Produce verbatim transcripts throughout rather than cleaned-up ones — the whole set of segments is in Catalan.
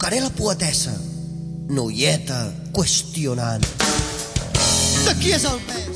Tocaré la poetessa, noieta, qüestionant. De qui és el pes?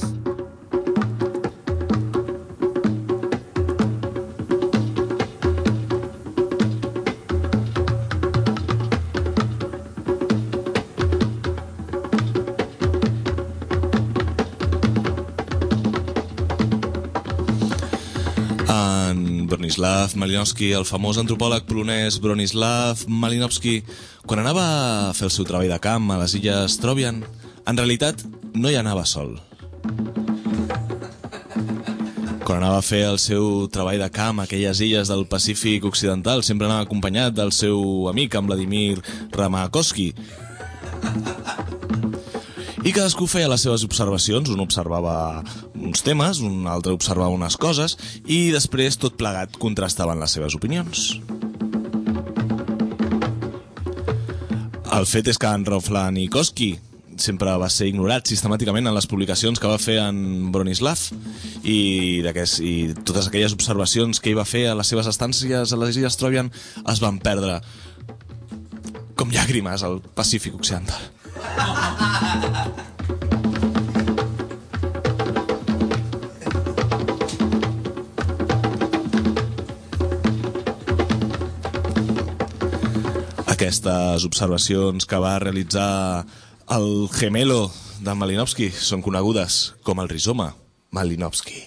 Bronislaw Malinowski, el famós antropòleg polonès Bronislaw Malinowski, quan anava a fer el seu treball de camp a les illes Trovian, en realitat no hi anava sol. Quan anava a fer el seu treball de camp a aquelles illes del Pacífic Occidental, sempre anava acompanyat del seu amic, en Vladimir Ramakowski. I cadascú feia les seves observacions, un observava uns temes, un altre observava unes coses, i després tot plegat contrastaven les seves opinions. El fet és que en Roflanikowski sempre va ser ignorat sistemàticament en les publicacions que va fer en Bronislaw i, i totes aquelles observacions que ell va fer a les seves estàncies a les illes Trovian es van perdre com llàgrimes al Pacífic Occidental. Aquestes observacions que va realitzar el gemelo de Malinowski són conegudes com el rizoma Malinowski.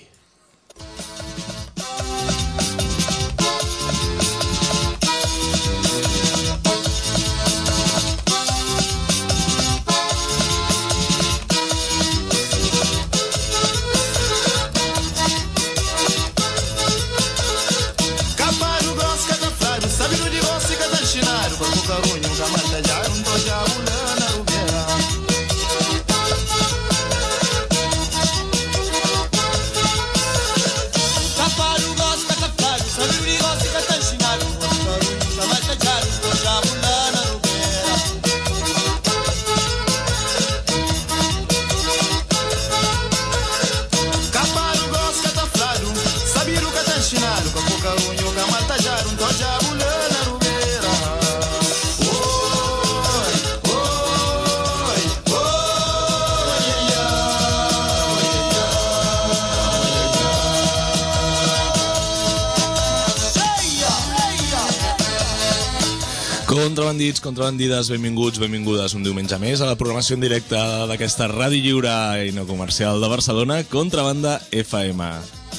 Contrabandits, contrabandides, benvinguts, benvingudes un diumenge més a la programació en directe d'aquesta ràdio lliure i no comercial de Barcelona, Contrabanda F M.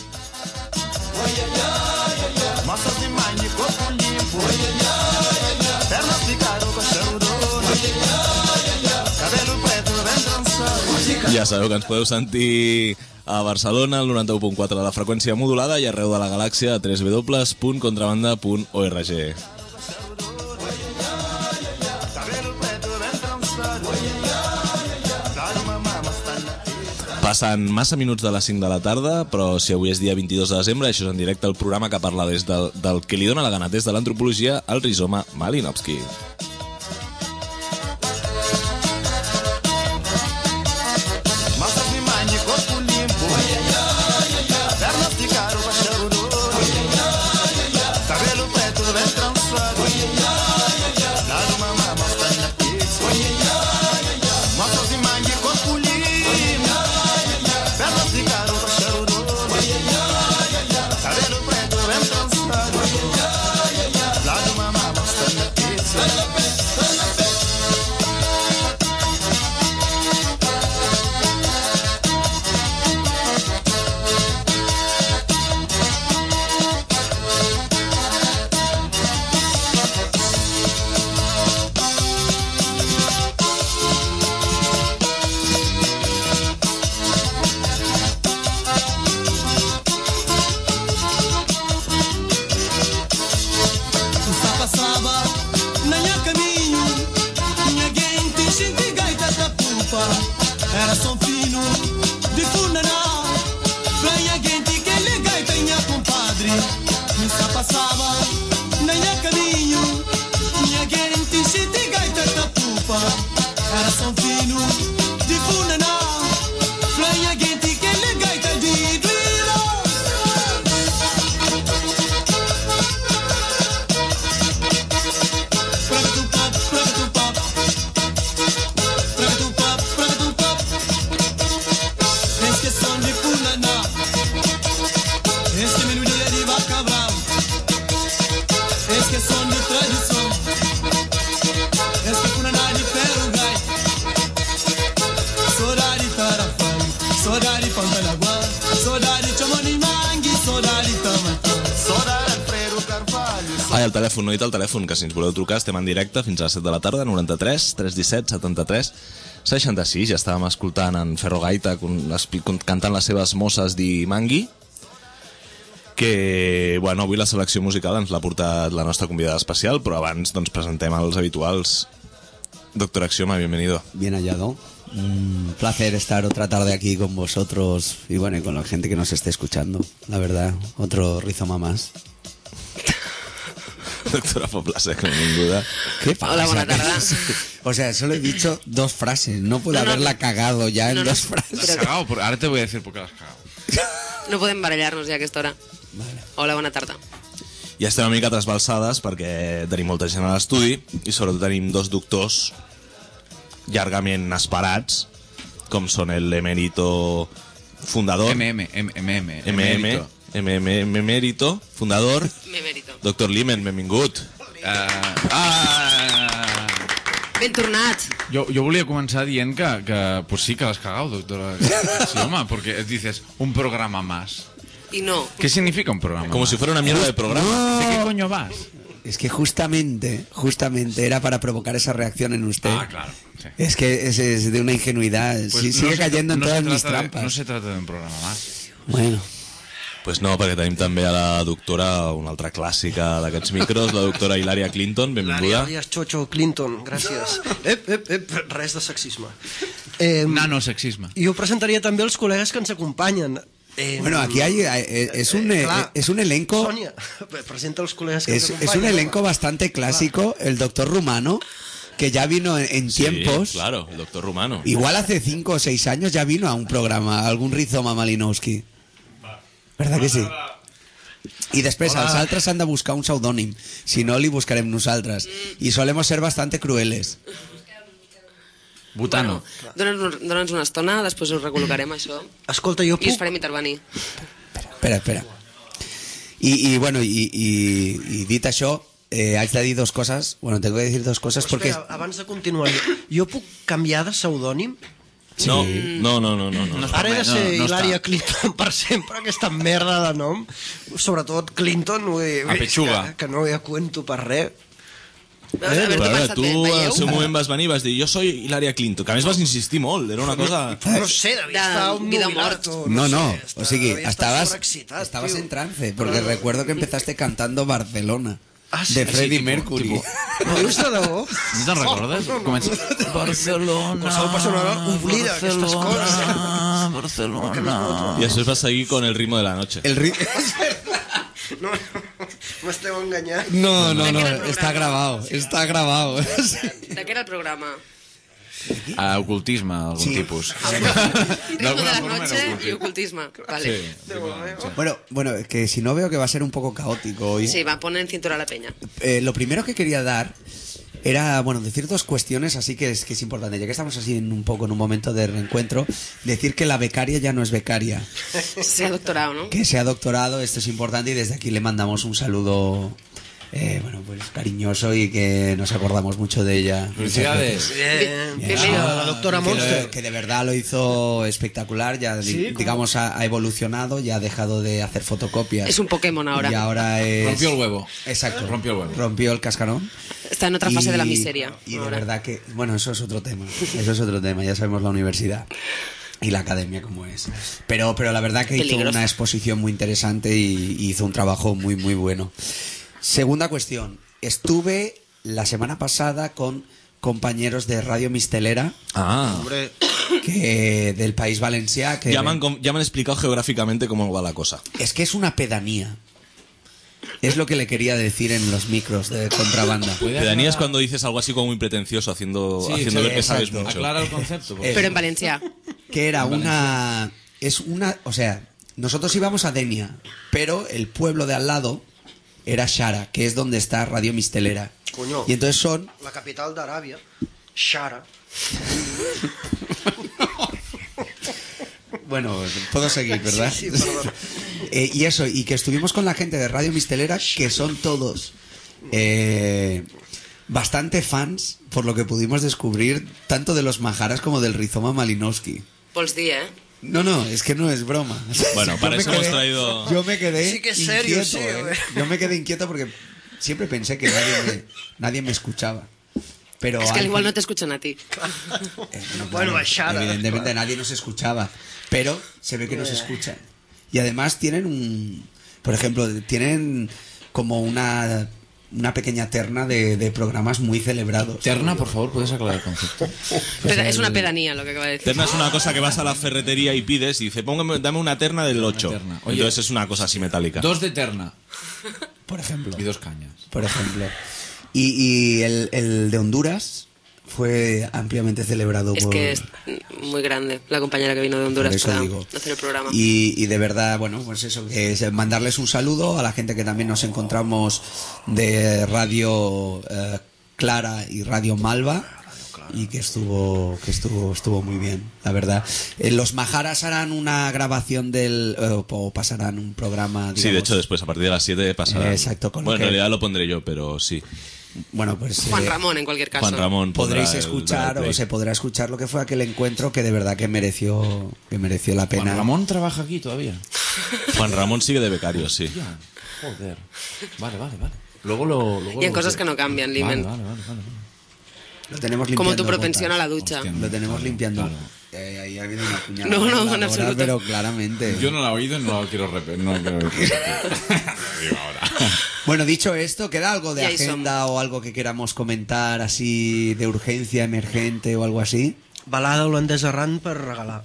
Ja sabeu que ens podeu sentir a Barcelona, al noranta-u punt quatre de freqüència modulada i arreu de la galàxia a w w w punt contrabanda punt org. Passen massa minuts de les cinc de la tarda, però si avui és dia vint-i-dos de desembre, això és en directe el programa que parla des del, del que li dóna la gana des de l'antropologia, el rizoma Malinowski. Ai, el telèfon, no he dit el telèfon, que si ens voleu trucar estem en directe fins a les set de la tarda, noranta-tres tres disset setanta-tres seixanta-sis. Ja estàvem escoltant en Ferro Gaita cantant les seves mosses di Mangui, que, bueno, avui la selecció musical ens l'ha portat la nostra convidada especial, però abans doncs presentem els habituals. Doctor Axioma, bienvenido. Bien hallado. Un placer estar otra tarde aquí con vosotros y bueno, y con la gente que nos esté escuchando. La verdad, otro rizoma más. Doctora Poblasa, benvinguda. ¿Qué pasa? Hola, buena tarde. O sea, solo he dicho dos frases. No puedo No, no, haberla no. cagado ya en No, no, dos frases. pero- Cagao, por- ahora te voy a decir por qué las has cagado. No podem barallar-nos ja a aquesta hora. Vale. Hola, bona tarda. Ja estem una mica trasbalsades perquè tenim molta gent a l'estudi i sobretot tenim dos doctors llargament esperats, com són el emérito fundador M M, M M, M M, M M emérito fundador, Me mérito. doctor Limen, benvingut. Uh, ah, Ben tornat. yo, yo volia començar dient que, que pues sí que l'has cagado, doctora. Sí, home, porque dices un programa más. I no. ¿Qué significa un programa Como más? si fuera una mierda de programa. ¿De qué coño vas? Es que justamente, justamente era para provocar esa reacción en usted. Ah, claro. Sí. Es que es, es de una ingenuidad. Pues Sí, no sigue se- cayendo en no se todas mis trata de- trampas. no se trata de un programa más. Bueno. Pues no, perquè tenim també a la doctora, una altra clàssica d'aquests micros, la doctora Hilària Clinton, benvinguda. Àlies Chocho Clinton, gràcies. Ep, ep, ep, res de sexisme. Eh, Nanosexisme. jo presentaria també els col·legues que ens acompanyen. Eh, Bueno, aquí hay, hay- es, un, eh, eh, clar, es un elenco... Sònia, presenta els col·legues que Es, ens es acompanyen. un elenco bastante clásico, el doctor Rumano, que ya vino en, en Sí, tiempos. claro, el doctor Rumano. Igual hace cinco o seis años ya vino a un programa, a algún rizoma Malinowski. ¿Verdad que sí? I després els altres han de buscar un pseudònim, si no li buscarem nosaltres, i solemos ser bastante crueles. Butano. Dona'ns dona'ns una estona, després us recol·locarem això Escolta, jo i us puc... farem intervenir. Espera, espera. I, i bueno, i, i, i dit això, eh, haig de dir dos coses. Bueno, tengo que decir dos cosas porque... Espera, abans de continuar, jo puc canviar de pseudònim? No, no, no, no, no, no. Ara he de ser no, no Hilària està. Clinton per sempre, aquesta merda de nom. Sobretot Clinton, vull dir, A pechuga. que, que no hi ha cuento per res. Veus, haver-t'ho Però a veure, passat tu bé, al veieu? seu moment vas venir i vas dir jo soy Hilària Clinton, que a més vas insistir molt, era una cosa... No sé, devia De estar vida o obnubilat. mort. No, no, sé, o sigui, devia estar estabas, sobreexcitat, estabas tio. en trance, porque recuerdo que empezaste cantando Barcelona, Ah, sí? de Sí, Freddie tipo- Mercury. tipo- No dius de debò? No te'n recordes? Comença... Barcelona, Qualsevol persona oblida aquestes coses. Barcelona... I després vas seguir con el ritmo de la noche. El ri... No, m'esteu enganyant. No, no, ¿De no, qué era el está programa? grabado, está grabado. De què era el programa? A ocultisme, algun Sí. tipus. Ritmo de la forma era noche ocultisme. i ocultisme. Vale. Sí. Bueno, bueno, que si no veo que va a ser un poco caótico hoy. Sí, va, ponen cintura a la peña. Eh, lo primero que quería dar era, bueno, decir dos cuestiones así que es, que es importante, ya que estamos así en un poco en un momento de reencuentro, decir que la becaria ya no es becaria, Se ha doctorado, ¿no? que se ha doctorado, esto es importante y desde aquí le mandamos un saludo, eh, bueno, pues cariñoso y que nos acordamos mucho de ella. Felicidades. Bien, Bien, bien. bienvenido. La doctora Que, Monster. lo- que de verdad lo hizo espectacular, ya Sí, di- ¿cómo? digamos ha, ha evolucionado, ya ha dejado de hacer fotocopias. Es un Pokémon ahora. Y ahora es... Rompió el huevo. Exacto. Rompió el huevo. Rompió el cascarón. Está en otra fase de la miseria. Y de ahora. verdad que, bueno, eso es otro tema. Eso es otro tema. Ya sabemos la universidad y la academia como es. Pero, pero la verdad que hizo Peligroso. una exposición muy interesante y, y hizo un trabajo muy, muy bueno. Segunda cuestión. Estuve la semana pasada con compañeros de Radio Mistelera, Ah, Hombre, que del País Valencià, que ya me, han, com- ya me han explicado geográficamente cómo va la cosa. es que es una pedanía. Es lo que le quería decir en los micros de contrabanda. Pedanía es cuando dices algo así como muy pretencioso, haciendo, Sí, haciendo sí, ver que sabes exacto. mucho. Aclara el concepto. por Eh, Pero en Valencia. Que era una... Es una... O sea, nosotros íbamos a Denia, pero el pueblo de al lado era Shara, que es donde está Radio Mistelera. Coño. Y entonces son... La capital de Arabia, Shara. Bueno, puedo seguir, ¿verdad? Sí, sí, perdón. Eh, y eso, y que estuvimos con la gente de Radio Mistelera, que son todos eh, bastante fans, por lo que pudimos descubrir, tanto de los Majaras como del Rizoma Malinowski. Pues día, ¿eh? No, no, es que no es broma. Bueno, Yo para me eso hemos traído- Yo me quedé Sí que es serio, inquieto, sí, ¿eh? güey. Yo me quedé inquieto porque siempre pensé que nadie me, nadie me escuchaba. Pero Es que al Ángel- igual no te escuchan a ti. Eh, no, Bueno, claro, es Shara. evidentemente nadie nos escuchaba, pero se ve que nos escuchan. Y además tienen un... Por ejemplo, tienen como una, una pequeña terna de, de programas muy celebrados. Terna, por favor, ¿puedes aclarar el concepto? Peda- es una pedanía lo que acaba de decir. Terna es una cosa que vas a la ferretería y pides y dice, póngame, dame una terna del ocho. terna. Oye, Entonces es una cosa así metálica. Dos de terna Por ejemplo. y dos cañas. Por ejemplo. Y, y el, el de Honduras fue ampliamente celebrado Es por... que es muy grande la compañera que vino de por Honduras eso para digo. hacer el programa. Y, y de verdad, bueno, pues eso, que es mandarles un saludo a la gente que también nos encontramos de Radio eh, Clara y Radio Malva, y que estuvo que estuvo estuvo muy bien, la verdad. Eh, los Majaras harán una grabación del eh, o pasarán un programa, Sí, de digamos. hecho después a partir de las siete pasará. Eh, exacto, con lo Bueno, en que- realidad lo pondré yo, pero sí. Bueno, pues Juan eh, Ramón, en cualquier caso. Juan Ramón pondrá podréis el- escuchar el o play. se podrá escuchar lo que fue aquel encuentro, que de verdad que mereció que mereció la pena. Juan Ramón trabaja aquí todavía. Juan Ramón sigue de becario, sí. Ya, joder. Vale, vale, vale. Luego lo... Luego Y en lo- cosas que no cambian, Limen. Vale, vale, vale, vale, vale. Lo tenemos Como limpiando tu propensión gotas. a la ducha. Hostia. Lo tenemos Claro, limpiando. claro. Eh, ahí ha habido una puñalada. No, no, en voladora, absoluto. Pero claramente. Yo no la he oído y no la quiero repetir. No la quiero repetir. Lo digo ahora. Bueno, dicho esto, ¿queda algo de Y ahí agenda o algo que queramos comentar así de urgencia, emergente o algo así? Balada holandesa ran per regalar.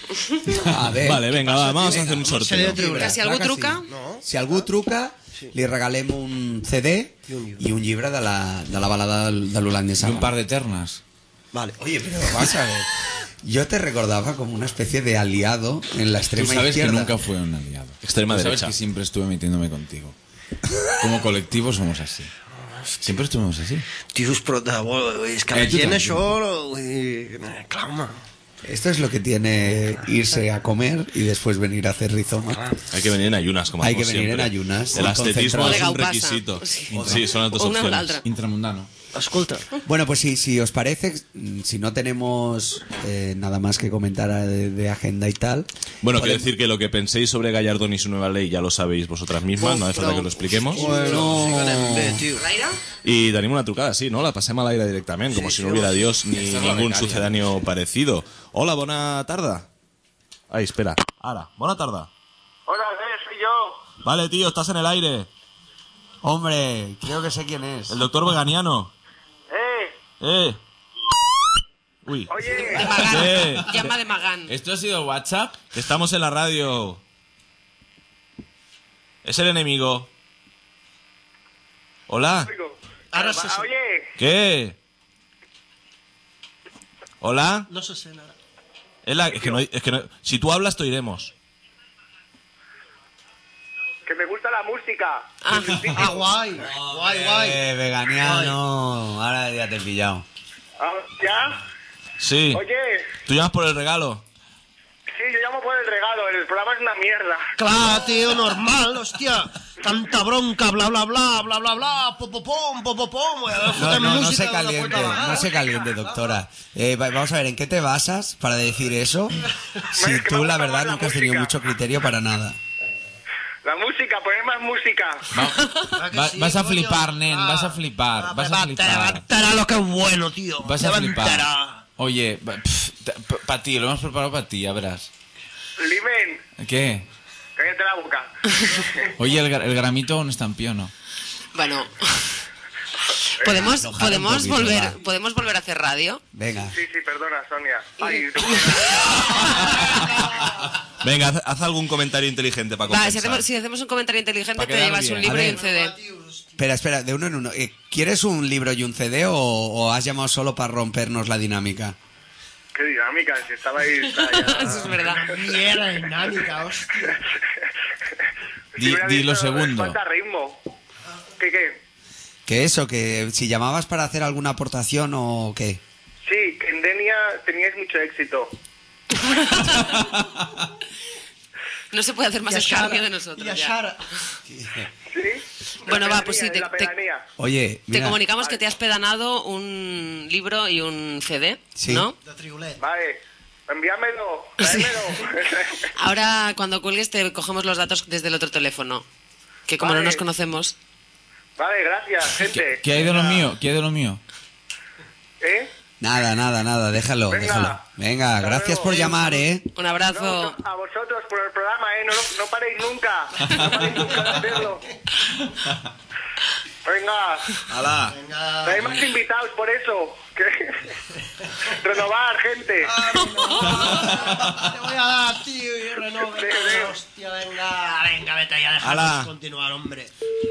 A ver. Vale, venga, va, vamos a hacer un sorteo. Seria tribuna. Que si algú Clar que truca... sí. No? Si algú truca, li regalem un C D I un llibre. i un llibre de la, de la balada de l'holandesa. Y un par de ternas. Vale. Oye, pero vas a ver. Yo te recordaba como una especie de aliado en la Tú extrema sabes izquierda. que nunca fue un aliado. Extrema Tú derecha. sabes que siempre estuve metiéndome contigo. Como colectivo somos así. Siempre estuvimos así. Tios, però de bo, és que Eh, la tu gent també. això... Vull dir, clar, home. Esto es lo que tiene irse a comer y después venir a hacer rizoma. Hay que venir en ayunas, como Hay hacemos que venir siempre. en ayunas, El muy ascetismo concentrado. es O de un Gaupasa. requisito. Sí. Sí, son las dos O una o opciones. l'altra. Intramundano. Escolta, Bueno, pues si, si os parece, si no tenemos eh, nada más que comentar de, de agenda y tal. Bueno, quiero podemos- decir que lo que penséis sobre Gallardón y su nueva ley ya lo sabéis vosotras mismas, no hace falta que lo expliquemos. bueno, sí que anem bé, tio. L'aire? Y tenim una trucada, sí, no? La passem a l'aire directament, com si no hubiera Dios ni Esta es la ningún becaria. sucedáneo parecido. Hola, bona tarda. Ay, espera. Ara, bona tarda. Hola, eh, soy yo. Vale, tío, estás en el aire. Hombre, creo que sé quién es. El doctor Veganiano. Eh, Eh. Uy. oye, De Magán. Eh. Llama de Magán. ¿Esto ha sido WhatsApp? Que estamos en la radio. Es el enemigo. Hola. oigo. Ara Va, se sent. oye, ¿Qué? Hola. No se sent ara. Es, la- es que no, es que no- si tú hablas, te oiremos. que me gusta la música. Ah. Ah, guai. Guai, guai. Eh, veganiano. Ahora ya te he pillado. Ah, ¿ya? Sí. Oye, Tú llamas por el regalo. sí, yo llamo por el regalo, el programa es una mierda. Clar, tio, normal, hòstia. Tanta bronca, bla, bla, bla, bla, bla, bla, popopom, popopom. No, no, no se caliente, no se caliente, doctora. Eh, va- vamos a ver, ¿en qué te basas para decir eso? Si Es que tú, me la gusta verdad, más la nunca has tenido música. mucho criterio para nada. La música, poner más música. Va- vas a flipar, nen, vas a flipar, vas a flipar. Levantará lo que es bueno, tío. Vas a flipar. Levantará. Oye, para ti, lo hemos preparado para ti, ya verás. Limen, ¿Qué? cállate la boca. Oye, el, gra- el gramito aún está en pie, ¿o no? Bueno. ¿Podemos, Aflojar un podemos, poquito, volver, va. ¿Podemos volver a hacer radio? Venga. Sí, sí, perdona, Sonia. Ay, Venga, haz, haz algún comentario inteligente para Va, compensar. si hacemos, si hacemos un comentario inteligente, Pa' te quedar llevas bien. un libro A y ver. un C D. Espera, espera, de uno en uno. Eh, ¿Quieres un libro y un C D o, o has llamado solo para rompernos la dinámica? qué dinámica, si estaba ahí. Está ya. Eso es verdad. Mierda dinámica, hostia. Si Di- hubiera di lo visto, segundo. Falta ritmo. ¿Qué, qué? Que eso, que si llamabas para hacer alguna aportación o qué. Sí, que en Denia teníais mucho éxito. No se puede hacer más escarnio de nosotros. I a ya. Xara. ¿Sí? Bueno, La va, pues sí, pedanía, te, la te- pedanía. Oye, te mira, comunicamos que te has pedanado un libro y un C D, Sí. ¿no? De Triolet. Vale, envíamelo, Sí. tráemelo. Ahora, cuando cuelgues, te cogemos los datos desde el otro teléfono. Que como Vale. no nos conocemos... Vale, gracias, gente. ¿Qué hay de lo mío? ¿Qué hay de lo mío? ¿Eh? nada, nada, nada, déjalo, Venga. déjalo. Venga, Hasta gracias luego. por llamar, ¿eh? Un No, abrazo. no, a vosotros por el programa, ¿eh? No, no paréis nunca. No paréis nunca de hacerlo. Venga. Hala. Vinga. Hay más invitados por eso. Que... Renovar, gente. Te voy a dar, tío, y renove. Sí, sí. Hostia, venga, venga, vete ya, Hala. déjanos continuar, hombre.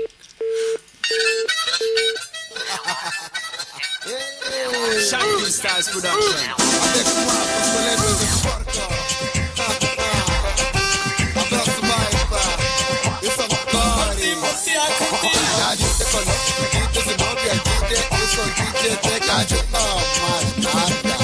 Shaggy Styles Production. Avec moi, parce que les deux est forte. Abraço mais, pá. Isso é uma party. A gente conhece, a gente se move, a gente é isso, a gente é pecado. Oh, nada.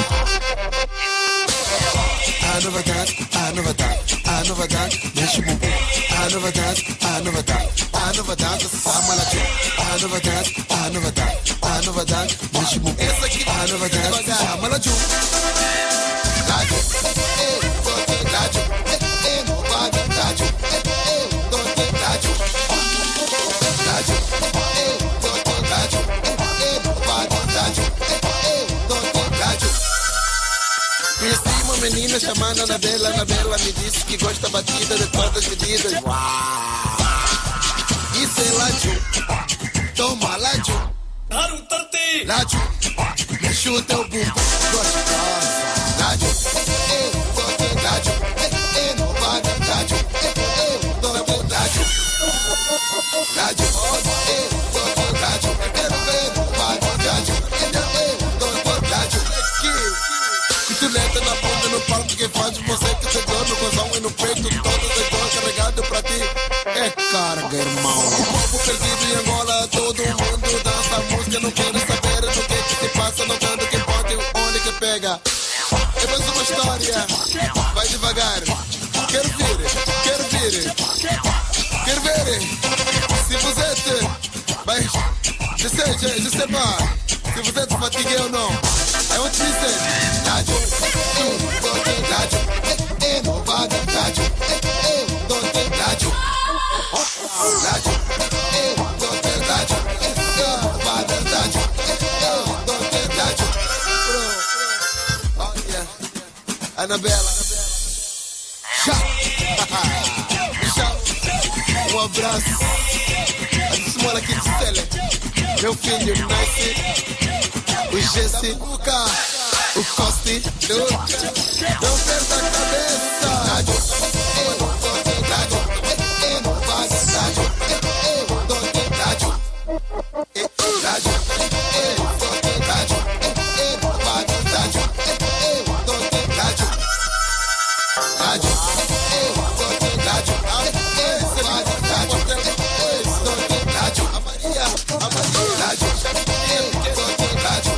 A novidade, a novidade, a novidade, mexe o bumbum. A novidade, a novidade, a novidade, samalatinho. A novidade, a novidade, a novidade, mexe o bumbum. Essa aqui, a novidade, samalatinho. Rádio, eh, toque, rádio, eh, eh, novada, rádio, eh, eh, toque, rádio. Rádio, eh, toque, rádio, eh, eh, novada, rádio, eh, eh, toque, rádio. Conheci uma menina chamada Anabela. Anabela me disse que gosta batida de todas as medidas. Uau! Isso é ládio. Toma ládio. Ládio. Mexe o teu bumbum. Gostosa. Ládio. Eh, toque ládio. Eh, eh, novada. Ládio. Eh, eh, toque ládio. Ládio. Eh, toque ládio. Quero ver novada. Ládio. Eh, eh, toque ládio. Aqui. Cutileta na bunda, no palco, quem faz você que chegou no gozão e no peito, todas as dores carregado pra ti. É carga, irmão. O povo perdido em Angola, todo mundo dança música, não quero saber do que que se passa, não dando quem pode, onde que pega. É mais uma história, vai devagar. Quero ver, quero ver, quero ver. Se você te, vai, je sais, je, je sais pas, se você te fatigué ou não. I want to listen. Rádio, toque rádio, eh, eh, novada, rádio, eh, eh, toque rádio. Rádio, eh, toque rádio, eh, eh, novada, rádio, eh, eh, toque rádio. Oh, yeah. Anabela. Tchau. Tchau. Um abraço. A desmola aqui de Cele. Meu filho, Nice. O Jesse, o K, o Costi, o não perca a cabeça. Rádio, eh, toque rádio, eh, eh, novada, rádio, eh, eh, toque rádio. Eh, eh, rádio, eh, toque rádio, eh, eh, novada, rádio, eh, eh, toque rádio. Rádio, eh, toque rádio, eh, eh, novada, rádio, eh, eh, toque rádio. A Maria, a Maria, rádio, eh, toque rádio.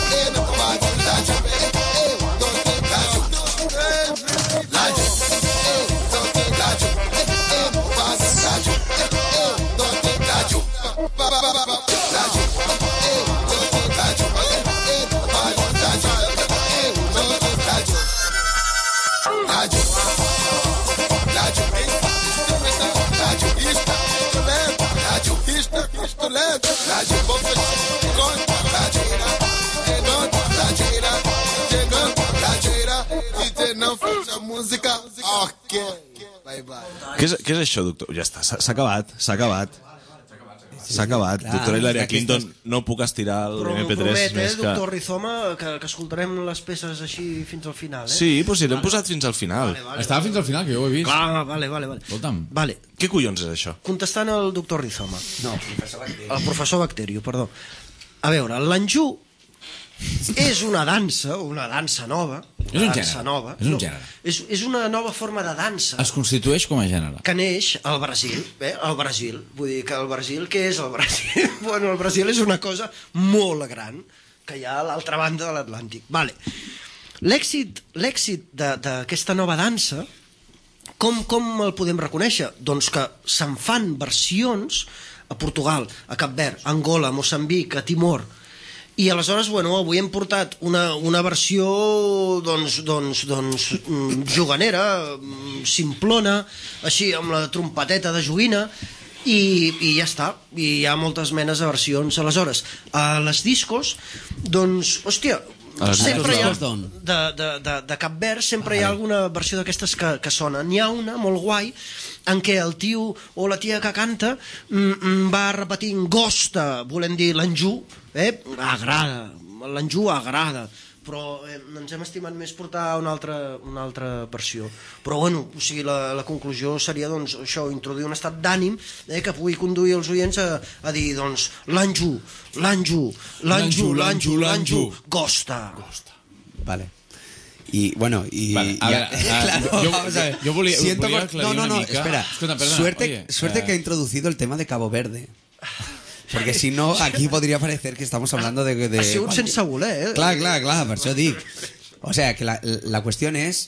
Música, ok. Bye, bye. Què és, què és això, doctor? Ja està, s'ha s'ha acabat, s'ha acabat. S'ha acabat. clar, Doctora Hilària aquestes- Clinton, no puc estirar el Però M m'ho P tres promet, eh, més que... doctor Rizoma, que, que escoltarem les peces així fins al final, eh? Sí, però si l'hem posat fins al final. Vale, vale. Estava fins al final, que jo ho he vist. Clar, vale, vale, vale. Escolta'm. Vale, Què collons és això? contestant al doctor Rizoma. No, el professor Bacterio, perdó. A veure, l'Anjú és una dansa, una dansa nova, És un dansa gènere. nova. És un no, gènere. És, és una nova forma de dansa Es constitueix com a gènere. que neix al Brasil, eh? al Brasil. Vull dir que el Brasil, què és el Brasil? Bueno, el Brasil és una cosa molt gran que hi ha a l'altra banda de l'Atlàntic. Vale. L'èxit l'èxit d'aquesta nova dansa, com, com el podem reconèixer? Doncs que se'n fan versions a Portugal, a Cap Verd, a Angola, a Moçambic, a Timor. I aleshores, bueno, avui hem portat una, una versió doncs, doncs, doncs, juganera, simplona, així amb la trompeteta de joguina, i, i ja està, i hi ha moltes menes de versions. Aleshores, a les discos, doncs, hòstia, sempre hi ha, de, de, de, de Cap Verd sempre hi ha alguna versió d'aquestes que, que sona. N'hi ha una molt guai en què el tio o la tia que canta mm, va repetint gosta, volem dir l'Anjou, eh? agrada, l'Anjou agrada, però eh, ens hem estimat més portar una altra, una altra versió. Però bueno, o sigui, la, la conclusió seria doncs, això, introduir un estat d'ànim eh, que pugui conduir els oients a, a dir doncs, l'Anjou, l'Anjou, l'Anjou, l'Anjou, l'Anjou, gosta. Vale. Y bueno, y vale, a ya, ver, a, claro, yo, vamos a ver. yo volia, Siento volia por- aclarir no, no, no, una mica. espera. Escolta, perdona, suerte oye, suerte eh, que ha introducido el tema de Cabo Verde. Porque si no, aquí podría parecer que estamos hablando de... de Ha sigut sense voler, eh? Clar, clar, clar, per això dic. O sea, que la, la cuestión es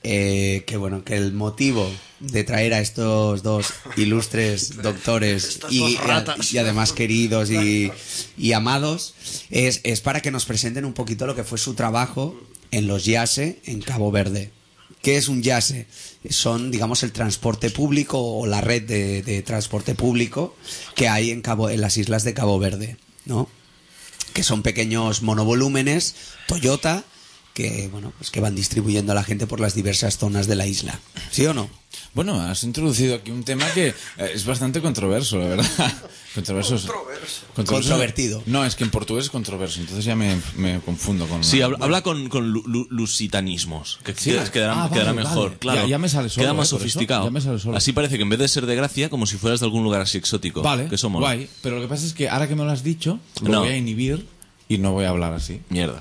eh, que, bueno, que el motivo de traer a estos dos ilustres doctores Estas y, dos y, ratas. y además queridos y, y amados es, es para que nos presenten un poquito lo que fue su trabajo en los YASE en Cabo Verde. ¿Qué es un YASE? Son, digamos, el transporte público o la red de, de transporte público que hay en, Cabo, en las islas de Cabo Verde, ¿no? Que son pequeños monovolúmenes Toyota que, bueno, pues que van distribuyendo a la gente por las diversas zonas de la isla. ¿Sí o no? Bueno, has introducido aquí un tema que eh, es bastante controverso, la verdad. Controverso. Controverso. Controverso. Controvertido. No, es que en portugués es controverso, entonces ya me, me confundo con... Sí, habla, habla con, con lu- lu- lusitanismos, que Sí. queda- quedará, Ah, vale, quedará vale. mejor. Claro, Ya- ya me sale solo, queda más eh, por eso. sofisticado. Ya me sale solo. Así parece que en vez de ser de Gracia, como si fueras de algún lugar así exótico. Vale, que somos. guay, pero lo que pasa es que ahora que me lo has dicho, lo No. voy a inhibir y no voy a hablar así. Mierda.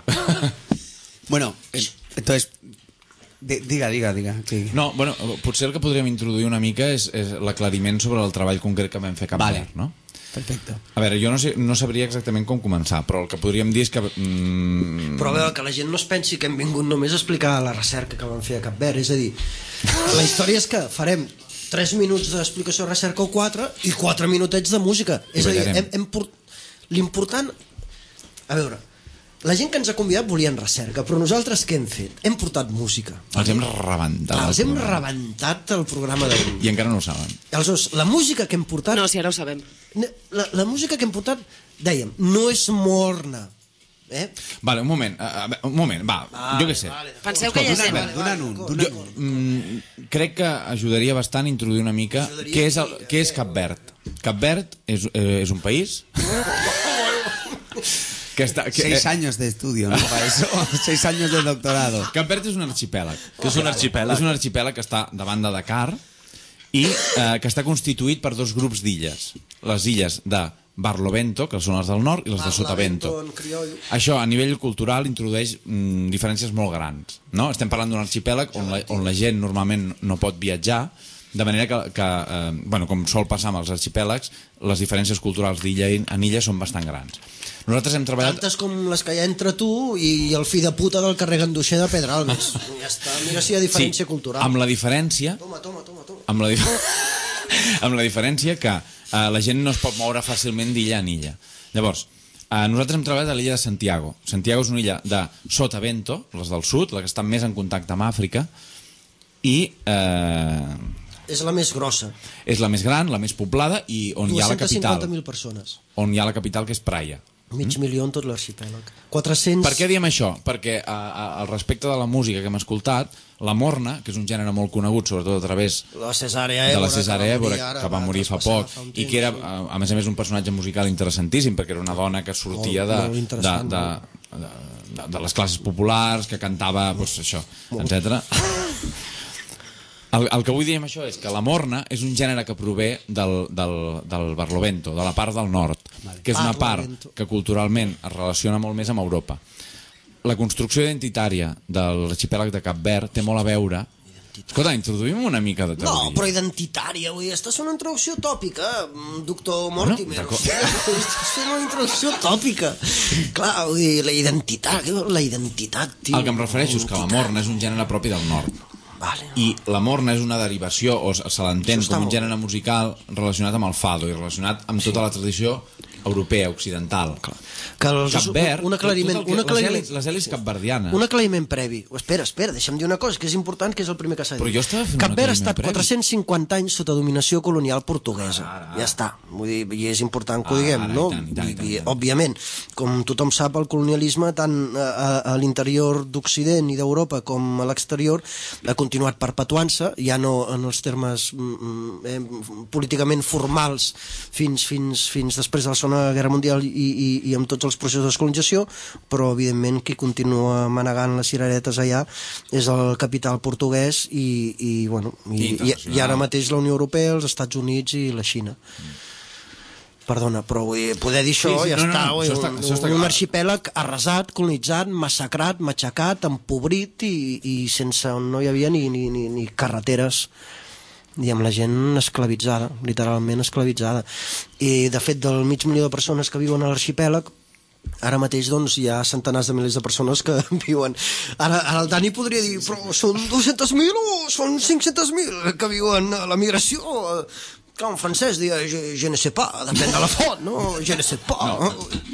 Bueno, eh, entonces... de- diga, diga, diga. Sí. No, bueno, potser el que podríem introduir una mica és, és l'aclariment sobre el treball concret que vam fer a Cap Vale. Verd, no? Perfecto. A veure, jo no, sé, no sabria exactament com començar, però el que podríem dir és que... Mm, Però a veure, que la gent no es pensi que hem vingut només a explicar la recerca que vam fer a Cap Verd, és a dir, la història és que farem tres minuts d'explicació de recerca o quatre i quatre minutets de música. I És a dir, ballarem. hem, hem port... l'important... A veure, la gent que ens ha convidat volien recerca, però nosaltres què hem fet? Hem portat música. els hem rebentat. Clar, els el hem programa. rebentat el programa d'avui. I encara no ho saben. Aleshores, la música que hem portat... No, si ara ho sabem. La, la música que hem portat, dèiem, no és morna. Eh? Vale, un moment, a, a, un moment, va, Ah, jo què sé. vale, Penseu que ja Dona'm, estem. dona'm un, d'acord. dona'm Jo un. mm, crec que ajudaria bastant a introduir una mica Ajudaria què és, el, una mica, què és Cap Verd. Cap Verd és, eh, és un país que està... Que, Seis eh, años de estudio, ¿no? Para eso. Seis años de doctorado. Cap Verd és un arxipèlag. Que és un arxipèlag. És un arxipèlag que està davant de Dakar i eh, que està constituït per dos grups d'illes. Les illes de Barlovento, que són les del nord, i les de Sotavento. en crioll. Això, a nivell cultural, introdueix mm, diferències molt grans. No? Estem parlant d'un arxipèlag on la, on la gent normalment no pot viatjar, de manera que, que eh, bueno, com sol passar amb els arxipèlags, les diferències culturals d'illa en illa són bastant grans. Nosaltres hem treballat... Tantes com les que hi ha entre tu i el fill de puta del carrer Ganduixer de Pedralbes. Ja està, mira si hi ha diferència sí, cultural. amb la diferència... Toma, toma, toma, toma. Amb la, dif- amb la diferència que eh, la gent no es pot moure fàcilment d'illa en illa. Llavors, eh, nosaltres hem treballat a l'illa de Santiago. Santiago és una illa de Sotavento, les del sud, la que està més en contacte amb Àfrica, i eh, És la més grossa. és la més gran, la més poblada, i on hi ha la dues-centes capital. cinquanta mil persones. On hi ha la capital, que és Praia. Mig mm? milió en tot l'arxipèlag. quatre-cents... Per què diem això? Perquè a, a, al respecte de la música que hem escoltat, la morna, que és un gènere molt conegut, sobretot a través La Cesàrea de Évora, la Cesàrea Évora, ara, que va morir fa traspassar poc, fa un i temps, que era, sí. a a més a més, un personatge musical interessantíssim, perquè era una dona que sortia Molt, de, molt de, interessant, de, de, de, de les classes populars, que cantava, doncs, això, etcètera. El, el que vull dir amb això és que la morna és un gènere que prové del, del, del Barlovento, de la part del nord, que és una part Barlovento. que culturalment es relaciona molt més amb Europa. la construcció identitària de l'arxipèlag de Cap Verd té molt a veure... Escolta, introduïm una mica de teoria. No, però identitària, vull dir, estàs fent una introducció tòpica, doctor Mortimer. Bueno, estàs fent una introducció tòpica. Clar, vull dir, la identitat, la identitat, tio. El que em refereixo és que la morna és un gènere propi del nord. Vale. I la morna és una derivació, o se l'entén com un gènere musical relacionat amb el fado i relacionat amb tota la tradició europea, occidental. Que els, Cap Verd, un aclariment, tot el que, un aclariment, les, les elis capverdianes. un aclariment previ. Espera, espera, deixa'm dir una cosa, que és important, que és el primer que s'ha dit. Però jo estava fent Cap un Verd ha aclariment estat previ. quatre-cents cinquanta anys sota dominació colonial portuguesa. Ara, ara. Ja està. Vull dir, i és important que ho diguem, Ara, no? i tant, i tant, i tant, i tant. Òbviament, com tothom sap, el colonialisme, tant a, a, a l'interior d'Occident i d'Europa com a l'exterior, ha continuat perpetuant-se, ja no en els termes mm, eh, políticament formals fins, fins, fins després de la Segona Guerra Mundial i, i, i amb tots els processos de descolonització, però evidentment qui continua manegant les cireretes allà és el capital portuguès i, i, bueno, i, i, i ara mateix la Unió Europea, els Estats Units i la Xina. Mm. Perdona, però vull dir, poder dir això, Sí, sí, ja no, està, no, ui, això està- un, això està un clar. arxipèlag arrasat, colonitzat, massacrat, matxacat, empobrit i, i sense on no hi havia ni, ni, ni, ni carreteres, i amb la gent esclavitzada, literalment esclavitzada. I de fet, del mig milió de persones que viuen a l'arxipèlag, ara mateix doncs, hi ha centenars de milers de persones que viuen. Ara, ara el Dani podria dir, però són dos-cents mil o són cinc-cents mil que viuen a la migració? Clar, en francès diria, je, je ne sais pas, depèn de la font, no? Je ne sais pas. No.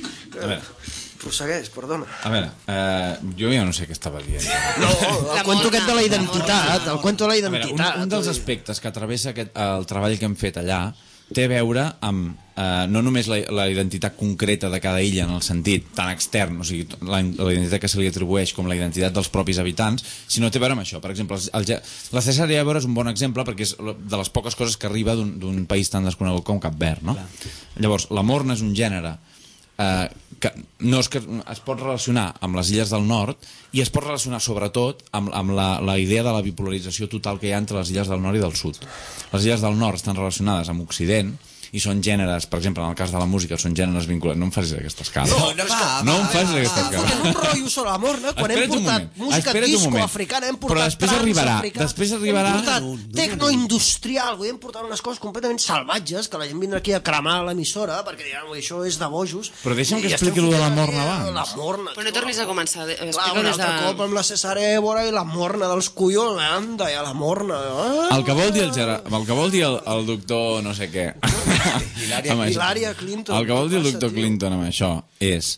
A veure, Prossegueix, perdona. a veure eh, jo ja no sé què estava dient. No, el La cuento morna, aquest de la la identitat, el cuento de la A veure, identitat. un, un dels aspectes que travessa aquest, el treball que hem fet allà té a veure amb eh, no només la, la identitat concreta de cada illa en el sentit tan extern, o sigui, la, la identitat que se li atribueix com la identitat dels propis habitants, sinó té a veure amb això. Per exemple, el, el, la Cesarea Évora és un bon exemple perquè és de les poques coses que arriba d'un país tan desconegut com Cap Verd, no? Llavors, la morna és un gènere eh, que no és que es pot relacionar amb les illes del nord i es pot relacionar sobretot amb, amb la, la idea de la bipolarització total que hi ha entre les illes del nord i del sud. Les illes del nord estan relacionades amb Occident i són gèneres, per exemple, en el cas de la música, són gèneres vinculats. No em facis aquestes cares. No, no, va, no em va, facis va, aquestes va. cares. Fotent un rotllo sobre la morna, quan hem Espera't un portat moment, música espera't un disco moment. africana, hem Però portat després trance arribarà, africà, després arribarà- hem portat No, no, no. tecnoindustrial, vull dir, hem portat unes coses completament salvatges, que la gent vindrà aquí a cremar l'emissora, perquè diran, ui, això és de bojos. Però deixa'm que I estem expliqui lo de la fotent morna aquí, abans. La morna. Però no tornis a començar. Clar, Explica un des altre de... cop amb la Cesarea Évora i la morna dels collons, anda, ja la morna. Ah. El que vol dir el, Gerard, el, que vol dir el, el doctor no sé què Hilària amb això. Hilària Clinton. El que vol dir el Què passa, doctor tio? Clinton amb això és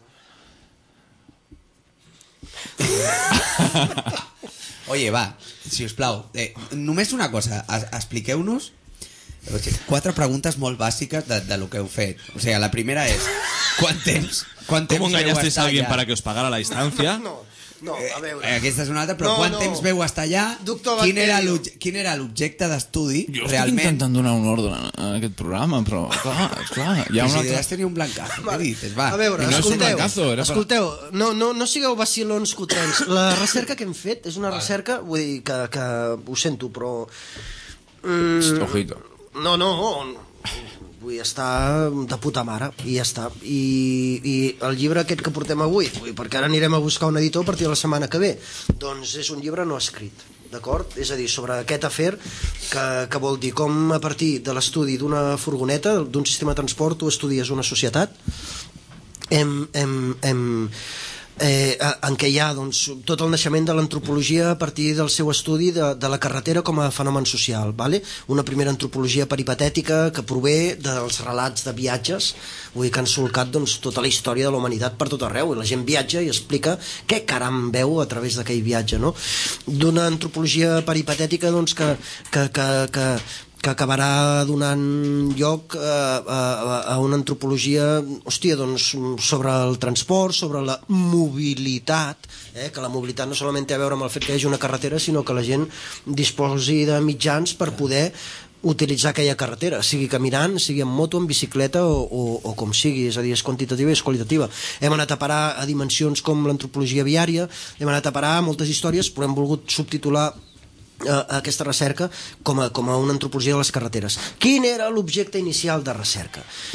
Oye, va, si us plau, eh, només una cosa, es- expliqueu-nos quatre preguntes molt bàsiques de, de lo que heu fet. O sigui, la primera és, quant temps, quant temps ¿Cómo veu engañasteis estar a alguien allà? para que os pagara la distancia? No, no, a veure. Eh, aquesta és una altra, però No, quant no. temps veu estar allà? Doctor Quin era Bacterio. l'obje- quin era l'objecte d'estudi, Jo estic realment? intentant donar un ordre en aquest programa, però clar, clar hi ha Però un si altre... has tenir un blancazo, què dices? Va. A veure, No és un escolteu, blancazo, era per- escolteu no, no, no sigueu vacilons cotrens. La recerca que hem fet és una recerca, vull dir, que, que ho sento, però... Mm, Ojito. no, no, vull estar de puta mare, i ja està. I, i el llibre aquest que portem avui, vull, perquè ara anirem a buscar un editor a partir de la setmana que ve, doncs és un llibre no escrit, d'acord? És a dir, sobre aquest afer que, que vol dir com a partir de l'estudi d'una furgoneta, d'un sistema de transport, tu estudies una societat hem, hem, hem, eh, en què hi ha doncs, tot el naixement de l'antropologia a partir del seu estudi de, de la carretera com a fenomen social, vale? Una primera antropologia peripatètica que prové dels relats de viatges, vull dir que han solcat doncs, tota la història de la humanitat per tot arreu, i la gent viatja i explica què caram veu a través d'aquell viatge, no? D'una antropologia peripatètica doncs, que, que, que, que que acabarà donant lloc a, a, a una antropologia, hòstia, doncs, sobre el transport, sobre la mobilitat, eh? Que la mobilitat no solament té a veure amb el fet que hi hagi una carretera, sinó que la gent disposi de mitjans per poder utilitzar aquella carretera, sigui caminant, sigui en moto, en bicicleta o, o, o com sigui, és a dir, és quantitativa i és qualitativa. Hem anat a parar a dimensions com l'antropologia viària, hem anat a parar a moltes històries, però hem volgut subtitular a aquesta recerca com a, com a una antropologia de les carreteres. Quin era l'objecte inicial de recerca?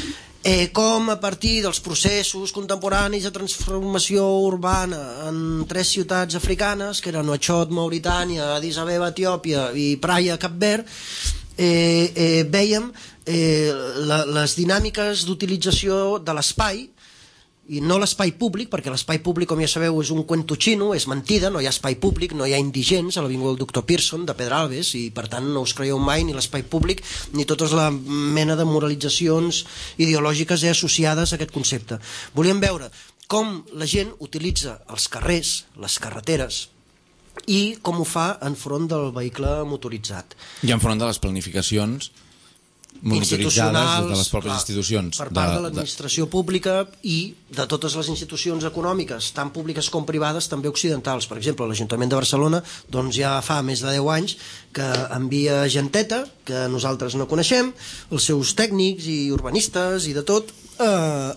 eh, com a partir dels processos contemporanis de transformació urbana en tres ciutats africanes, que eren Nouakchott, Mauritània, Addis Abeba, Etiòpia i Praia, Cap Verd, eh, eh, veiem eh, la, les dinàmiques d'utilització de l'espai, i no l'espai públic, perquè l'espai públic, com ja sabeu, és un cuento xino, és mentida, no hi ha espai públic, no hi ha indigents a l'avinguda del doctor Pearson de Pedralbes, i per tant no us creieu mai ni l'espai públic ni totes la mena de moralitzacions ideològiques eh, associades a aquest concepte. Volíem veure com la gent utilitza els carrers, les carreteres, i com ho fa enfront del vehicle motoritzat. I enfront de les planificacions monitoritzades de les pròpies clar, institucions per part de, de l'administració pública i de totes les institucions econòmiques, tant públiques com privades, també occidentals. Per exemple, l'Ajuntament de Barcelona doncs ja fa més de deu anys que envia genteta que nosaltres no coneixem, els seus tècnics i urbanistes i de tot eh,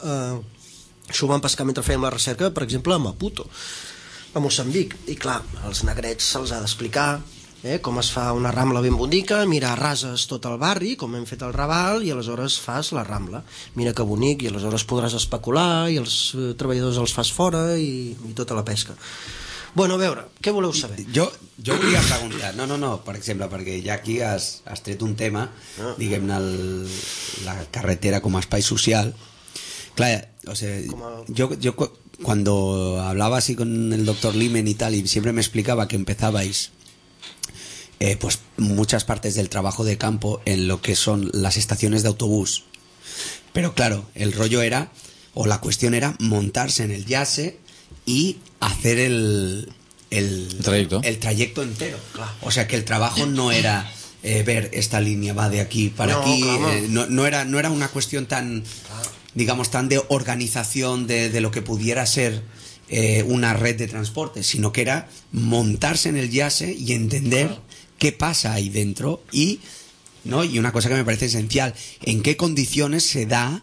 eh, això ho van pescar mentre fèiem la recerca, per exemple a Maputo, a Moçambic, i clar, els negrets se'ls ha d'explicar Eh, com es fa una rambla ben bonica, mira, rases tot el barri, com hem fet el Raval, i aleshores fas la rambla. Mira que bonic, i aleshores podràs especular, i els eh, treballadors els fas fora, i, i tota la pesca. Bueno, a veure, què voleu saber? Jo, jo volia preguntar, no, no, no, per exemple, perquè ja aquí has, has tret un tema, ah. diguem-ne, la carretera com a espai social. Clar, o sea, a... yo, yo cuando hablaba así con el doctor Limen y tal, y siempre me explicaba que empezabais Eh, pues muchas partes del trabajo de campo en lo que son las estaciones de autobús, pero claro, el rollo era, o la cuestión era montarse en el yase y hacer el el, el trayecto el trayecto entero, claro. O sea que el trabajo no era eh, ver esta línea va de aquí para no, aquí, claro. eh, no, no era no era una cuestión tan claro. digamos tan de organización de, de lo que pudiera ser eh, una red de transporte, sino que era montarse en el yase y entender claro. qué pasa ahí dentro y, ¿no? Y una cosa que me parece esencial, en qué condiciones se da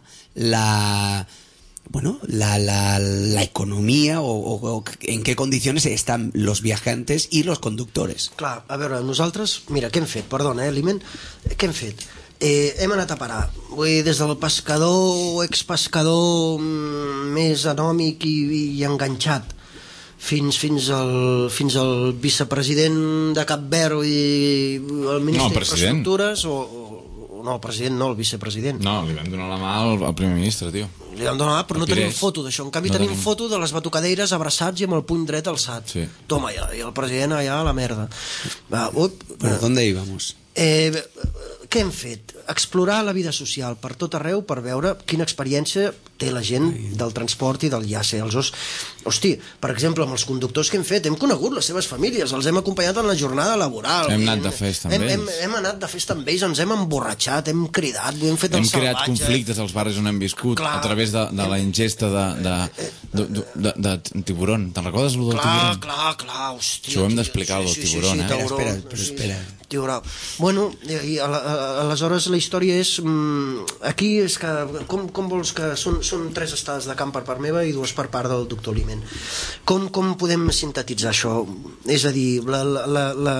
la bueno la, la, la economía o, o, o en qué condiciones están los viajantes i los conductores. Clar, a veure, nosaltres, mira, què hem fet? Perdona, eh, Limen, què hem fet? Eh, hem anat a parar, vull dir, des del pescador o expescador mm, més anòmic i, i enganxat fins, fins, al, fins al vicepresident de Cap Verd i el ministre no, d'Infraestructures o, o no, el president no, el vicepresident no, li vam donar la mà al, al primer ministre, tio li vam donar la mà, però no tenim foto d'això en canvi no tenim, tenim foto de les batucadeires abraçats i amb el puny dret alçat sí. Toma, ja, i el president allà a la merda va, up, ¿Pero dónde íbamos? Eh, què hem fet? Explorar la vida social per tot arreu per veure quina experiència té la gent del transport i del llacet. Els os... Hosti, per exemple, amb els conductors que hem fet, hem conegut les seves famílies, els hem acompanyat en la jornada laboral. Hem anat de festa amb hem, ells. Hem, hem anat de festa amb ells, ens hem emborratxat, hem cridat, hem fet el hem salvatge. Hem creat conflictes als barris on hem viscut clar, a través de, de hem... la ingesta de, de, de, de, de, de tiburon. Te'n recordes el del clar, tiburon? Clar, clar, hòstia. Això ho hem d'explicar, el del sí, tiburon, sí, sí, eh? Tauró, espera, però espera. Tiburó. Bueno, i aleshores la història és aquí és que com, com vols que són, són tres estades de camp per part meva i dues per part del doctor Limen com, com podem sintetitzar això? És a dir, la, la, la, la,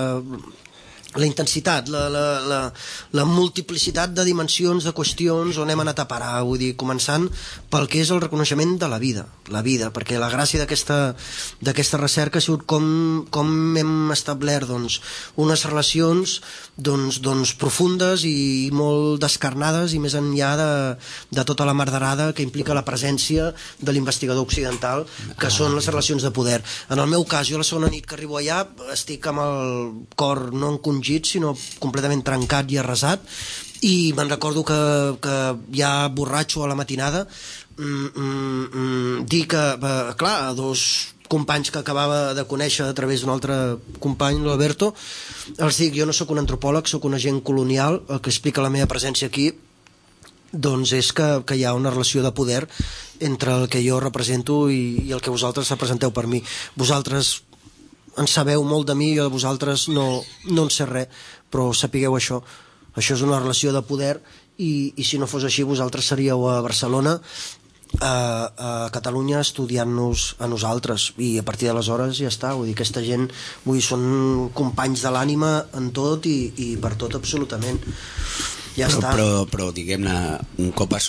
la intensitat la, la, la, la multiplicitat de dimensions, de qüestions on hem anat a parar, vull dir, començant pel que és el reconeixement de la vida la vida, perquè la gràcia d'aquesta d'aquesta recerca ha sigut com, com hem establert doncs, unes relacions doncs, doncs profundes i molt descarnades i més enllà de, de tota la marderada que implica la presència de l'investigador occidental que són les relacions de poder. En el meu cas, jo la segona nit que arribo allà estic amb el cor no encongit sinó completament trencat i arrasat i me'n recordo que, que ja borratxo a la matinada mm, mm, mm, dir que, eh, clar, a dos companys que acabava de conèixer a través d'un altre company, l'Alberto, els dic, jo no sóc un antropòleg, sóc un agent colonial, el que explica la meva presència aquí doncs és que, que hi ha una relació de poder entre el que jo represento i, i el que vosaltres representeu per mi. Vosaltres en sabeu molt de mi, jo de vosaltres no, no en sé res, però sapigueu això. Això és una relació de poder i, i si no fos així vosaltres seríeu a Barcelona a, a Catalunya estudiant-nos a nosaltres i a partir d'aleshores ja està, vull dir, aquesta gent vull dir, són companys de l'ànima en tot i, i per tot absolutament ja però, està. Però, però diguem-ne, un cop assu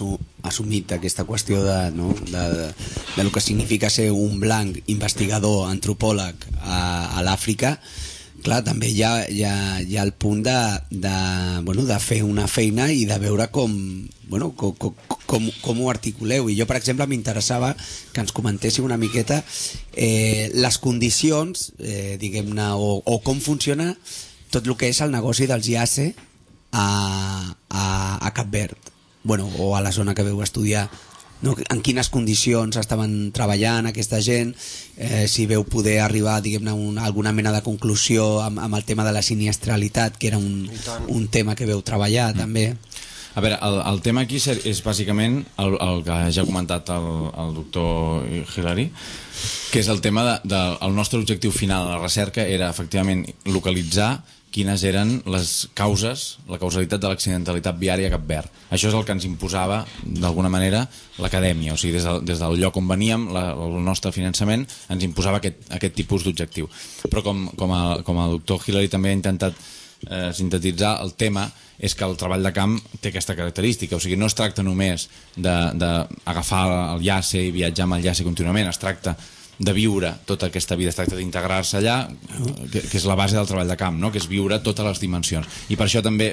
assumit aquesta qüestió de, no, de, de, de lo que significa ser un blanc investigador, antropòleg a, a l'Àfrica, clar, també hi ha, hi ha, hi ha el punt de, de, bueno, de fer una feina i de veure com, bueno, com, com, com, com ho articuleu. I jo, per exemple, m'interessava que ens comentéssiu una miqueta eh, les condicions, eh, diguem-ne, o, o com funciona tot el que és el negoci dels I A C E a, a, a Cap Verd, bueno, o a la zona que veu estudiar. No? En quines condicions estaven treballant aquesta gent, eh, si veu poder arribar, diguem-ne, a alguna mena de conclusió amb, amb el tema de la siniestralitat, que era un, un tema que veu treballar mm. també. A veure, el, el tema aquí és bàsicament el, el que ja ha comentat el, el doctor Hilary, que és el tema de, de, el nostre objectiu final de la recerca era efectivament localitzar quines eren les causes, la causalitat de l'accidentalitat viària a Cap Verd. Això és el que ens imposava, d'alguna manera, l'acadèmia. O sigui, des, de, des del lloc on veníem, la, el nostre finançament, ens imposava aquest, aquest tipus d'objectiu. Però com, com, a, com el doctor Hilary també ha intentat eh, sintetitzar, el tema és que el treball de camp té aquesta característica. O sigui, no es tracta només d'agafar el I A C E i viatjar amb el I A C E contínuament, es tracta de viure tota aquesta vida, es tracta d'integrar-se allà, que, que és la base del treball de camp, no? Que és viure totes les dimensions. I per això també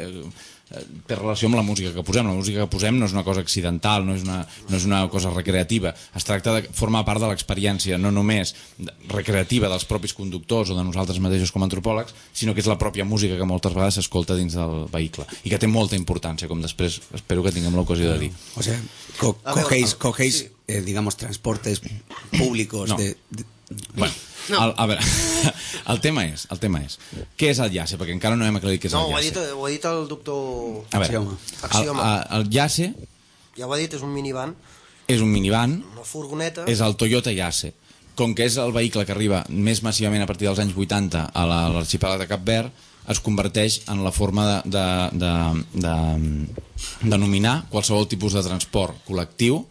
té relació amb la música que posem. La música que posem no és una cosa accidental, no és una, no és una cosa recreativa. Es tracta de formar part de l'experiència, no només recreativa dels propis conductors o de nosaltres mateixos com a antropòlegs, sinó que és la pròpia música que moltes vegades s'escolta dins del vehicle i que té molta importància, com després espero que tinguem l'ocasió de dir. O sea, co cogéis, cogéis eh, digamos, transportes públicos no. de... de... Bueno, no. el, a veure, el tema és, el tema és, què és el I A C E? Perquè encara no hem aclarit què és no, el I A C E. No, ho ha dit el doctor... A veure, Axioma. El, el I A C E... Ja ho ha dit, és un minivan. És un minivan. Una furgoneta. És el Toyota I A C E. Com que és el vehicle que arriba més massivament a partir dels anys vuitanta a l'arxipèlag de Cap Verd, es converteix en la forma de, de, de, de denominar qualsevol tipus de transport col·lectiu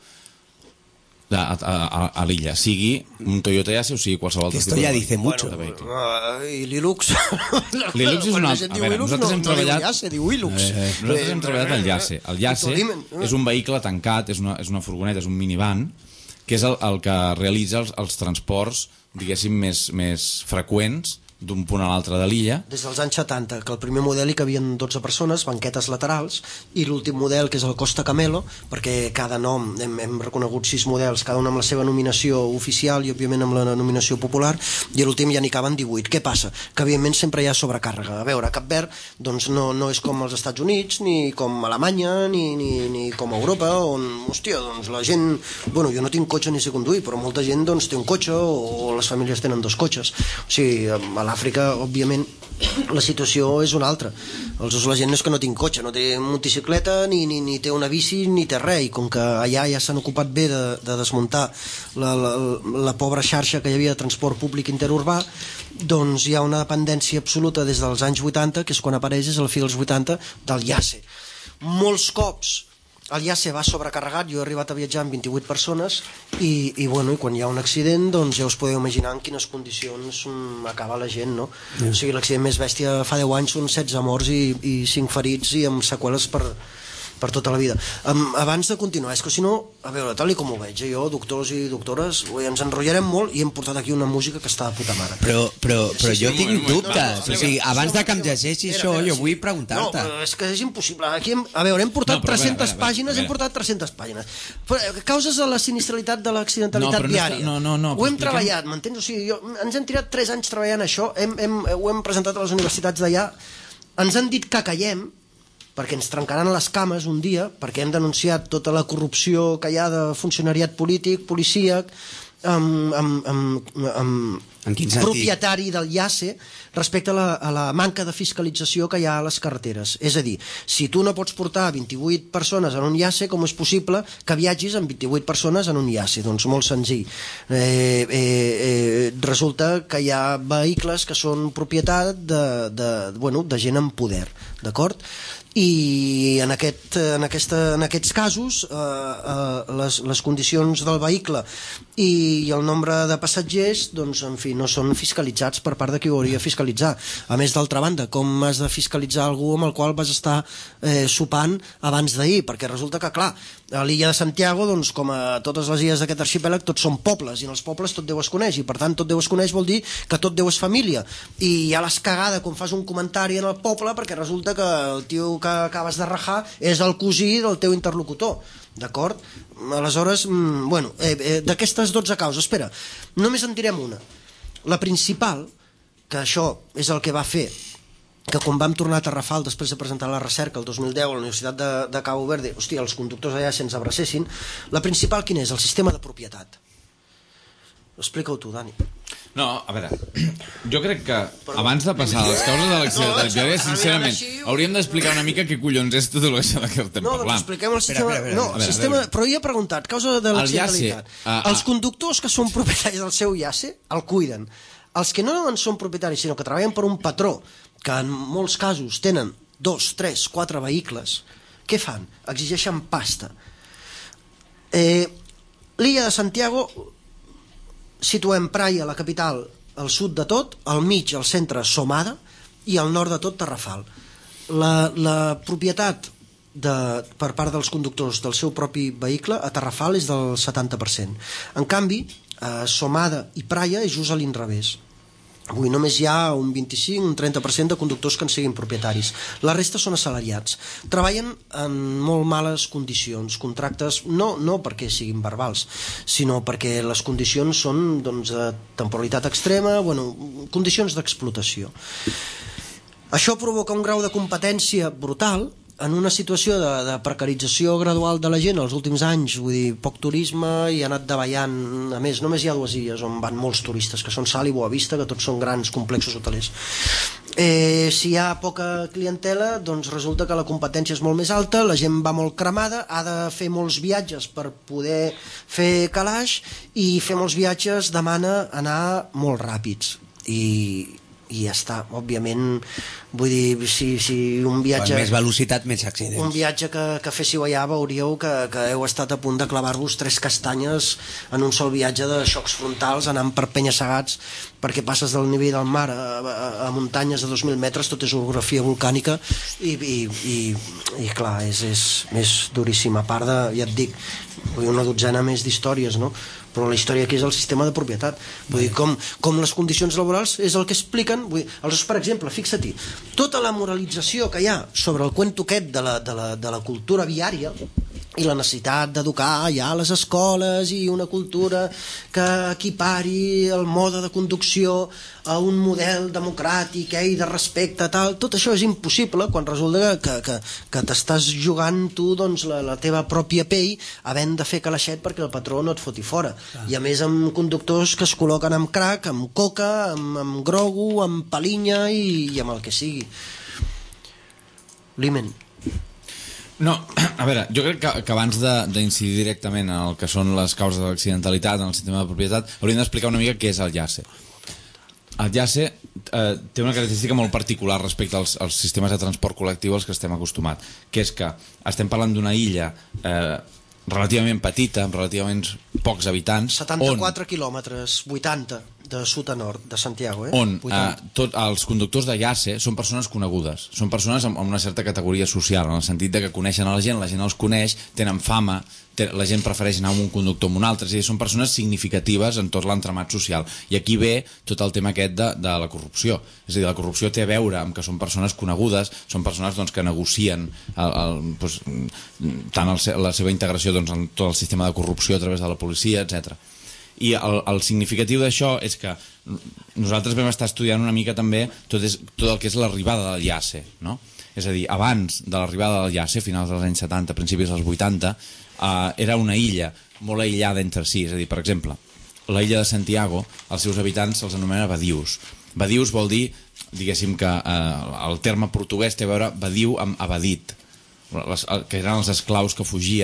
a, a, a, a l'illa, sigui un Toyota I A C E o sigui qualsevol que altre esto tipus ya de, dice mucho. de vehicle. Uh, I l'Ilux. L'Ilux és una... A veure, nosaltres hem treballat... No diu I A C E, diu Ilux. Eh, nosaltres hem treballat al I A C E. El I A C E és un vehicle tancat, és una, és una furgoneta, és un minivan, que és el, el que realitza els, els transports, diguéssim, més, més freqüents d'un punt a l'altre de l'illa. Des dels anys setanta, que el primer model hi cabien dotze persones, banquetes laterals, i l'últim model, que és el Costa Camelo, perquè cada nom, hem, hem reconegut sis models, cada un amb la seva nominació oficial i òbviament amb la nominació popular, i a l'últim ja n'hi caben divuit. Què passa? Que evidentment sempre hi ha sobrecàrrega. A veure, a Cap Verd doncs no, no és com als Estats Units, ni com a Alemanya, ni, ni, ni com a Europa, on, hòstia, doncs la gent... Bueno, jo no tinc cotxe ni sé conduir, però molta gent doncs té un cotxe, o les famílies tenen dos cotxes. O sigui, a l'Àfrica, òbviament, la situació és una altra. Els la gent és que no tinc cotxe, no té motocicleta, ni, ni, ni té una bici, ni té res, i com que allà ja s'han ocupat bé de, de desmuntar la, la, la pobra xarxa que hi havia de transport públic interurbà, doncs hi ha una dependència absoluta des dels anys vuitanta, que és quan apareix, és a la fi dels vuitanta, del I A C E. Molts cops el I A C E va sobrecarregat, jo he arribat a viatjar amb vint-i-vuit persones i, i, bueno, i quan hi ha un accident doncs ja us podeu imaginar en quines condicions mm, acaba la gent, no? Yeah. O sigui, l'accident més bèstia fa deu anys són setze morts i, i cinc ferits i amb seqüeles per, per tota la vida. Um, abans de continuar, és que si no, a veure, tal i com ho veig, eh, jo, doctors i doctores, ui, ens enrotllarem molt i hem portat aquí una música que està de puta mare. Però, però, però sí, sí, jo sí, tinc no, no, dubtes, no, no, no, o sigui, abans de que em no, llegeixis espera, això, espera, jo sí. vull preguntar-te. No, però és que és impossible. Aquí hem, a veure, hem portat No, però a veure, tres-centes a veure, pàgines, a veure. hem portat tres-centes pàgines. Però, causes de la sinistralitat, de l'accidentalitat No, però no viària. està- no, no, no, ho però hem expliquem- treballat, m'entens? O sigui, jo, ens hem tirat tres anys treballant això, hem, hem, ho hem presentat a les universitats d'allà, ens han dit que callem, perquè ens trencaran les cames un dia, perquè hem denunciat tota la corrupció que hi ha de funcionariat polític, policíac, amb, amb, amb, amb En quin sentit? propietari del I A C E respecte a la, a la manca de fiscalització que hi ha a les carreteres. És a dir, si tu no pots portar vint-i-vuit persones en un I A C E, com és possible que viatgis amb vint-i-vuit persones en un I A C E? Doncs molt senzill. Eh, eh, eh, resulta que hi ha vehicles que són propietat de, de, bueno, de gent amb poder, d'acord? i en, aquest, en, aquesta, en aquests casos eh, eh, les, les condicions del vehicle i el nombre de passatgers doncs, en fi, no són fiscalitzats per part de qui ho hauria de fiscalitzar. A més, d'altra banda, com has de fiscalitzar algú amb el qual vas estar eh, sopant abans d'ahir? Perquè resulta que, clar, a l'illa de Santiago, doncs, com a totes les illes d'aquest arxipèlag, tots són pobles, i en els pobles tot Déu es coneix, i per tant tot Déu es coneix vol dir que tot Déu és família, i hi ha l'escagada quan fas un comentari en el poble perquè resulta que el tio que acabes de rajar és el cosí del teu interlocutor, d'acord? Aleshores, mm, bueno, eh, eh, d'aquestes dotze causes, espera, només en direm una. La principal, que això és el que va fer que quan vam tornar a Tarrafal després de presentar la recerca el dos mil deu a la Universitat de, de Cabo Verde, hòstia, els conductors allà se'ns abracessin, la principal quin és? El sistema de propietat. Explica-ho tu, Dani. No, a veure, jo crec que abans de passar a les causes de l'accidental viària, sincerament, hauríem d'explicar una mica què collons és tot això de què estem no, parlant. No, expliquem el sistema... Espera, espera, no, a veure, sistema... a veure. Però jo he preguntat, causa de l'accidentalitat. Ah, ah. Els conductors que són propietaris del seu iase el cuiden. Els que no en són propietaris, sinó que treballen per un patró, que en molts casos tenen dos, tres, quatre vehicles, què fan? Exigeixen pasta. Eh, L'illa de Santiago... Situem Praia, la capital, al sud de tot, al mig, al centre, Somada, i al nord de tot, Tarrafal. La, la propietat de, per part dels conductors del seu propi vehicle a Tarrafal és del setanta per cent. En canvi, a Somada i Praia és just a l'inrevés. Avui només hi ha un vint-i-cinc, un trenta per cent de conductors que en siguin propietaris. La resta són assalariats. Treballen en molt males condicions, contractes, no, no perquè siguin verbals, sinó perquè les condicions són doncs, de temporalitat extrema, bueno, condicions d'explotació. Això provoca un grau de competència brutal en una situació de, de precarització gradual de la gent els últims anys, vull dir, poc turisme i ha anat davallant, a més, només hi ha dues illes on van molts turistes, que són Sal i Boavista, que tots són grans complexos hotelers. Eh, si hi ha poca clientela, doncs resulta que la competència és molt més alta, la gent va molt cremada, ha de fer molts viatges per poder fer calaix, i fer molts viatges demana anar molt ràpids, i... i ja està, òbviament, vull dir, si, si un viatge... Quan més velocitat, més accidents. Un viatge que, que féssiu allà veuríeu que, que heu estat a punt de clavar-vos tres castanyes en un sol viatge de xocs frontals, anant per penya-segats, perquè passes del nivell del mar a, a, a muntanyes de dos mil metres, tot és orografia volcànica, i, i, i, i clar, és, és més duríssim, a part de, ja et dic, una dotzena més d'històries, no? Però la història aquí és el sistema de propietat. Vull dir, com, com les condicions laborals és el que expliquen. Vull dir, aleshores, per exemple, fixa-t'hi, tota la moralització que hi ha sobre el cuento aquest de la, de la, de la cultura viària i la necessitat d'educar ja a les escoles i una cultura que equipari el mode de conducció a un model democràtic eh, i de respecte, tal, tot això és impossible quan resulta que, que, que t'estàs jugant tu doncs, la, la teva pròpia pell havent de fer calaixet perquè el patró no et foti fora. Ah. I a més amb conductors que es col·loquen amb crack, amb coca, amb, amb grogu, amb palinya i, i amb el que sigui. Limen. No, a veure, jo crec que, que abans d'incidir directament en el que són les causes de l'accidentalitat, en el sistema de propietat, hauríem d'explicar una mica què és el IACE. El IACE eh, té una característica molt particular respecte als, als sistemes de transport col·lectiu als que estem acostumats, que és que estem parlant d'una illa eh, relativament petita, amb relativament pocs habitants, setanta-quatre quilòmetres, vuitanta de sud a nord de Santiago, eh? On eh, tot, els conductors de IACE són persones conegudes, són persones amb, amb una certa categoria social, en el sentit de que coneixen a la gent, la gent els coneix, tenen fama, té, la gent prefereix anar amb un conductor o amb un altre, és a dir, són persones significatives en tot l'entramat social. I aquí ve tot el tema aquest de, de la corrupció. És a dir, la corrupció té a veure amb que són persones conegudes, són persones doncs, que negocien el, el, doncs, tant el, la seva integració doncs, en tot el sistema de corrupció a través de la policia, etcètera. I el, el significatiu d'això és que nosaltres vam estar estudiant una mica també tot, és, tot el que és l'arribada del IACE, no? És a dir, abans de l'arribada del IACE, finals dels anys setanta, principis dels vuitanta, eh, era una illa molt aïllada entre si. És a dir, per exemple, la illa de Santiago, els seus habitants se'ls anomena badius. Badius vol dir, diguéssim que eh, el terme portuguès té a veure badiu amb abadit, les, que eren els esclaus que fugien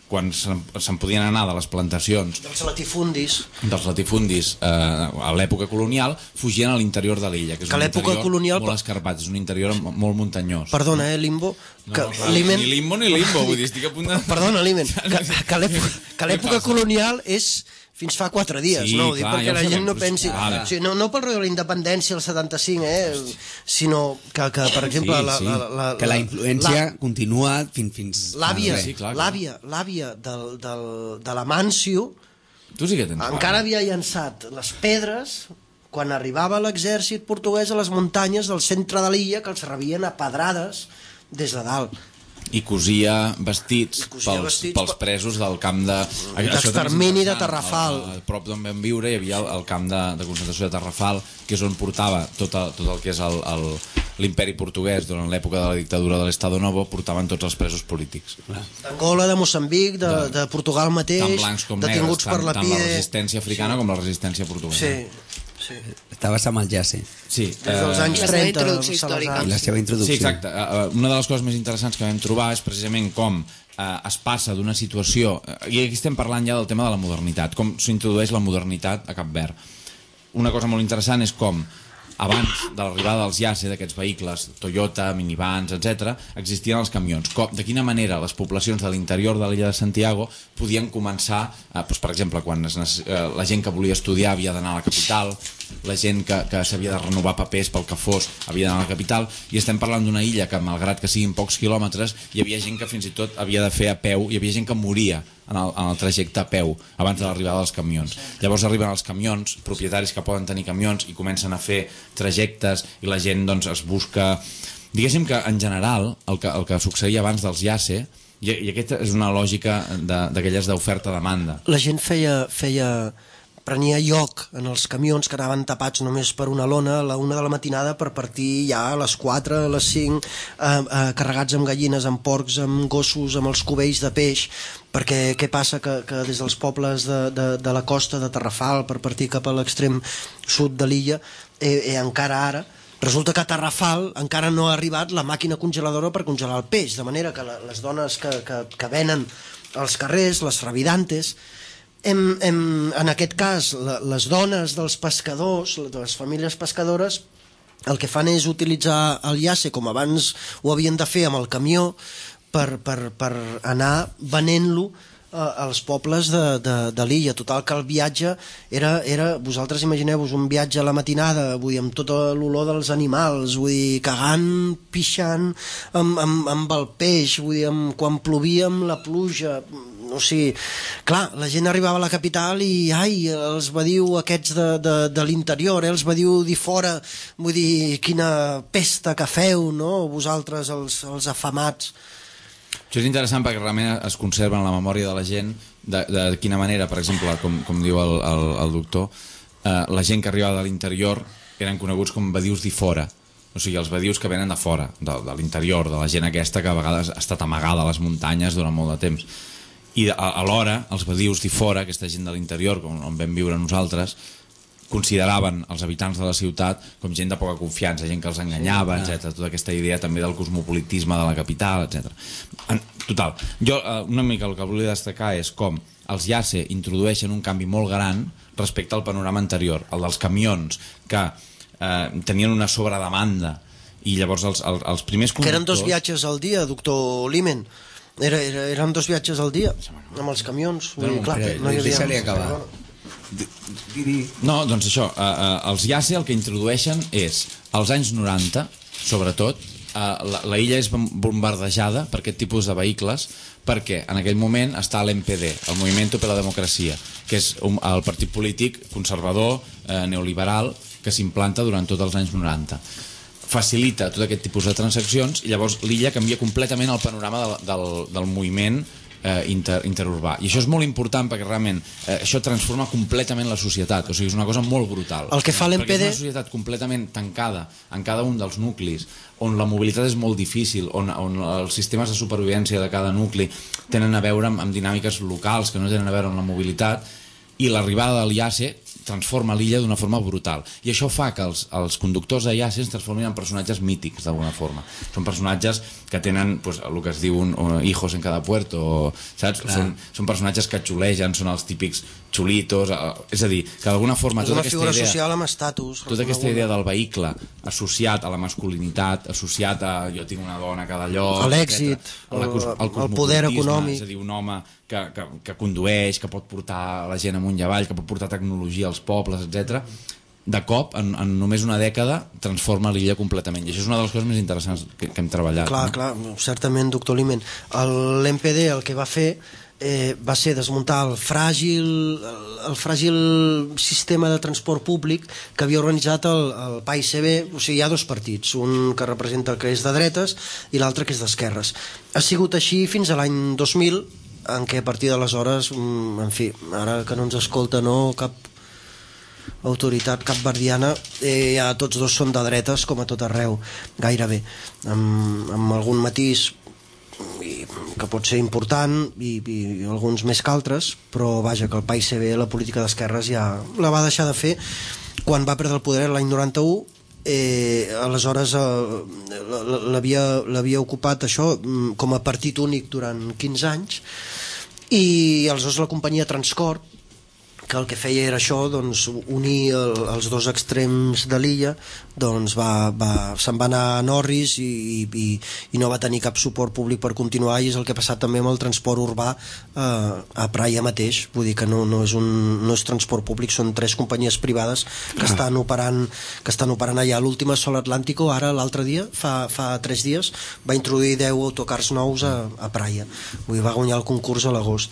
quan se'n, se'n podien anar de les plantacions dels latifundis, dels latifundis eh, a l'època colonial, fugien a l'interior de l'illa, que és que un l'època interior colonial... molt escarpat, és un interior molt muntanyós. Perdona, eh, Limbo, que No, clar, Limen... ni limbo ni limbo, vull dir, estic a punt de... Perdona, Limen, que, que l'època que l'època colonial és fins fa quatre dies, Sí, no? Ho dic clar, perquè ja ho la gent sabem, no però- pensi... Vale. O sigui, no, no pel rotllo de la independència el setanta-cinc, eh? Sinó que, que per exemple... Sí, la, sí. la, la, Que la influència la- continua fins... fins L'àvia, Sí, clar, clar. l'àvia, l'àvia del, del, de l'Amáncio Tu sí que tens encara havia llançat les pedres quan arribava l'exèrcit portuguès a les muntanyes del centre de l'illa, que els rebien a pedrades des de dalt. i cosia vestits, I cosia pels, vestits pels per- presos del camp de... D'extermini de Això també és interessant. Tarrafal. A, a prop d'on vam viure hi havia el, el camp de, de concentració de Tarrafal, que és on portava tot, el, tot el que és el, el, l'imperi portuguès durant l'època de la dictadura de l'Estado Novo, portaven tots els presos polítics. D'Angola, de Moçambic, de, de, de Portugal mateix, Tant blancs com negres, detinguts per tant, la tant la PIDE... resistència africana com la resistència portuguesa. Sí, sí. Estaves amb el Jace. Sí, Des dels eh, anys La seva trenta, introducció el Salazar. històrica. I la seva introducció. Sí, exacte. Uh, una de les coses més interessants que vam trobar és precisament com uh, es passa d'una situació... Uh, I aquí estem parlant ja del tema de la modernitat, com s'introdueix la modernitat a Cap Verd. Una cosa molt interessant és com abans de l'arribada dels Yase, d'aquests vehicles, Toyota, minivans, etcètera, existien els camions. Com, de quina manera les poblacions de l'interior de l'illa de Santiago podien començar, eh, doncs, per exemple, quan es, necess- eh, la gent que volia estudiar havia d'anar a la capital, la gent que, que s'havia de renovar papers pel que fos havia d'anar a la capital, i estem parlant d'una illa que, malgrat que siguin pocs quilòmetres, hi havia gent que fins i tot havia de fer a peu, hi havia gent que moria en el, en el trajecte a peu abans de l'arribada dels camions. Llavors arriben els camions, propietaris que poden tenir camions, i comencen a fer trajectes, i la gent doncs, es busca... Diguéssim que en general el que, el que succeïa abans dels Yase, i, i aquesta és una lògica de- d'aquelles d'oferta-demanda. La gent feia, feia prenia lloc en els camions que anaven tapats només per una lona a la una de la matinada per partir ja a les quatre, a les cinc, eh, eh, carregats amb gallines, amb porcs, amb gossos, amb els cubells de peix, perquè què passa? Que, que des dels pobles de, de, de la costa de Tarrafal per partir cap a l'extrem sud de l'illa, eh, eh, encara ara, resulta que a Tarrafal encara no ha arribat la màquina congeladora per congelar el peix, de manera que la, les dones que, que, que venen als carrers, les revidantes, Hem, hem, en aquest cas, la, les dones dels pescadors, de les famílies pescadores, el que fan és utilitzar el Yase, com abans ho havien de fer amb el camió, per, per, per anar venent-lo als pobles de, de, de l'illa. Total, que el viatge era, era vosaltres imagineu-vos un viatge a la matinada, vull dir, amb tota l'olor dels animals, vull dir, cagant, pixant amb, amb, amb el peix, vull dir, amb, quan plovia amb la pluja. O sigui, clar, la gent arribava a la capital i, ai, els badiu aquests de, de, de l'interior, eh, els badiu d'hi fora, vull dir, quina pesta que feu, no?, vosaltres, els, els afamats. Això és interessant perquè realment es conserva en la memòria de la gent de, de quina manera, per exemple, com, com diu el, el, el doctor, eh, la gent que arribava de l'interior eren coneguts com badius d'hi fora. O sigui, els badius que venen de fora, de, de l'interior, de la gent aquesta que a vegades ha estat amagada a les muntanyes durant molt de temps. I a- alhora, els badius d'hi fora, aquesta gent de l'interior, com on vam viure nosaltres, consideraven els habitants de la ciutat com gent de poca confiança, gent que els enganyava, etcètera. Tota aquesta idea també del cosmopolitisme de la capital, etcètera. En total, jo eh, una mica el que volia destacar és com els Yase introdueixen un canvi molt gran respecte al panorama anterior, el dels camions, que eh, tenien una sobredemanda, i llavors els, els, els primers Que eren dos conductors... viatges al dia, doctor Limen. Era, era, eren dos viatges al dia, amb els camions. Vull dir, clar, Però no hi havia... deixa-li acabar. No, doncs això, eh, eh, els Yase el que introdueixen és, als anys noranta, sobretot, eh, la, la illa és bom- bombardejada per aquest tipus de vehicles, perquè en aquell moment està l'M P D, el Movimiento per la Democracia, que és un, el partit polític conservador, eh, neoliberal, que s'implanta durant tots els anys noranta. Facilita tot aquest tipus de transaccions i llavors l'illa canvia completament el panorama del, del, del moviment eh, inter, interurbà. I això és molt important perquè realment eh, això transforma completament la societat. O sigui, és una cosa molt brutal. El que fa l'M P D- Perquè és una societat completament tancada en cada un dels nuclis, on la mobilitat és molt difícil, on, on els sistemes de supervivència de cada nucli tenen a veure amb, amb dinàmiques locals que no tenen a veure amb la mobilitat, i l'arribada del Yase transforma l'illa d'una forma brutal. I això fa que els, els conductors de llàcer es transformin en personatges mítics, d'alguna forma. Són personatges que tenen pues, el que es diu un, un hijos en cada puerto, saps? Són, són personatges que xulegen, són els típics xulitos, eh, és a dir, que d'alguna forma És tota una aquesta figura idea, social amb estatus. tota aquesta idea del vehicle associat a la masculinitat, associat a jo tinc una dona a cada lloc, A l'èxit, etcètera, a la cos- el- al el poder cosmopolitisme, econòmic. és a dir, un home que, que, que condueix, que pot portar la gent amunt i avall, que pot portar tecnologia als pobles, etcètera, de cop, en, en només una dècada, transforma l'illa completament. I això és una de les coses més interessants que, que hem treballat. Clar, no? clar, certament, doctor Liment. L'M P D el que va fer eh, va ser desmuntar el fràgil, el, el fràgil sistema de transport públic que havia organitzat el, el P A I C B. O sigui, hi ha dos partits, un que representa que és de dretes i l'altre que és d'esquerres. Ha sigut així fins a l'any dos mil, en què a partir d'aleshores, mm, en fi, ara que no ens escolta no cap autoritat capverdiana, eh, ja tots dos són de dretes com a tot arreu, gairebé, amb, amb algun matís i, que pot ser important i, i alguns més que altres, però vaja, que el P A I C B, la política d'esquerres, ja la va deixar de fer quan va perdre el poder l'any noranta-u. Eh, aleshores eh, l'havia ocupat això com a partit únic durant quinze anys, i aleshores la companyia Transcorp, que el que feia era això, doncs, unir el, els dos extrems de l'illa, doncs va, va, se'n va anar a Norris i, i, i no va tenir cap suport públic per continuar, i és el que ha passat també amb el transport urbà eh, a Praia mateix. Vull dir que no, no, és un, no és transport públic, són tres companyies privades que estan operant, que estan operant allà. L'última Sol Atlántico, ara l'altre dia, fa, fa tres dies, va introduir deu autocars nous a, a Praia. Vull dir, va guanyar el concurs a l'agost.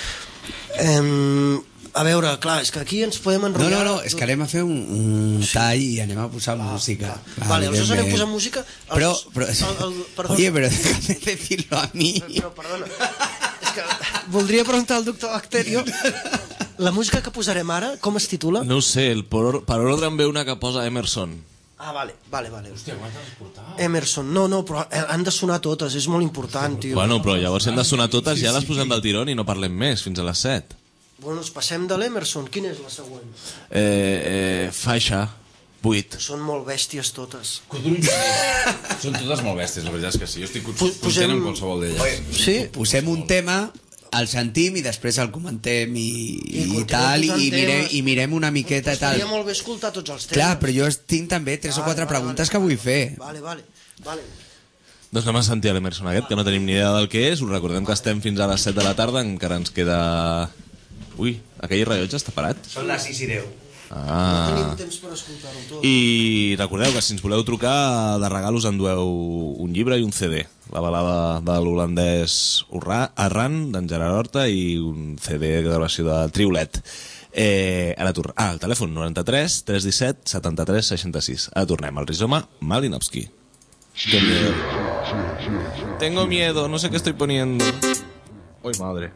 Eh, A veure, clar, és que aquí ens podem No, enrotllar... no, no, és que anem a fer un, un tall i anem a posar ah, música. Clar. Vale, aleshores anem a posar música... Els, Però, però, el, el, perdona, oye, pero déjame decirlo a mí. però, perdona, és que voldria preguntar al doctor Bacterio, la música que posarem ara, com es titula? No ho sé, el per, per ordre em ve una que posa Emerson. Ah, vale, vale, vale. Hòstia, Emerson, no, no, però han de sonar totes, és molt important, tio. Bueno, però llavors si hem de sonar totes, ja les posem del tirón i no parlem més, fins a les set. Bueno, ens passem de l'Emerson. Quina és la següent? Eh, eh, faixa, vuit. Són molt bèsties totes. Són totes molt bèsties, la veritat és que sí. Jo estic Posem- content amb qualsevol d'elles. Sí? Posem un tema, el sentim i després el comentem i, I i, continuem tal, posant i mirem, temes. i mirem una miqueta i tal. Estaria molt bé escoltar tots els temes. Clar, però jo tinc també tres o quatre preguntes que vull fer. Vale, vale, vale. Doncs anem a sentir a l'Emerson aquest, que no tenim ni idea del que és. Us recordem que estem fins a les set de la tarda, encara ens queda... Ui, aquell rellotge està parat? Són les sis i deu. No Ah. tenim temps per escoltar-ho tot. I recordeu que si ens voleu trucar, de regal us endueu un llibre i un C D. La balada de l'holandès Arran, d'en Gerard Horta, i un C D de gravació de Triolet. Eh, ara tornem. Ah, el telèfon noranta-tres tres disset setanta-tres seixanta-sis. Ara tornem al Rizoma Malinowski. Qué miedo. Tengo miedo, no sé qué estoy poniendo. Uy, madre.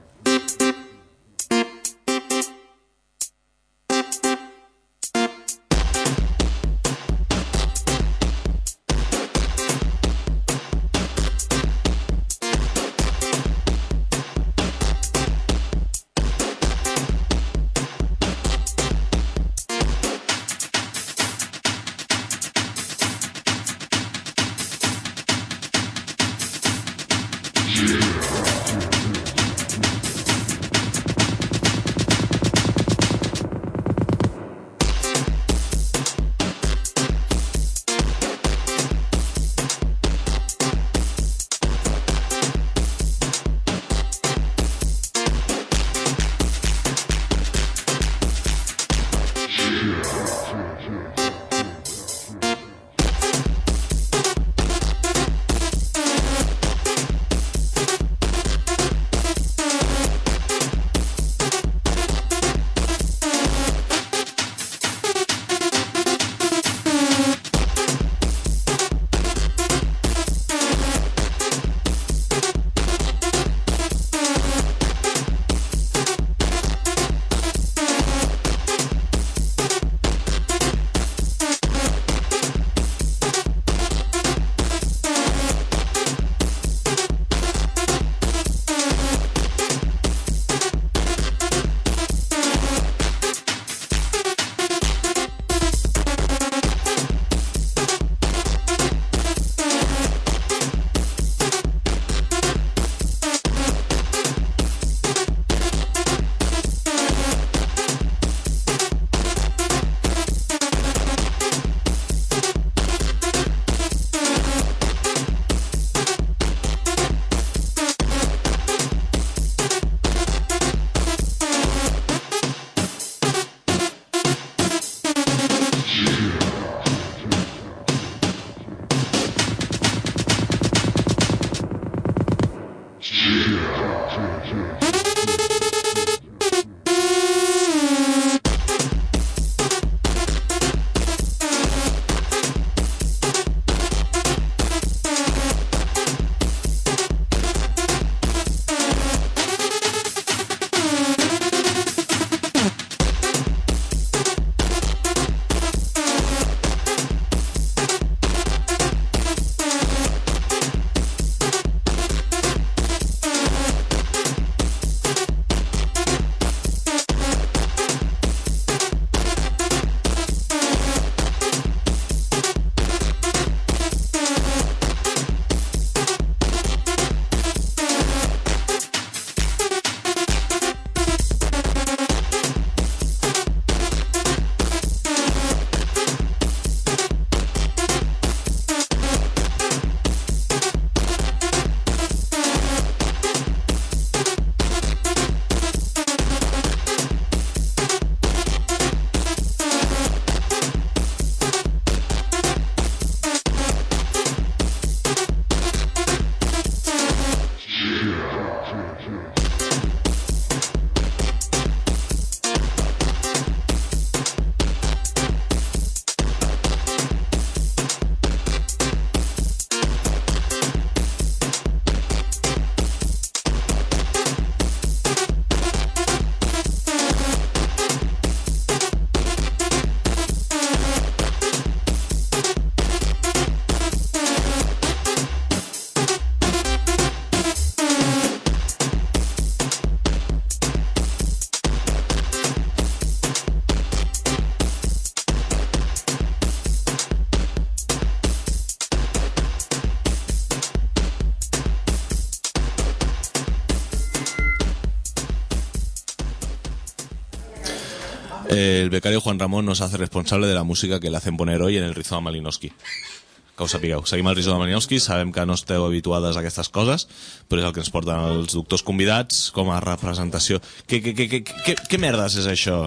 Eh, el becario Juan Ramón nos hace responsable de la música que le hacen poner hoy en el Rizoma Malinowski. Que ho sapigueu. Seguim el Rizoma Malinowski, sabem que no esteu habituades a aquestes coses, però és el que ens porten els doctors convidats com a representació. Què, què, què, què, què, què merdes és això?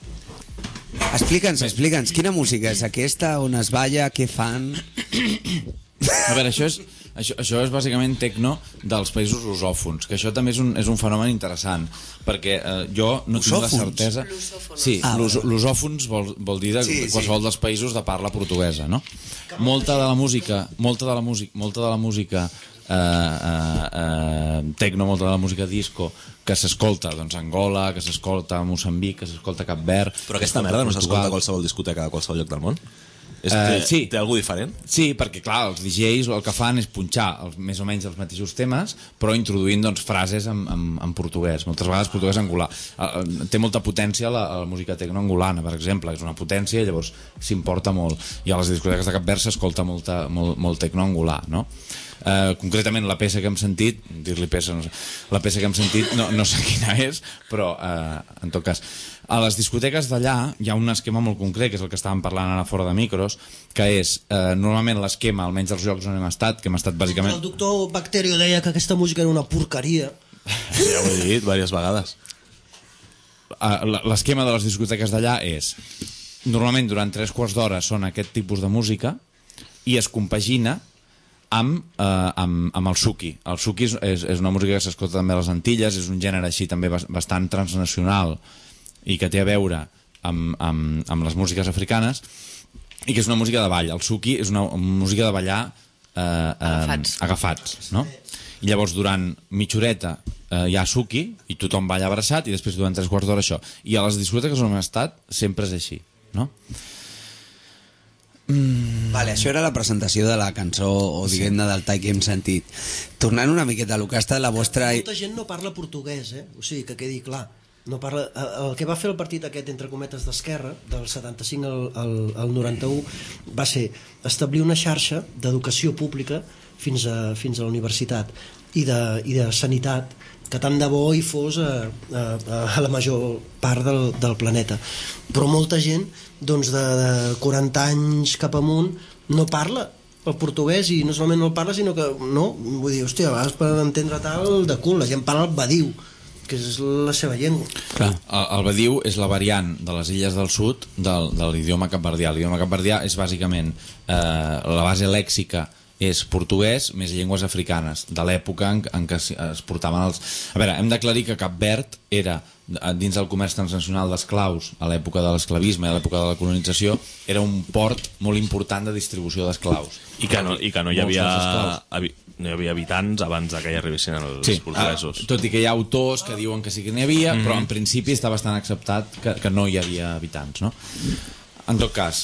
Explica'ns, explica'ns, quina música és aquesta, on es balla, què fan... A veure, això és, això, això és bàsicament tecno dels països lusòfons, que això també és un, és un fenomen interessant, perquè eh, jo no tinc la certesa... Sí, Ah, lus, lusòfons vol, vol dir de Sí, sí. qualsevol dels països de parla portuguesa, no? Molta de la música, molta de la música, molta de la música eh, eh, eh, tecno, molta de la música disco que s'escolta doncs, a Angola, que s'escolta a Moçambic, que s'escolta a Cap Verd... Però aquesta merda no s'escolta a qualsevol discoteca de qualsevol lloc del món? És, Eh, té, sí. té algú diferent? Sí, perquè clar, els D Js el que fan és punxar els, més o menys els mateixos temes, però introduint doncs, frases en, en, en portuguès, moltes vegades portuguès angolà. Eh, té molta potència la, la música tecno angolana, per exemple, és una potència i llavors s'importa molt. I a les discoteques de Cap Verd s'escolta molta, molt, molt tecno angolà, no? Eh, concretament la peça que hem sentit, dir-li peça, no sé, la peça que hem sentit no, no sé quina és, però eh, en tot cas a les discoteques d'allà hi ha un esquema molt concret, que és el que estàvem parlant ara fora de micros, que és eh, normalment l'esquema, almenys als llocs on hem estat, que hem estat bàsicament... El doctor Bacterio deia que aquesta música era una porqueria. Ja ho he dit diverses vegades. Eh, l'esquema de les discoteques d'allà és normalment durant tres quarts d'hora són aquest tipus de música i es compagina amb, eh, amb, amb el suki. El suki és, és, és una música que s'escolta també a les Antilles, és un gènere així també bastant transnacional i que té a veure amb, amb, amb les músiques africanes i que és una música de ball. El suki és una música de ballar eh, eh, Agafats. agafats, no? I llavors durant mitja horeta eh, hi ha suki i tothom balla abraçat i després durant tres quarts d'hora això. I a les discoteques on hem estat sempre és així, no? Vale, això era la presentació de la cançó o diguem-ne del tall que hem sentit. Tornant una miqueta a lo que ha estat la vostra... Molta gent no parla portuguès, eh? O sigui, que quedi clar. No parla... El que va fer el partit aquest, entre cometes, d'Esquerra, del setanta-cinc al, al, al noranta-u, va ser establir una xarxa d'educació pública fins a, fins a la universitat i de, i de sanitat, que tant de bo hi fos a, a, a la major part del, del planeta. Però molta gent, doncs, de, de quaranta anys cap amunt, no parla el portuguès, i no solament no el parla, sinó que, no, vull dir, hòstia, a vegades per entendre tal de cul, la gent parla el badiu, que és la seva llengua. Clar. El, el badiu és la variant de les illes del sud del, de l'idioma capverdià. L'idioma capverdià és bàsicament eh, la base lèxica és portuguès més llengües africanes de l'època en, en què es, es portaven els... A veure, hem d'aclarir que Cap Verd era, dins del comerç transnacional d'esclaus a l'època de l'esclavisme i a l'època de la colonització, era un port molt important de distribució d'esclaus. I que no, i que no hi Molts havia... dels esclaus. Havi, no hi havia habitants abans que hi arribessin els Sí, portuguesos. ah, tot i que hi ha autors que diuen que sí que n'hi havia, mm-hmm. però en principi està bastant acceptat que, que no hi havia habitants, no? En tot cas,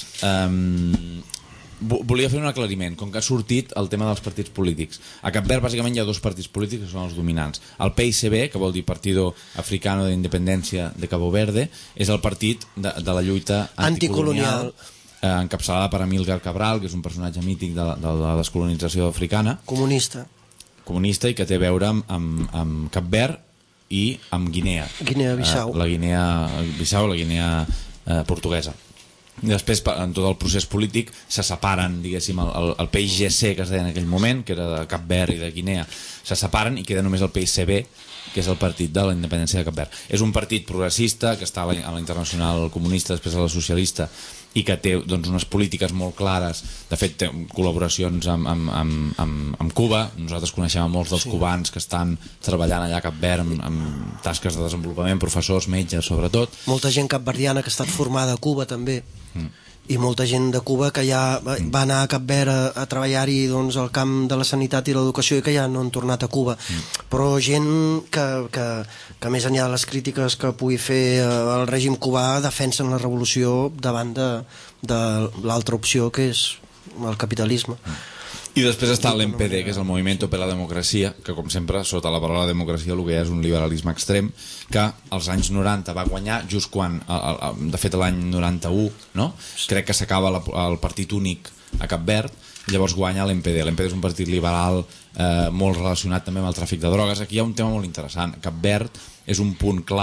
um, volia fer un aclariment, com que ha sortit el tema dels partits polítics. A Cap Verd bàsicament hi ha dos partits polítics que són els dominants. El P I C B, que vol dir Partido Africano de Independència de Cabo Verde, és el partit de, de la lluita anticolonial, Anticolonial. eh, encapçalada per Amílcar Cabral, que és un personatge mític de, la- de la descolonització africana, Comunista. comunista, i que té a veure amb, amb, amb Cap Verd i amb Guinea. Guinea-Bissau. Eh, la Guinea Bissau, la Guinea eh, portuguesa. I després, pa- en tot el procés polític, se separen, diguéssim, el, el, el P I G C, que es deia en aquell moment, que era de Cap Verd i de Guinea, se separen i queda només el P I C B, que és el partit de la independència de Cap Verd. És un partit progressista, que està a la, a la internacional comunista, després a la socialista, i que té doncs, unes polítiques molt clares. De fet, té col·laboracions amb, amb, amb, amb, amb Cuba. Nosaltres coneixem a molts dels sí. cubans que estan treballant allà a Cap Verd amb, amb tasques de desenvolupament, professors, metges, sobretot. Molta gent capverdiana que ha estat formada a Cuba també, mm. i molta gent de Cuba que ja va, va anar a Cap Verd a, a treballar-hi, doncs, al camp de la sanitat i l'educació, i que ja no han tornat a Cuba. Mm. Però gent que, que, que més enllà de les crítiques que pugui fer el règim cubà, defensen la revolució davant de, de l'altra opció, que és el capitalisme. Mm. I després està l'M P D, que és el Movimiento per la Democràcia, que com sempre, sota la paraula democràcia, el que hi ha és un liberalisme extrem, que als anys noranta va guanyar just quan, de fet l'any noranta-u, no? Crec que s'acaba el partit únic a Cap Verd, llavors guanya l'M P D. L'M P D és un partit liberal eh, molt relacionat també amb el tràfic de drogues. Aquí hi ha un tema molt interessant. Cap Verd és un punt clau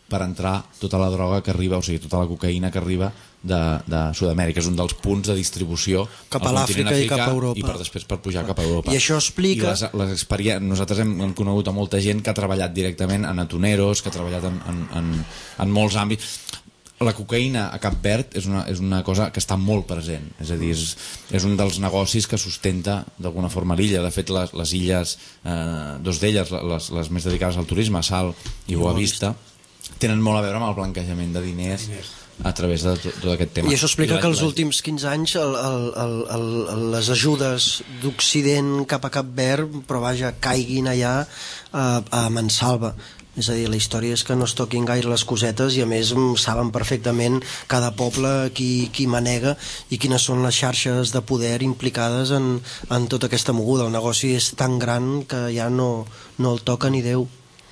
per entrar tota la droga que arriba, o sigui, tota la cocaïna que arriba de, de Sud-amèrica. És un dels punts de distribució cap a l'Àfrica i cap a Europa. I per després per pujar cap a Europa. I això explica... I les, les experi... Nosaltres hem, hem conegut a molta gent que ha treballat directament en atuneros, que ha treballat en, en, en, en molts àmbits. La cocaïna a Cap Verd és una, és una cosa que està molt present, és a dir, és, és un dels negocis que sustenta d'alguna forma l'illa. De fet, les, les illes, eh, dos d'elles, les, les més dedicades al turisme, Sal i Boavista, tenen molt a veure amb el blanquejament de diners a través de tot, tot aquest tema. I això explica I la, que els la... últims quinze anys el, el, el, el, les ajudes d'Occident cap a Cap Verd, però vaja, caiguin allà a, a Mansalva. És a dir, la història és que no es toquin gaire les cosetes i a més saben perfectament cada poble qui, qui manega i quines són les xarxes de poder implicades en, en tota aquesta moguda. El negoci és tan gran que ja no, no el toca ni Déu.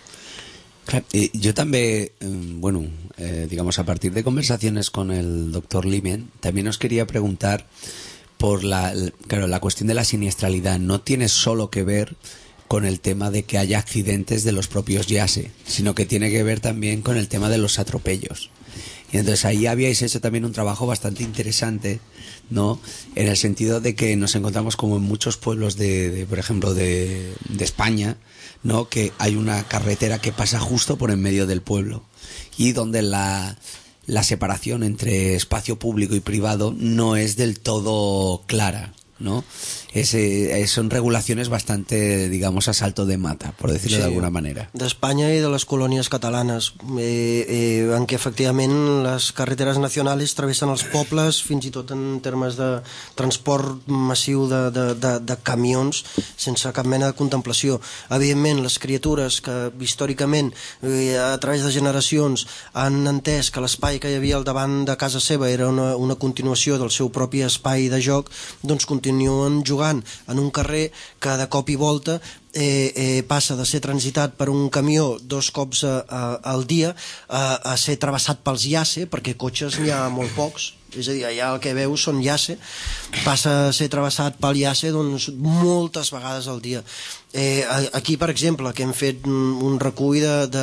Yo también, bueno, eh, digamos, a partir de conversaciones con el doctor Limen, también os quería preguntar por la, claro, la cuestión de la siniestralidad. No tiene solo que ver con el tema de que haya accidentes de los propios yase, sino que tiene que ver también con el tema de los atropellos. Y entonces ahí habíais hecho también un trabajo bastante interesante, ¿no? En el sentido de que nos encontramos como en muchos pueblos de, de por ejemplo, de, de España, ¿no? Que hay una carretera que pasa justo por en medio del pueblo y donde la, la separación entre espacio público y privado no es del todo clara, ¿no? Es, eh, son regulaciones bastante, digamos, a salto de mata, por decirlo sí, de alguna manera. D'Espanya i de les colònies catalanes, eh, eh, en què efectivament les carreteres nacionals travessen els pobles, fins i tot en termes de transport massiu de, de, de, de camions, sense cap mena de contemplació. Evidentment, les criatures que històricament, eh, a través de generacions, han entès que l'espai que hi havia al davant de casa seva era una, una continuació del seu propi espai de joc, doncs continuen jugant en un carrer que de cop i volta eh, eh, passa de ser transitat per un camió dos cops a, a, al dia a, a ser travessat pels yase, perquè cotxes n'hi ha molt pocs, és a dir, allà el que veus són yase, passa a ser travessat pel yase doncs, moltes vegades al dia. Eh, aquí, per exemple, que hem fet un recull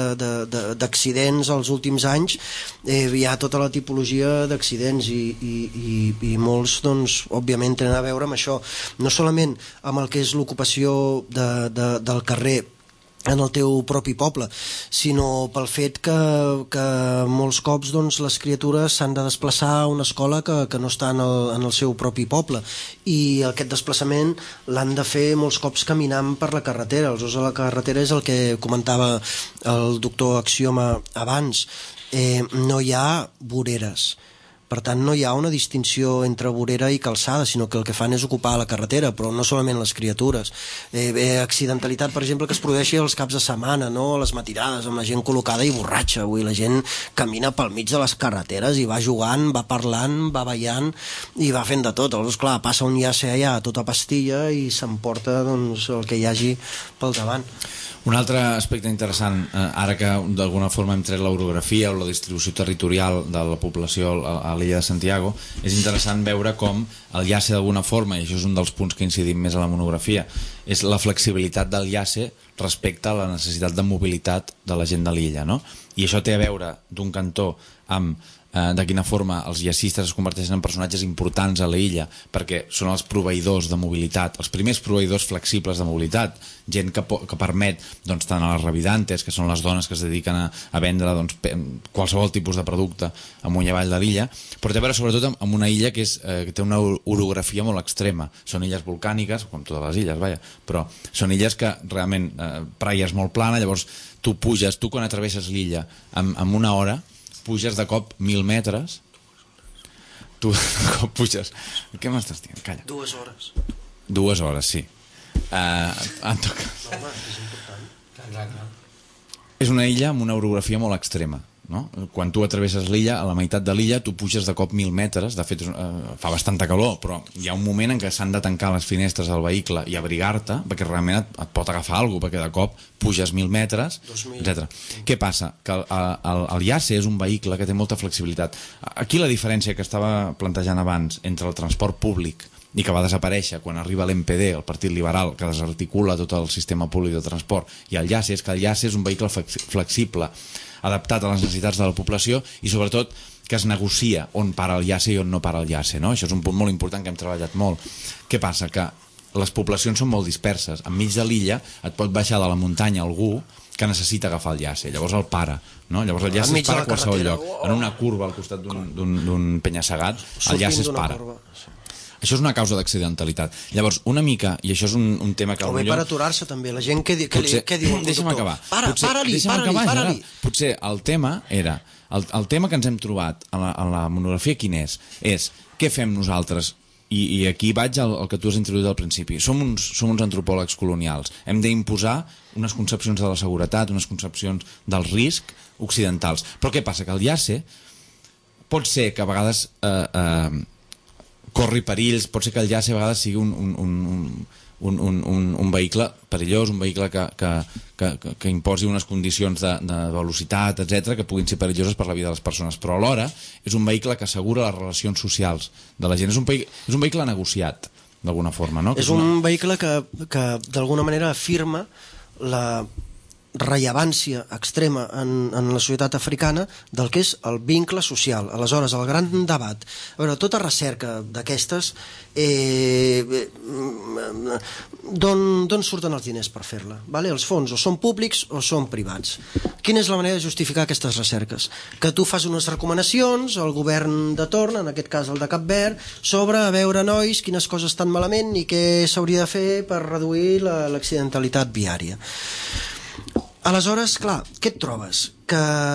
d'accidents els últims anys, eh, hi ha tota la tipologia d'accidents i, i, i, i molts, doncs, òbviament, tenen a veure amb això, no solament amb el que és l'ocupació de, de, del carrer en el teu propi poble, sinó pel fet que, que molts cops doncs, les criatures s'han de desplaçar a una escola que, que no està en el, en el seu propi poble, i aquest desplaçament l'han de fer molts cops caminant per la carretera. Els ús de la carretera és el que comentava el doctor Axioma abans, eh, no hi ha voreres. Per tant, no hi ha una distinció entre vorera i calçada, sinó que el que fan és ocupar la carretera, però no solament les criatures. Eh, eh, accidentalitat, per exemple, que es produeixi els caps de setmana, no? A les matinades, amb la gent col·locada i borratxa. Avui la gent camina pel mig de les carreteres i va jugant, va parlant, va ballant i va fent de tot. Aleshores, clar, passa un llace allà a tota pastilla i s'emporta doncs, el que hi hagi pel davant. Un altre aspecte interessant, eh, ara que d'alguna forma hem tret l'orografia o la distribució territorial de la població a, a l'illa de Santiago, és interessant veure com el llace d'alguna forma, i això és un dels punts que incidim més a la monografia, és la flexibilitat del llace respecte a la necessitat de mobilitat de la gent de l'illa, no? I això té a veure d'un cantó amb eh, de quina forma els llacistes es converteixen en personatges importants a la illa, perquè són els proveïdors de mobilitat, els primers proveïdors flexibles de mobilitat, gent que, que permet doncs, tant a les revidantes, que són les dones que es dediquen a, a vendre doncs, qualsevol tipus de producte amunt i avall de l'illa, però té a veure sobretot amb, amb una illa que, és, eh, que té una orografia molt extrema. Són illes volcàniques, com totes les illes, vaja, però són illes que realment eh, praia és molt plana, llavors tu puges, tu quan atravesses l'illa en, en una hora, puges de cop mil metres, tu de cop puges... Què m'estàs dient? Calla. Dues hores. Dues hores, sí. Uh, en tot cas. No, home, és important. És una illa amb una orografia molt extrema, no? Quan tu travesses l'illa, a la meitat de l'illa tu puges de cop mil metres, de fet uh, fa bastanta calor, però hi ha un moment en què s'han de tancar les finestres del vehicle i abrigar-te, perquè realment et, et pot agafar alguna cosa, perquè de cop puges mil metres, etcètera. Què passa? Que el, el, el llace és un vehicle que té molta flexibilitat. Aquí la diferència que estava plantejant abans entre el transport públic i que va desaparèixer quan arriba l'M P D, el Partit Liberal, que desarticula tot el sistema públic de transport, i el llace és que el llace és un vehicle flexible. adaptat a les necessitats de la població i sobretot que es negocia on para el llace i on no para el llace, no? Això és un punt molt important que hem treballat molt. Què passa? Que les poblacions són molt disperses. Enmig de l'illa et pot baixar de la muntanya algú que necessita agafar el llace, llavors el para, no? Llavors el llace es para a qualsevol lloc. En una curva al costat d'un penya-segat, el llace es para. Això és una causa d'accidentalitat. Llavors, una mica, i això és un, un tema que... O bé per aturar-se també, la gent que, di, que, potser, li, que diu al deixa'm conductor. acabar. Para, potser, para-li, deixa'm para-li, acabar, para-li. Potser el tema era... El, el tema que ens hem trobat a la, a la monografia quin és? És què fem nosaltres? I, i aquí vaig al, al que tu has introduït al principi. Som uns, som uns antropòlegs colonials. Hem d'imposar unes concepcions de la seguretat, unes concepcions del risc occidentals. Però què passa? Que el llace pot ser que a vegades eh, eh, corri perills, pot ser que el llace a vegades sigui un, un, un, un, un, un, un vehicle perillós, un vehicle que, que, que, que imposi unes condicions de, de velocitat, etcètera, que puguin ser perilloses per la vida de les persones. Però alhora és un vehicle que assegura les relacions socials de la gent. És un, és un vehicle negociat, d'alguna forma, no? Que és un una... vehicle que, que d'alguna manera afirma la rellevància extrema en, en la societat africana del que és el vincle social. Aleshores, el gran debat, a veure, tota recerca d'aquestes, eh, d'on surten els diners per fer-la? Vale? Els fons o són públics o són privats. Quina és la manera de justificar aquestes recerques? Que tu fas unes recomanacions al govern de torn, en aquest cas el de Cap Verd, sobre a veure, nois, quines coses estan malament i què s'hauria de fer per reduir l'accidentalitat viària. Aleshores, clar, què et trobes? Que,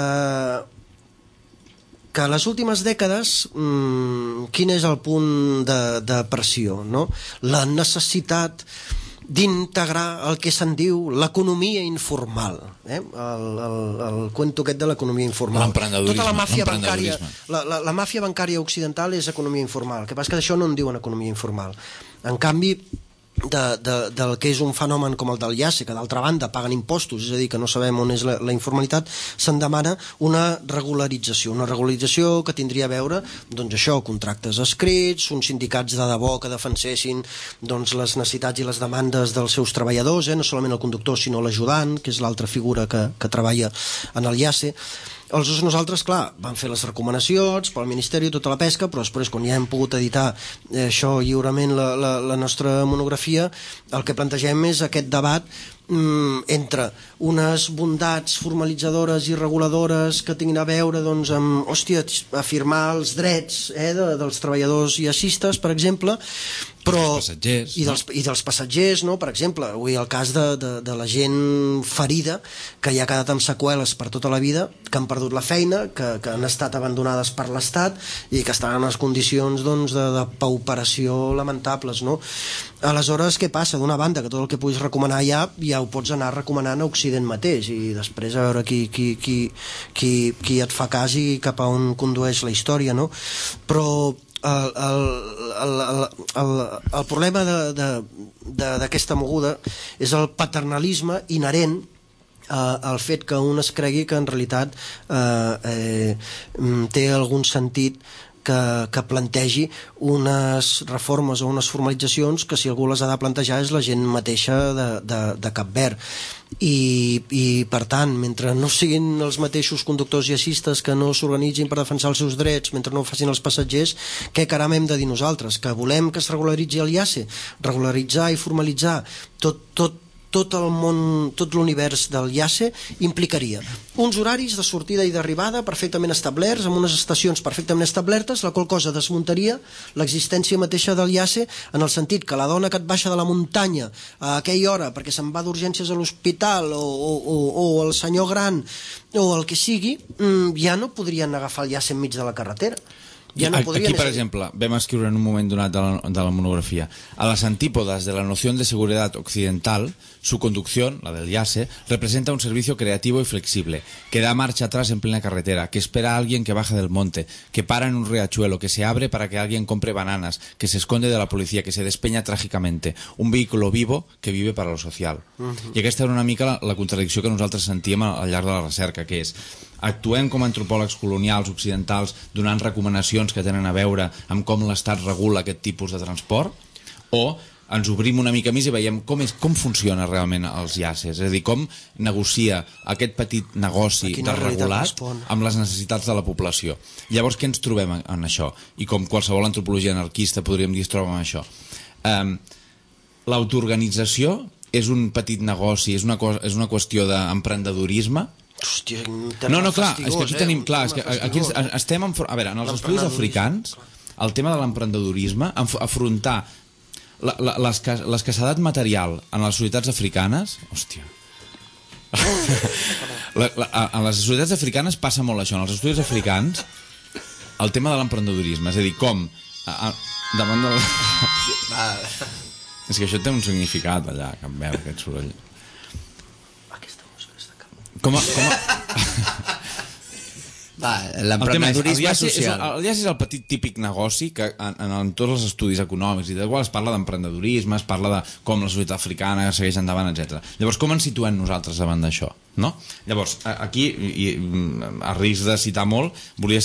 que a les últimes dècades, mmm, quin és el punt de, de pressió, no? La necessitat d'integrar el que se'n diu l'economia informal, eh? el, el, el cuento aquest de l'economia informal. Tota la màfia bancària, la, la, la màfia bancària occidental és economia informal. El que passa és que d'això no en diuen economia informal. En canvi, De, de, del que és un fenomen com el del llace, que d'altra banda paguen impostos, és a dir, que no sabem on és la, la informalitat, se'n demana una regularització, una regularització que tindria a veure, doncs això, contractes escrits, uns sindicats de debò que defensessin doncs, les necessitats i les demandes dels seus treballadors, eh? No solament el conductor sinó l'ajudant, que és l'altra figura que, que treballa en el llace. Aleshores nosaltres, clar, vam fer les recomanacions pel Ministeri, tota la pesca, però després quan ja hem pogut editar eh, això lliurement la, la, la nostra monografia, el que plantegem és aquest debat mm, entre unes bondats formalitzadores i reguladores que tinguin a veure doncs, amb, hòstia, afirmar els drets eh, de, dels treballadors i assistes, per exemple, però, passatgers, i, dels, no? i dels passatgers, no? Per exemple, avui el cas de, de, de la gent ferida que ja ha quedat amb seqüeles per tota la vida, que han perdut la feina, que, que han estat abandonades per l'Estat i que estan en unes condicions doncs, de, de pauperació lamentables, no? Aleshores, què passa? D'una banda, que tot el que puguis recomanar ja, ja ho pots anar recomanant a Occident mateix i després a veure qui, qui, qui, qui, qui et fa cas i cap a on condueix la història, no? Però el, el, el, el, el, el problema d'aquesta moguda és el paternalisme inherent eh, al fet que un es cregui que en realitat eh, eh, té algun sentit que, que plantegi unes reformes o unes formalitzacions que si algú les ha de plantejar és la gent mateixa de, de, de Cap Verd. I, i per tant, mentre no siguin els mateixos conductors i assistes que no s'organitzin per defensar els seus drets, mentre no ho facin els passatgers, què caram hem de dir nosaltres? Que volem que es regularitzi el llace? Regularitzar i formalitzar tot, tot tot el món, tot l'univers del llace implicaria uns horaris de sortida i d'arribada perfectament establerts, amb unes estacions perfectament establertes, la qual cosa desmuntaria l'existència mateixa del llace en el sentit que la dona que et baixa de la muntanya a aquella hora perquè se'n va d'urgències a l'hospital o, o, o, o el senyor gran o el que sigui, ja no podrien agafar el llace enmig de la carretera. Ja no Aquí, per ejemplo, vam escriure en un moment donat de la, de la monografía: a las antípodas de la noción de seguridad occidental, su conducción, la del llace, representa un servicio creativo y flexible, que da marcha atrás en plena carretera, que espera a alguien que baja del monte, que para en un riachuelo, que se abre para que alguien compre bananas, que se esconde de la policía, que se despeña trágicamente, un vehículo vivo que vive para lo social. Uh-huh. I aquesta era una mica la, la contradicció que nosaltres sentíem al llarg de la recerca, que és: actuem com a antropòlegs colonials occidentals donant recomanacions que tenen a veure amb com l'Estat regula aquest tipus de transport, o ens obrim una mica més i veiem com, és, com funciona realment els llaces, és a dir, com negocia aquest petit negoci desregulat amb les necessitats de la població. Llavors, què ens trobem en, en això? I com qualsevol antropologia anarquista podríem dir es troba amb això. Um, L'autoorganització és un petit negoci, és una, co és una qüestió d'emprendedorisme. Hòstia, no, no, clar, és que aquí tenim, clar, és que aquí estem, en, a veure, en els estudis africans, el tema de l'emprendedorisme, afrontar l'escassedat material en les societats africanes, hòstia, la, la, en les societats africanes passa molt això, en els estudis africans, el tema de l'emprendedorisme, és a dir, com, a, a, davant del... És que això té un significat allà, que em veu aquest soroll. Com a... Com a... Va, l'emprendedorisme social. El llaç és el petit típic negoci que en, en, en tots els estudis econòmics i d'igual es parla d'emprendedorisme, es parla de com la societat africana segueix endavant, etcètera. Llavors, com ens situem nosaltres davant d'això? No? Llavors, aquí, i, a risc de citar molt, volia,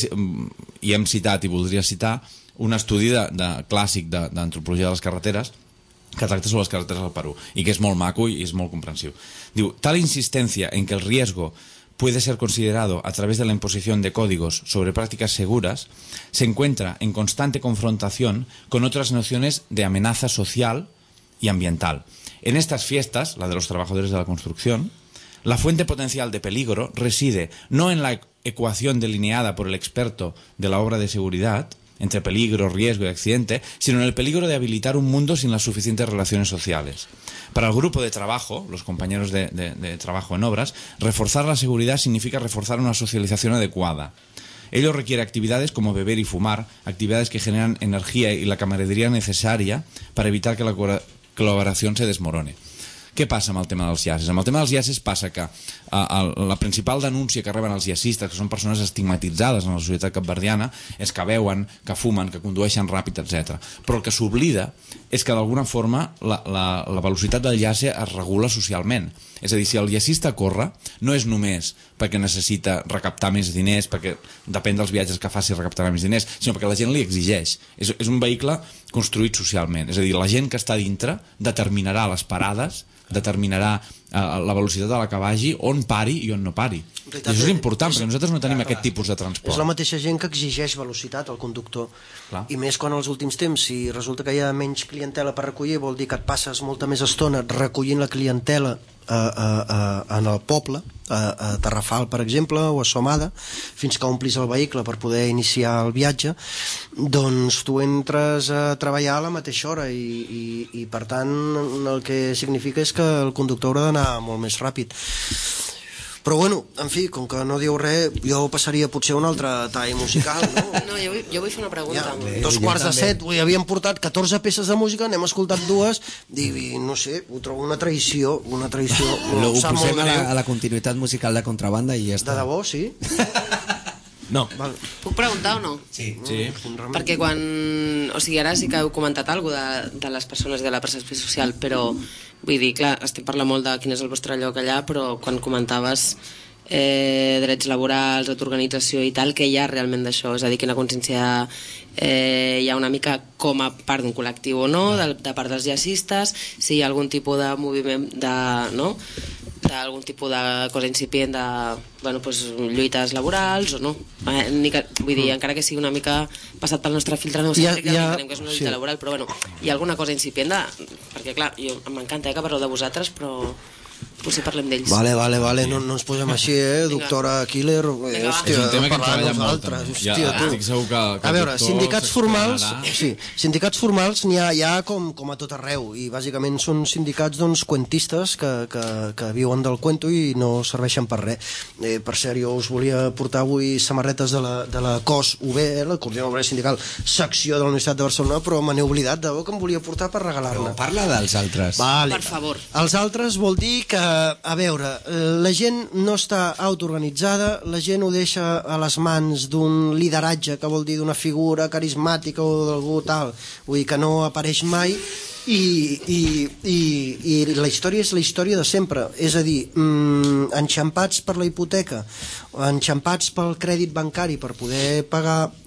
i hem citat i voldria citar un estudi de, de clàssic d'antropologia de, de les carreteres que tracta sobre les carreteres del Perú i que és molt maco i és molt comprensiu. Diu, tal insistencia en que el riesgo puede ser considerado a través de la imposición de códigos sobre prácticas seguras, se encuentra en constante confrontación con otras nociones de amenaza social y ambiental. En estas fiestas, la de los trabajadores de la construcción, la fuente potencial de peligro reside no en la ecuación delineada por el experto de la obra de seguridad, entre peligro, riesgo y accidente, sino en el peligro de habilitar un mundo sin las suficientes relaciones sociales. Para el grupo de trabajo, los compañeros de, de, de trabajo en obras, reforzar la seguridad significa reforzar una socialización adecuada. Ello requiere actividades como beber y fumar, actividades que generan energía y la camaradería necesaria para evitar que la colaboración se desmorone. Què passa amb el tema dels llaces? Amb el tema dels llaces passa que eh, la principal denúncia que reben els llacistes, que són persones estigmatitzades en la societat capverdiana, és que beuen, que fumen, que condueixen ràpid, etcètera. Però el que s'oblida és que d'alguna forma la, la, la velocitat del llace es regula socialment. És a dir, si el llacista corre, no és només perquè necessita recaptar més diners, perquè depèn dels viatges que faci recaptarà més diners, sinó perquè la gent li exigeix. És, és un vehicle construït socialment. És a dir, la gent que està dintre determinarà les parades, determinarà eh, la velocitat a la que vagi, on pari i on no pari. I això és important, perquè nosaltres no tenim aquest tipus de transport. És la mateixa gent que exigeix velocitat al conductor. Clar. I més quan als últims temps, si resulta que hi ha menys clientela per recollir, vol dir que et passes molta més estona recollint la clientela a, a, a, en el poble, a, a Tarrafal, per exemple, o a Somada, fins que omplis el vehicle per poder iniciar el viatge, doncs tu entres a treballar a la mateixa hora i, i, i per tant el que significa és que el conductor haurà d'anar molt més ràpid. Però bueno, en fi, com que no diu res, jo passaria potser un altre tall musical, no? No, jo vull, jo vull fer una pregunta. Ja, dos quarts de set, avui havíem portat catorze peces de música, n'hem escoltat dues, i, i no sé, ho trobo una traïció, una traïció. Ho posem a la, a la continuïtat musical de Contrabanda i ja està. De debò, sí? No. Val. Puc preguntar o no? Sí. Sí. Perquè quan... O sigui, ara sí que heu comentat alguna cosa de, de les persones de la percepció social, però vull dir, clar, estem parlant molt de quin és el vostre lloc allà, però quan comentaves eh, drets laborals, autoorganització i tal, què hi ha realment d'això? És a dir, quina consciència eh, hi ha una mica com a part d'un col·lectiu o no, de, de part dels jazzistes, si hi ha algun tipus de moviment de... no? d'algun tipus de cosa incipient de bueno, pues, lluites laborals o no. Eh, ni que, vull dir, encara que sigui una mica passat pel nostre filtre neocèntric, ja, ja, entenem que és una lluita sí. laboral, però bueno, hi ha alguna cosa incipient de... Perquè clar, jo, m'encanta eh, que parleu de vosaltres, però potser parlem d'ells. Vale, vale, vale, no, no ens posem així, eh, doctora Killer. Eh, hòstia, és un tema que hem treballat molt. Hòstia, ja, tu. estic segur que, que a veure, sindicats formals, sí, sindicats formals n'hi ha, hi ha com, com a tot arreu, i bàsicament són sindicats doncs, cuentistes que, que, que viuen del cuento i no serveixen per res. Eh, per cert, jo us volia portar avui samarretes de la, de la C O S U B, eh, la Coordinació Obrera Sindical, secció de la Universitat de Barcelona, però me n'he oblidat de bo que em volia portar per regalar-ne. Parla dels altres. Vale. Per favor. Els altres vol dir que, a veure, la gent no està autoorganitzada, la gent ho deixa a les mans d'un lideratge, que vol dir d'una figura carismàtica o d'algú tal, vull dir que no apareix mai, i, i, i, i la història és la història de sempre, és a dir, mmm, enxampats per la hipoteca, enxampats pel crèdit bancari per poder pagar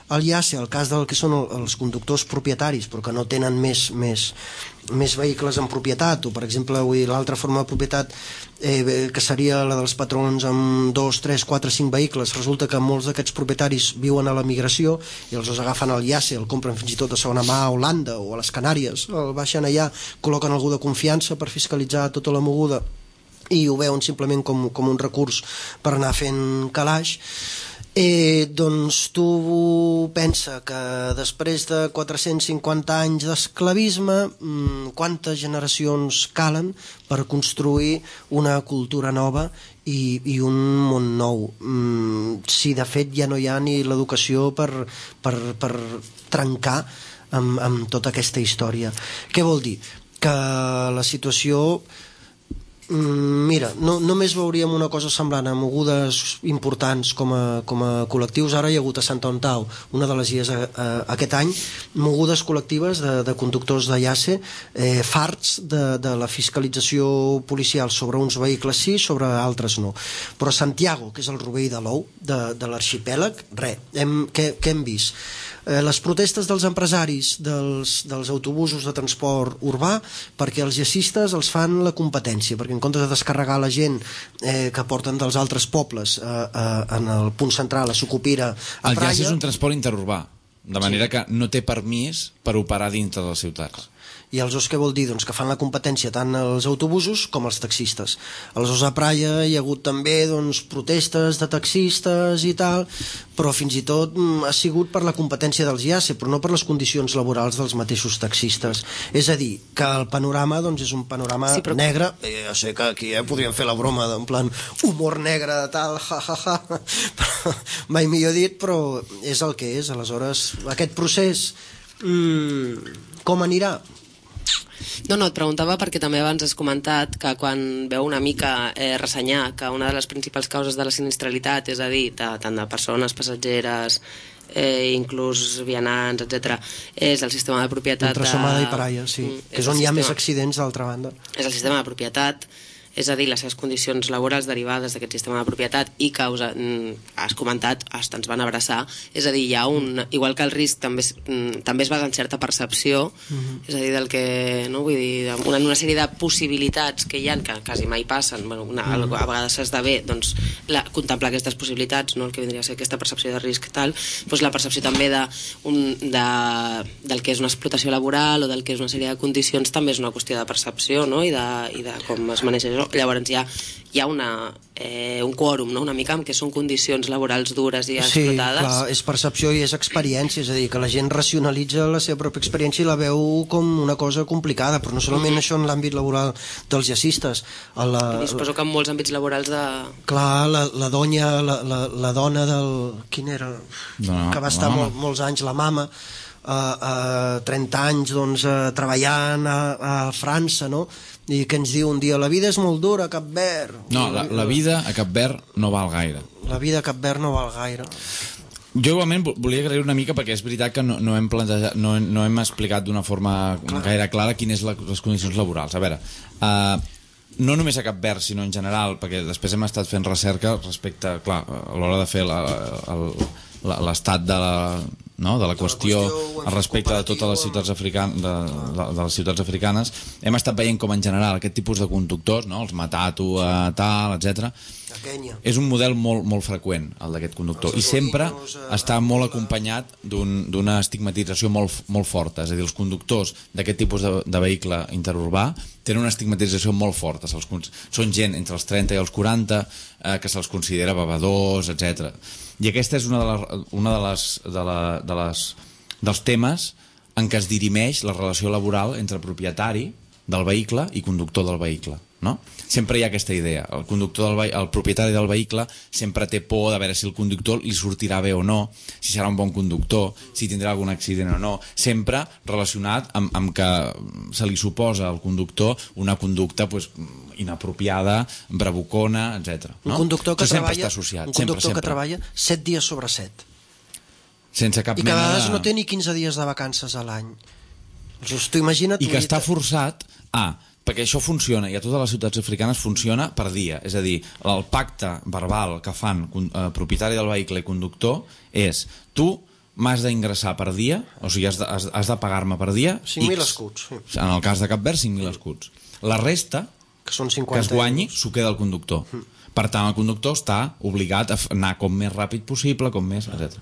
el I A C, el cas del que són els conductors propietaris, però que no tenen més, més, més vehicles en propietat, o per exemple l'altra forma de propietat eh, que seria la dels patrons amb dos, tres, quatre, cinc vehicles, resulta que molts d'aquests propietaris viuen a la migració i els agafen al I A C, el compren fins i tot a segona mà a Holanda o a les Canàries, el baixen allà, col·loquen algú de confiança per fiscalitzar tota la moguda i ho veuen simplement com, com un recurs per anar fent calaix. Eh, doncs tu pensa que després de quatre-cents cinquanta anys d'esclavisme, mmm, quantes generacions calen per construir una cultura nova i, i un món nou? Mm, si de fet ja no hi ha ni l'educació per, per, per trencar amb, amb tota aquesta història. Què vol dir? Que la situació... Mira, no, només veuríem una cosa semblant a mogudes importants com a, com a col·lectius. Ara hi ha hagut a Santa Ontau, una de les illes a, a, aquest any, mogudes col·lectives de, de conductors de I A C, eh, farts de, de la fiscalització policial sobre uns vehicles sí, sobre altres no. Però Santiago, que és el rovell de l'ou de, de l'arxipèlag, res, hem, què, què hem vist? Eh, les protestes dels empresaris dels, dels autobusos de transport urbà perquè els jacistes els fan la competència, perquè en comptes de descarregar la gent eh, que porten dels altres pobles eh, eh, en el punt central a Sucupira, a el Praia... llaç és un transport interurbà, de manera sí. que no té permís per operar dintre de les ciutats. I aleshores què vol dir? Doncs que fan la competència tant als autobusos com als taxistes. Aleshores a Praia hi ha hagut també doncs, protestes de taxistes i tal, però fins i tot ha sigut per la competència dels I A C, però no per les condicions laborals dels mateixos taxistes. És a dir, que el panorama doncs, és un panorama sí, però... negre. Eh, ja sé que aquí eh, podríem fer la broma en plan humor negre tal, ja, ja, ja. Mai millor dit, però és el que és. Aleshores, aquest procés mmm, com anirà? No, no, et preguntava perquè també abans has comentat que quan veu una mica eh, ressenyar que una de les principals causes de la sinistralitat, és a dir, de, tant de persones, passatgeres, eh, inclús vianants, etcètera, és el sistema de propietat... Entre Somada i Praia, sí, mm, que és on hi ha sistema, més accidents d'altra banda. És el sistema de propietat, és a dir, les seves condicions laborals derivades d'aquest sistema de propietat i causa, has comentat, hasta ens van abraçar, és a dir, hi ha un... Igual que el risc també es, també es basa en certa percepció, uh-huh. és a dir, del que... No? Vull dir, una, una sèrie de possibilitats que hi ha, que quasi mai passen, bueno, una, uh-huh. a vegades s'esdevé doncs, la, contemplar aquestes possibilitats, no? El que vindria a ser aquesta percepció de risc tal, doncs la percepció també de, un, de, del que és una explotació laboral o del que és una sèrie de condicions també és una qüestió de percepció, no? I, de, i de com es maneja això. Llavors hi ha, hi ha una, eh, un quòrum, no? Una mica amb què són condicions laborals dures i explotades. Sí, clar, és percepció i és experiència, és a dir, que la gent racionalitza la seva pròpia experiència i la veu com una cosa complicada, però no solament mm-hmm. això en l'àmbit laboral dels jacistes. La, I suposo que en molts àmbits laborals de... Clar, la, la donya, la, la, la dona del... Quin era? No, que va estar molt, molts anys, la mama, a, a trenta anys doncs, a, treballant a, a França, no? I que ens diu un dia, la vida és molt dura a Cap Verd. No, la, la vida a Cap Verd no val gaire. La vida a Cap Verd no val gaire. Jo igualment volia agrair una mica perquè és veritat que no, no, hem, plantejat, no, no hem explicat d'una forma Clar. gaire clara quines són les condicions laborals. A veure, uh, no només a Cap Verd, sinó en general, perquè després hem estat fent recerca respecte, clar, a l'hora de fer l'estat de la... No, de la qüestió al respecte de totes les ciutats africanes de, de, de les ciutats africanes hem estat veient com en general aquest tipus de conductors, no? Els matatu, eh, tal, etcètera, és un model molt, molt freqüent el d'aquest conductor i sempre està molt acompanyat d'una un, estigmatització molt, molt forta, és a dir, els conductors d'aquest tipus de, de vehicle interurbà tenen una estigmatització molt forta, se'ls, són gent entre els trenta i els quaranta eh, que se'ls considera bevedors, etcètera. I aquesta és una de, la, una de les, de la, de les dels temes en què es dirimeix la relació laboral entre propietari del vehicle i conductor del vehicle, no? Sempre hi ha aquesta idea, el conductor del vehicle, el propietari del vehicle sempre té por de veure si el conductor li sortirà bé o no, si serà un bon conductor, si tindrà algun accident o no, sempre relacionat amb, amb que se li suposa al conductor una conducta pues, inapropiada, bravucona, etcètera. No? Un conductor que Això treballa, associat, un conductor sempre, que treballa set dies sobre set. Sense cap I que a vegades de... no té ni quinze dies de vacances a l'any. Just t'ho imagina't. I que està forçat a... perquè això funciona, i a totes les ciutats africanes funciona per dia, és a dir, el pacte verbal que fan eh, propietari del vehicle i conductor és tu m'has d'ingressar per dia, o sigui, has de, has, has de pagar-me per dia cinc mil X. escuts. Sí. En el cas de Cap Verd, cinc mil escuts. La resta, Que són que cinquanta es guanyi, euros. s'ho queda el conductor. Per tant, el conductor està obligat a f- anar com més ràpid possible, com més, etcètera.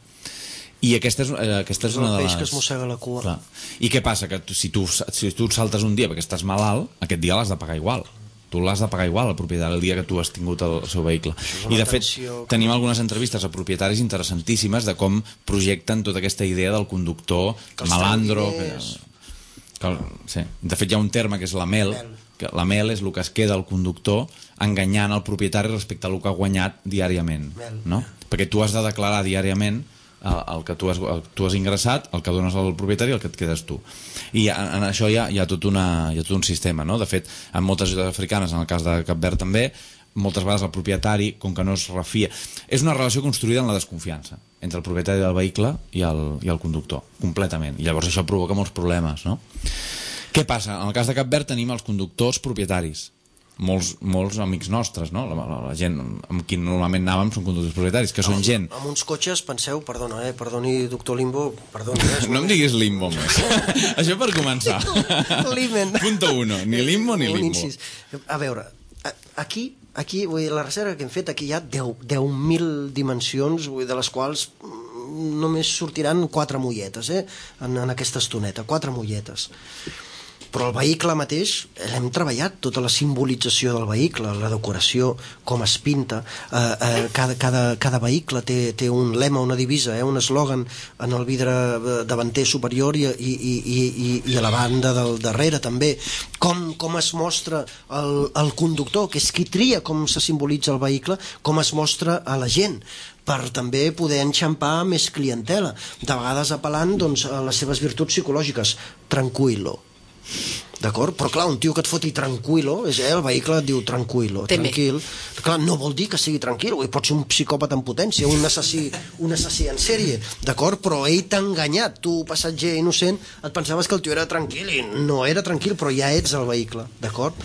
I aquesta és, eh, aquesta és És una el de peix les... que es mossega la cua. Clar. I què passa? Que tu, si, tu, si tu et saltes un dia perquè estàs malalt, aquest dia l'has de pagar igual. Tu l'has de pagar igual al propietari el dia que tu has tingut el, el seu vehicle. I de fet tensió que- tenim algunes entrevistes a propietaris interessantíssimes de com projecten tota aquesta idea del conductor els malandro que, diners. que, sí. De fet hi ha un terme que és la mel, que la mel és el que es queda al conductor enganyant el propietari respecte a el que ha guanyat diàriament, Mel. no? Perquè tu has de declarar diàriament el, el que tu has, el, tu has ingressat, el que dones al propietari i el que et quedes tu. I en, en això hi ha, hi, ha tot una, hi ha tot un sistema, no? De fet, en moltes ciutats africanes, en el cas de Cap Verd també, moltes vegades el propietari, com que no es refia... És una relació construïda en la desconfiança entre el propietari del vehicle i el, i el conductor, completament. I llavors això provoca molts problemes, no? Què passa? En el cas de Cap Verd tenim els conductors propietaris. Molts, molts amics nostres, no? La, la, la gent amb qui normalment anàvem són conductors propietaris, que són gent... Amb uns cotxes, penseu, perdona, eh, perdoni, doctor Limbo, perdoni. Eh, No em diguis limbo més. Això per començar. Limen. Punto uno. Ni limbo ni Un limbo. incís. A veure, a- aquí, aquí vull dir, la recerca que hem fet, aquí hi ha deu mil dimensions, vull dir, de les quals mm, només sortiran quatre molletes, eh, en, en aquesta estoneta, quatre molletes. Però el vehicle mateix, l'hem treballat, tota la simbolització del vehicle, la decoració, com es pinta, eh, eh, cada, cada, cada vehicle té, té un lema, una divisa, eh, un eslògan en el vidre davanter superior i, i, i, i, i a la banda del darrere també, com, com es mostra el, el conductor, que és qui tria com se simbolitza el vehicle, com es mostra a la gent, per també poder enxampar més clientela, de vegades apel·lant doncs, a les seves virtuts psicològiques, tranquil·lo. D'acord? Però clar, un tio que et foti tranquil·lo, és, eh, el vehicle et diu tranquil·lo, Teme. tranquil. Clar, no vol dir que sigui tranquil, pot ser un psicòpata en potència, un assassí, un assassí en sèrie, d'acord? Però ell t'ha enganyat, tu, passatger innocent, et pensaves que el tio era tranquil i no era tranquil, però ja ets el vehicle, d'acord?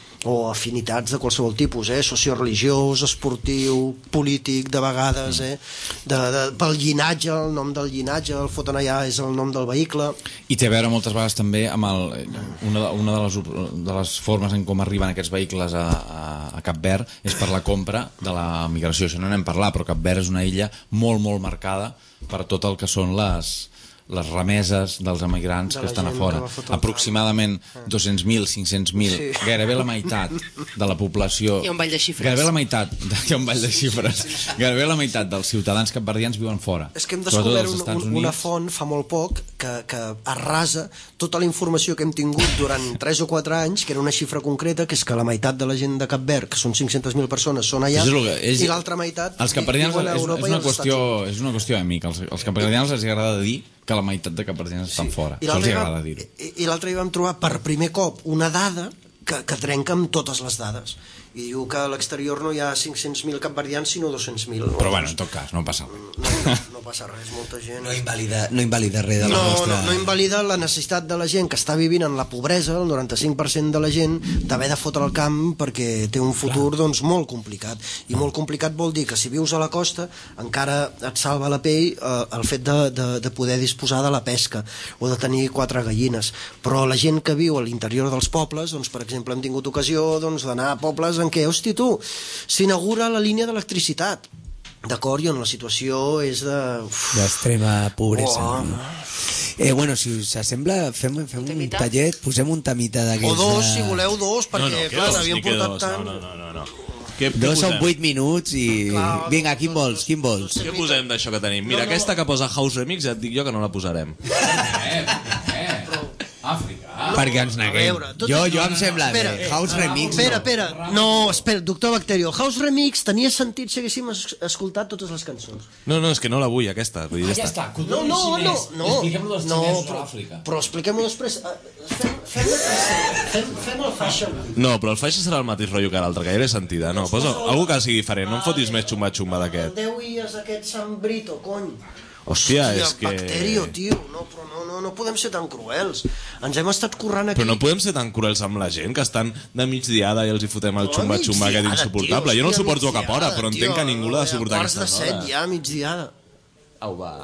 O afinitats de qualsevol tipus, eh? Socioreligiós, esportiu, polític, de vegades, eh? De, de, pel llinatge, el nom del llinatge, el foten allà és el nom del vehicle. I té a veure moltes vegades també amb el, una, de, una de, les, de les formes en com arriben aquests vehicles a, a, a Cap Verd és per la compra de la migració. Això no n'hem parlat, però Cap Verd és una illa molt, molt marcada per tot el que són les, les remeses dels emigrants De que la estan a gent fora. que va fotre el Aproximadament dos-cents mil, cinc-cents mil, Sí. gairebé la meitat de la població... Hi ha un ball de xifres. Gairebé la meitat, hi ha un ball de xifres. Gairebé la meitat dels ciutadans capverdians viuen fora. És que hem Sobretot descobert als un, Estats un, una Units. font fa molt poc que, que arrasa tota la informació que hem tingut durant tres o quatre anys, que era una xifra concreta, que és que la meitat de la gent de Cap Verd, que són cinc-centes mil persones, són allà, Això és el que- és- i l'altra meitat Els capverdians viuen a és, Europa és, i una als qüestió, Estats Units. és una qüestió èmica. Els, els capverdians els agrada dir que la meitat de capverdians estan fora. I Això els l'altre agrada vam- dir-ho. i, i l'altre hi vam trobar per primer cop una dada que, que trenca amb totes les dades. I diu que a l'exterior no hi ha cinc-cents mil capverdians, sinó dos-cents mil. Però bueno, en tot cas, no passa res. No, no, no passa res, molta gent... No invalida, no invalida res de la No, nostra... no, no invalida la necessitat de la gent que està vivint en la pobresa, el noranta-cinc per cent de la gent, d'haver de fotre el camp perquè té un futur doncs, molt complicat. I molt complicat vol dir que si vius a la costa encara et salva la pell eh, el fet de, de, de poder disposar de la pesca o de tenir quatre gallines. Però la gent que viu a l'interior dels pobles, doncs, per exemple, hem tingut ocasió doncs, d'anar a pobles en què, hosti tu, s'inaugura la línia d'electricitat. D'acord? I on la situació és de... Uf, D'extrema pobresa. Oh. No? Eh, bueno, si us sembla, fem, fem un Temita? tallet, posem un temita O d'aquests... dos, de- si voleu dos, perquè, que clar, dos, n'havíem ni que portat dos, tant... No, no, no, no. Què, què Dos són posem? vuit minuts i... Clar, Vinga, quin vols, quin vols? Què posem d'això que tenim? Mira, aquesta que posa House Remix ja et dic jo que no la posarem. Eh, eh, Àfrica. Perquè ens neguem. veure, tot Jo, això- jo em sembla Espera, bé. House Remix. Espera, no. espera, no, espera, doctor Bacterio, House Remix tenia sentit si haguéssim es escoltat totes les cançons. No, no, és que no la vull, aquesta. Vull dir, Ah, ja està. No, no, no, no, Expliquem-lo dels no, xinesos però, a l'Àfrica. però expliquem-ho després. Eh, Fem, fem, fem, fem el fashion. No, però el faixa serà el mateix rotllo que l'altre, que ja era sentida. No, posa algú que sigui diferent, no em fotis més xumba-xumba El d'aquest. deu dies aquest Sant Brito, cony. Hòstia, és que... Bacterio, tio, no, però no, no, no podem ser tan cruels. Ens hem estat currant aquí... Però no podem ser tan cruels amb la gent, que estan de migdiada i els hi fotem el No, xumba-xumba aquest migdiada, insuportable. tio, Jo no hòstia, suporto a cap hora, migdiada, però entenc tio, que ningú l'ha de suportar a quarts de aquestes set hores. ja, migdiada. Au, va.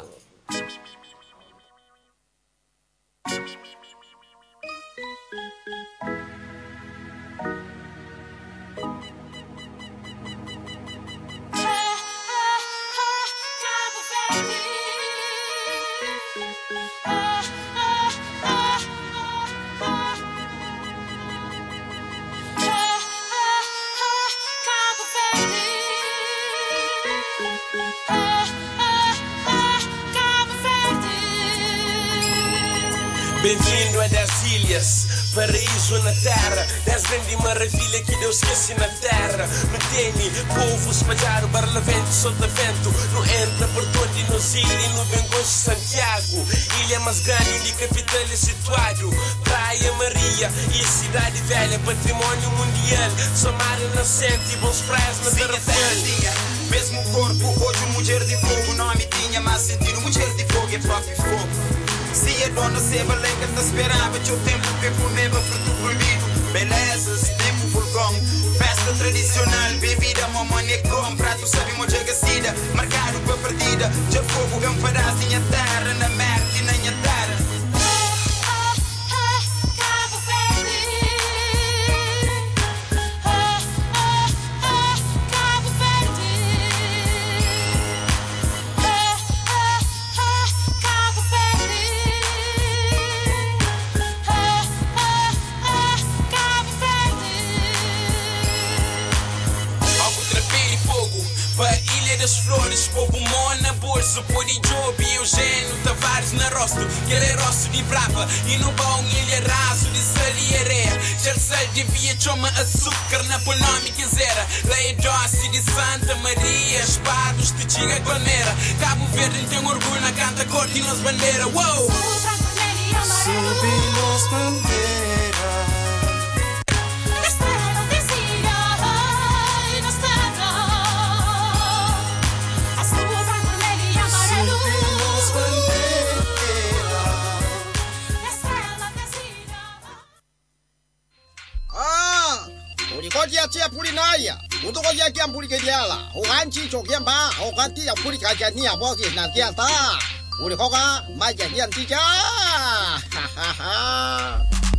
Bem-vindo a das ilhas, paraíso na terra, das grandes maravilhas que Deus esquece na terra. No teme, povo espalhado, barla vento, solta vento. No entra por todo e nos ilha, no Bengonço, Santiago. Ilha mais grande onde capital é situado. Praia Maria e cidade velha, patrimônio mundial. Só mar nascente e bons praias na terra velha. Mesmo corpo, hoje mulher de fogo. Nome tinha, mas sentido mulher de fogo é próprio fogo. Se a dona Seba Lenga te esperava, teu tempo que comeva fruto proibido. Belezas, tempo vulcão, festa tradicional, bebida, mamãe com prato, sabe moja gacida, marcado para partida. Já fogo é um pedaço em terra, na merda e na minha terra. Das flores, povo mona, bolso, podi job, Eugênio Tavares na rosto, que ele é rosto de brava, e no bom ele é raso de sal e areia, já sal devia chama açúcar na polnome quisera, lá é doce de Santa Maria, espados de Chiga Palmeira, Cabo Verde tem orgulho na canta corte e nas bandeiras, wow! Subimos bandeiras. Koja tia pulinaya, uto koja kia puli kejala, okanchi chokia ba, okanti ya puli kaja ni abo ki na kia ta, uli koka maja kia tika, ha ha ha.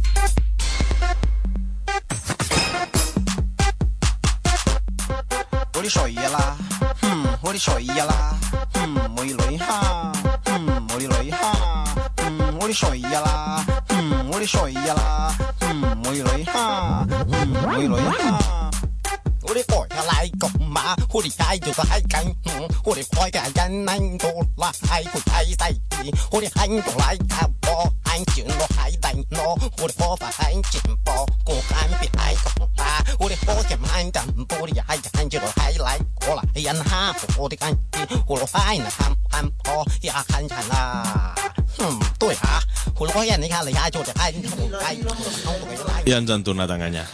Uli shoya la, hmm, uli shoya la, hmm, uli loi ha, hmm, uli loi ha, hmm, uli shoya la, hmm, uli shoya la, hmm, uli loi ha, hmm, uli loi ha. Uli koi ka lai kong ma, uli kai tu lai kai, uli koi ka yan nang tu lai ku tai sai, uli han tu lai ka bo, han jun lo hai dai no, uli bo fa han jin bo, ku kan bi hai kong ta, uli bo jam han dan bo li hai han jun lo hai lai ko la, yan ha bo di kan, uli hai na ham ham po ya kan chan la. 嗯，对啊，我老人你看你嗌做隻嗌嗌， I ens han tornat a enganyar.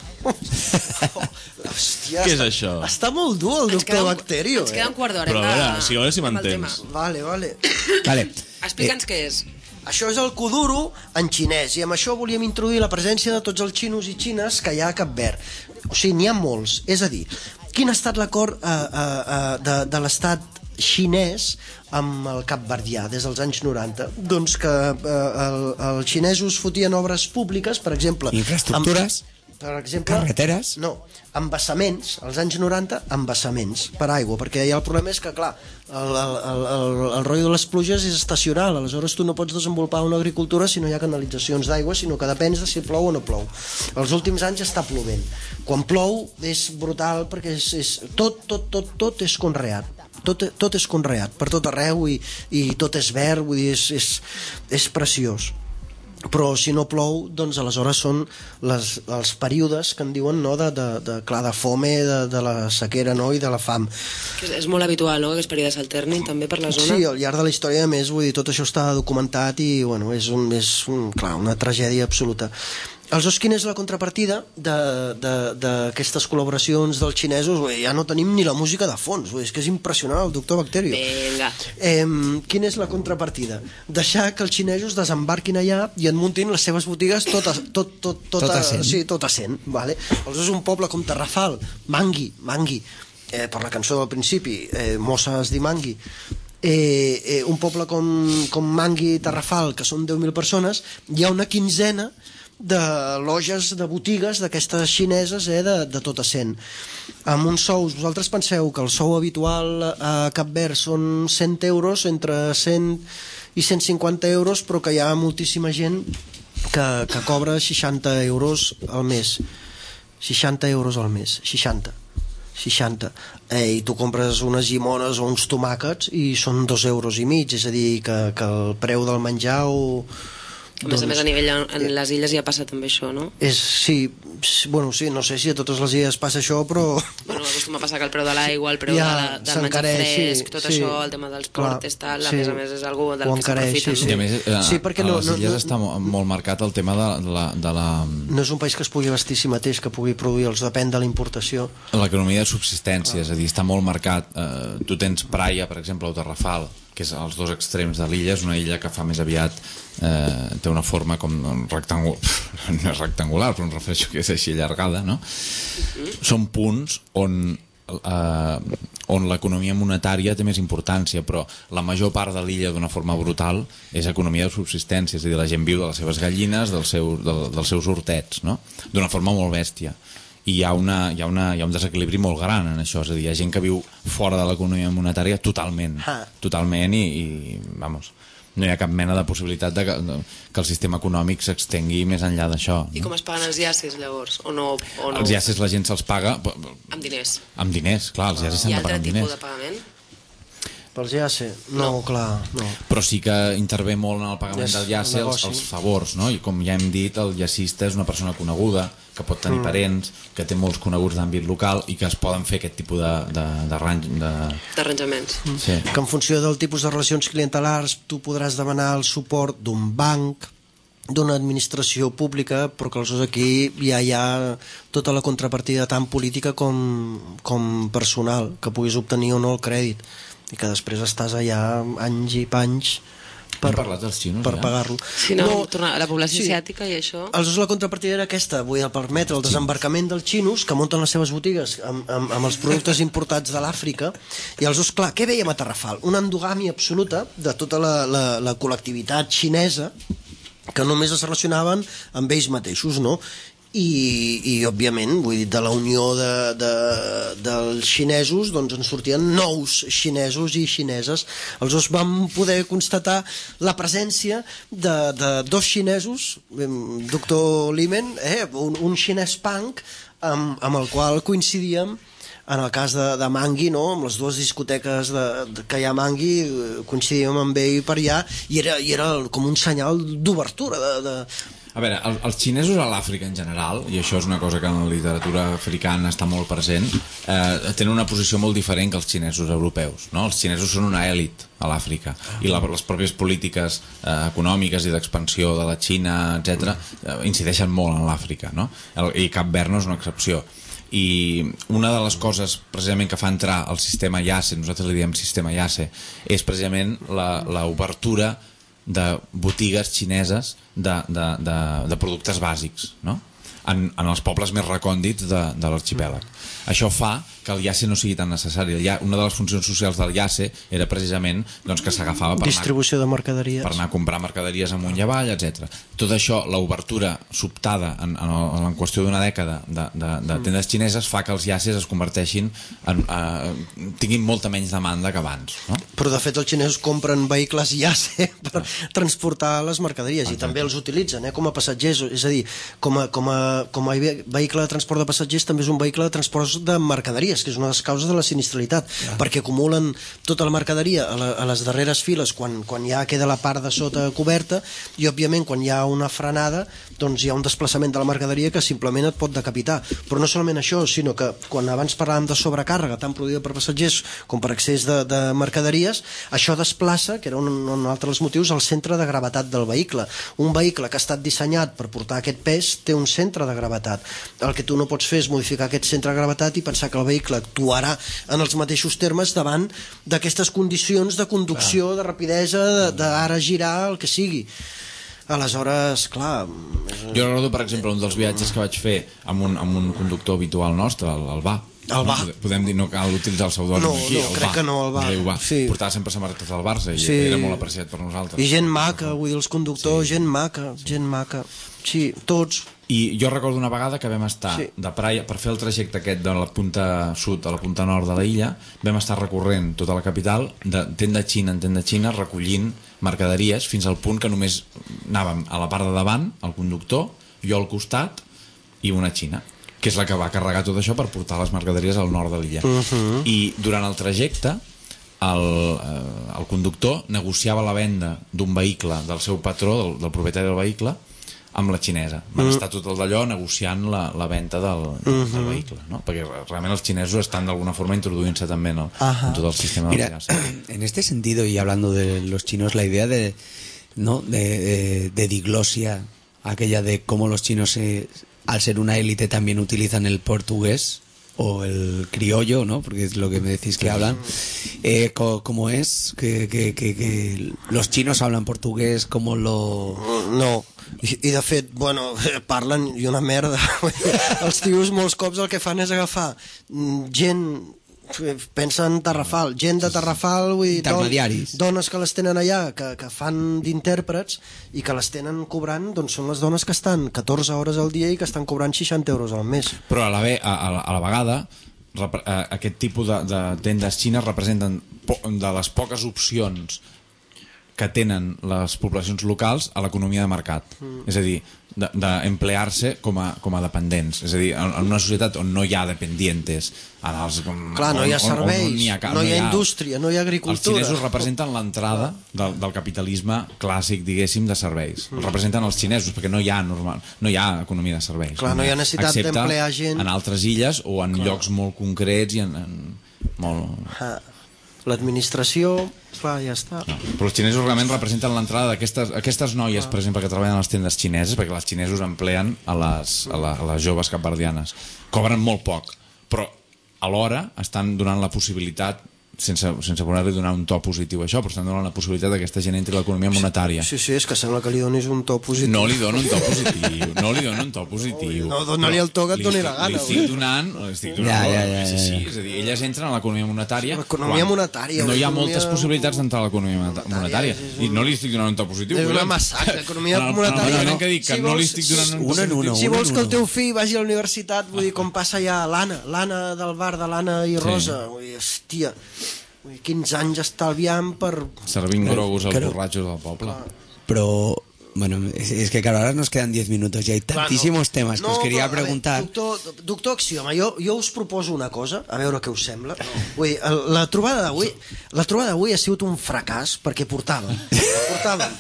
Hòstia, Què és això? Està molt dur el doctor Bacterio. Ens queda un quart d'hora. Però a veure, si a veure si amb el m'entens. tema. Vale, vale. Vale. Explica'ns què és. Això és el kuduro en xinès, i amb això volíem introduir la presència de tots els xinos i xines que hi ha a Cap Verd. O sigui, n'hi ha molts. És a dir, quin ha estat l'acord eh, eh, de, de l'estat xinès amb el capverdià des dels anys noranta? Doncs que eh, el, els xinesos fotien obres públiques, per exemple... Infraestructures, amb, per exemple, carreteres... No, embassaments, als anys noranta, embassaments per aigua, perquè ja el problema és que, clar, el, el, el, el, el rotllo de les pluges és estacional, aleshores tu no pots desenvolupar una agricultura si no hi ha canalitzacions d'aigua, sinó que depens de si plou o no plou. Els últims anys està plovent. Quan plou és brutal perquè és, és, tot, tot, tot, tot és conreat. Tot, tot és conreat per tot arreu i, i tot és verd, vull dir, és, és, és preciós. Però si no plou, doncs aleshores són les, els períodes que en diuen, no, de, de, de, clar, de fome, de, de la sequera, no, i de la fam. És, és molt habitual, no?, que aquests períodes s'alternin també per la zona. Sí, al llarg de la història, a més, vull dir, tot això està documentat i, bueno, és, un, és un, clar, una tragèdia absoluta. Aleshores, quina és la contrapartida d'aquestes col·laboracions dels xinesos? Ja no tenim ni la música de fons, és que és impressionant el doctor Bacterio. Vinga. Eh, quina és la contrapartida? Deixar que els xinesos desembarquin allà i en muntin les seves botigues tot a, tot, tot, tot, Tot a a, cent. sí, tot a cent. Vale? Aleshores, un poble com Tarrafal, Mangui, Mangui, eh, per la cançó del principi, eh, Mossa es di Mangui, eh, eh, un poble com, com Mangui i Tarrafal, que són deu mil persones, hi ha una quinzena de loges, de botigues d'aquestes xineses, eh, de, de tota cent. Amb uns sous, vosaltres penseu que el sou habitual a Cap Verd són cent euros, entre cent i cent cinquanta euros, però que hi ha moltíssima gent que, que cobra seixanta euros al mes. seixanta euros al mes, seixanta. seixanta. Eh, I tu compres unes llimones o uns tomàquets i són dos euros i mig, és a dir, que, que el preu del menjar o... A més a més, a nivell en les illes ja passa també això, no? És, sí, bueno, sí, no sé si a totes les illes passa això, però... Bueno, acostuma a passar que el preu de l'aigua, el preu ja, de la, del menjar fresc, sí, tot sí, això, el tema dels portes, tal, sí, a més a més és algú del que s'aprofita. Sí, sí. I a més, eh, sí, perquè no, a les illes no, no, està molt marcat el tema de, de, la, de la... No és un país que es pugui vestir si mateix, que pugui produir-los, depèn de la importació. L'economia de subsistència, ah. és a dir, està molt marcat. Eh, tu tens Praia, per exemple, o Tarrafal, que és als dos extrems de l'illa, és una illa que fa més aviat eh, té una forma com rectangular, no és rectangular, però em refereixo que és així allargada, no? Mm-hmm. Són punts on eh, on l'economia monetària té més importància, però la major part de l'illa d'una forma brutal és economia de subsistència, és a dir, la gent viu de les seves gallines, dels seus, del, dels seus hortets, no? D'una forma molt bèstia. I hi ha, una, hi, ha una, hi ha un desequilibri molt gran en això, és a dir, hi ha gent que viu fora de l'economia monetària totalment, ah. totalment i, i vamos, no hi ha cap mena de possibilitat de que, de, que el sistema econòmic s'extengui més enllà d'això. No? I com es paguen els llaces, llavors? O no, o no? Els llaces la gent se'ls paga... Amb diners? Amb diners, clar, els llaces s'han de pagar amb diners. Hi ha altre tipus de pagament? Pels llace? No, no, clar, no. Però sí que intervé molt en el pagament és del llace els, els favors, no? I com ja hem dit, el llacista és una persona coneguda, que pot tenir mm. parents, que té molts coneguts d'àmbit local i que es poden fer aquest tipus d'arranjaments. De, de, sí. Que en funció del tipus de relacions clientelars tu podràs demanar el suport d'un banc, d'una administració pública, però que aleshores aquí ja hi ha tota la contrapartida tant política com, com personal, que puguis obtenir o no el crèdit, i que després estàs allà anys i panys per, xinos, per ja? pagar-lo. Si no, no tornar a la població sí. asiàtica i això... Aleshores la contrapartida era aquesta, vull permetre el desembarcament dels xinos que munten les seves botigues amb, amb, amb els productes importats de l'Àfrica, i aleshores, clar, què veiem a Tarrafal? Una endogàmia absoluta de tota la, la, la col·lectivitat xinesa que només es relacionaven amb ells mateixos, no? I, i òbviament, vull dir, de la unió de, de, dels xinesos doncs en sortien nous xinesos i xineses. Aleshores vam poder constatar la presència de, de dos xinesos, doctor Limen, eh, un, un xinès punk amb, amb el qual coincidíem en el cas de, de Mangui, no? Amb les dues discoteques de, de, que hi ha a Mangui, coincidíem amb ell per allà i era, i era com un senyal d'obertura de, de... A veure, el, els xinesos a l'Àfrica en general, i això és una cosa que en la literatura africana està molt present, eh, tenen una posició molt diferent que els xinesos europeus, no? Els xinesos són una èlit a l'Àfrica i la, les pròpies polítiques eh, econòmiques i d'expansió de la Xina, etcètera, eh, incideixen molt en l'Àfrica, no? El, i Cap Verd no és una excepció. I una de les coses precisament que fa entrar el sistema IACE, nosaltres li diem sistema IACE, és precisament l'obertura de botigues xineses de, de, de, de productes bàsics, no? en, en els pobles més recòndits de, de l'arxipèlag. Això fa que el IACE no sigui tan necessari. Una de les funcions socials del IACE era precisament doncs, que s'agafava per, distribució de mercaderies, per anar a comprar mercaderies amunt i avall, etcètera. Tot això, l'obertura sobtada en, en, en qüestió d'una dècada de, de, de tendes xineses fa que els IACEs es converteixin en, uh, tinguin molta menys demanda que abans, no? Però de fet els xinesos compren vehicles IACE per transportar les mercaderies. Exacte. I també els utilitzen eh, com a passatgers, és a dir, com a, com a, com a vehicle de transport de passatgers també és un vehicle de transport de mercaderies, que és una de les causes de la sinistralitat, ja. Perquè acumulen tota la mercaderia a, la, a les darreres files quan, quan ja queda la part de sota coberta, i òbviament quan hi ha una frenada doncs hi ha un desplaçament de la mercaderia que simplement et pot decapitar. Però no solament això, sinó que quan abans parlàvem de sobrecàrrega tant produïda per passatgers com per excés de, de mercaderies, això desplaça, que era un, un altre dels motius, el centre de gravetat del vehicle. Un vehicle que ha estat dissenyat per portar aquest pes té un centre de gravetat. El que tu no pots fer és modificar aquest centre de gravetat i pensar que el vehicle actuarà en els mateixos termes davant d'aquestes condicions de conducció, de rapidesa, d'ara girar, el que sigui. Aleshores, clar... Jo recordo, per exemple, un dels viatges que vaig fer amb un, amb un conductor habitual nostre, el, el Va, El bar. No, podem dir, no cal utilitzar el pseudònim No, aquí. no, el crec bar. que no, el bar. El bar. Sí. Portava sempre samarretes del Barça i Sí. era molt apreciat per nosaltres. I gent maca, vull dir, els conductors, gent maca, gent maca. Sí, tots. I jo recordo una vegada que vam estar Sí. de Praia, per fer el trajecte aquest de la punta sud a la punta nord de la illa, vam estar recorrent tota la capital, de tenda xina en tenda xina, recollint mercaderies fins al punt que només anàvem a la part de davant, el conductor, jo al costat i una xina, que és la que va carregar tot això per portar les mercaderies al nord de l'illa. Uh-huh. I durant el trajecte el, eh, el conductor negociava la venda d'un vehicle del seu patró, del, del propietari del vehicle, amb la xinesa. Van Mm. estar tot el d'allò negociant la, la venda del, Mhm. del vehicle, no? Perquè realment els xinesos estan d'alguna forma introduint-se també en, el, Ajá. en tot el sistema Mira, de gas. en este sentido, y hablando de los chinos, la idea de, ¿no? de, de, de diglosia, aquella de cómo los chinos, eh, al ser una élite, también utilizan el portugués o el criollo, ¿no? Porque es lo que me decís que hablan. Eh, co- ¿Cómo es? Que, que, que, que los chinos hablan portugués, ¿cómo lo...? No, i, i de fet, bueno, parlen i una merda. Els tios molts cops el que fan és agafar mm, gent, pensa en Tarrafal, gent de Tarrafal, vull dir, don, Intermediaris. dones que les tenen allà, que, que fan d'intèrprets i que les tenen cobrant, doncs són les dones que estan catorze hores al dia i que estan cobrant seixanta euros al mes. Però a la, ve, a, a, la- a la vegada repre- eh, aquest tipus de, de tendes xines representen po de les poques opcions que tenen les poblacions locals a l'economia de mercat. Mm. És a dir, d'emplear-se com, a, com a dependents. És a dir, en, en una societat on no hi ha dependientes, en els, com, Clar, no hi ha on- on- on serveis, n'hi ha ca- no hi ha indústria, no hi ha agricultura. Els xinesos representen l'entrada del, del capitalisme clàssic, diguéssim, de serveis. Mm. El representen els xinesos, perquè no hi ha normal, no hi ha economia de serveis. Clar, no hi ha necessitat Excepte d'emplear gent. en altres illes o en llocs molt concrets i en, en molt... Ah, l'administració, clar, ja està. Però els xinesos realment representen l'entrada d'aquestes aquestes noies, per exemple, que treballen a les tendes xineses, perquè les xinesos empleen a les, a, la, a les joves capverdianes. Cobren molt poc, però alhora estan donant la possibilitat, sense, sense voler-li donar un to positiu a això, però estan donant la possibilitat que aquesta gent entri a l'economia monetària. Sí, sí, és que sembla que li donis un to positiu. No li dono un to positiu, no li dono un to positiu. No, dona-li el to que et Li doni estic- la gana, Li estic güey. donant, li estic donant Ja, ja, ja, ja, ja, és ja, així, ja. és a dir, elles entren a l'economia monetària. L'economia quan monetària, No hi ha l'economia- moltes possibilitats d'entrar a l'economia moneta- monetària. I no li estic donant un to positiu. És una collons. massacre, economia En el- monetària. En el moment que dic que Si no li vols- estic donant un to Uno en positiu... uno. Si vols en que el uno. teu fill vagi a la universitat, vull dir, com passa ja l'Anna, l'Anna del bar de l'Anna i Rosa, vull dir, hòstia, vull dir, quinze anys estalviant per... Servint grogos als Claro. borratxos del poble. Pero, bueno, es, es que claro, ahora nos quedan diez minutos y hay tantísimos temas que os quería però, a veure, preguntar. doctor, doctor Axioma, jo, jo us proposo una cosa, a veure què us sembla. Vull dir, el- la trobada d'avui la trobada d'avui ha sigut un fracàs perquè portàvem, portàvem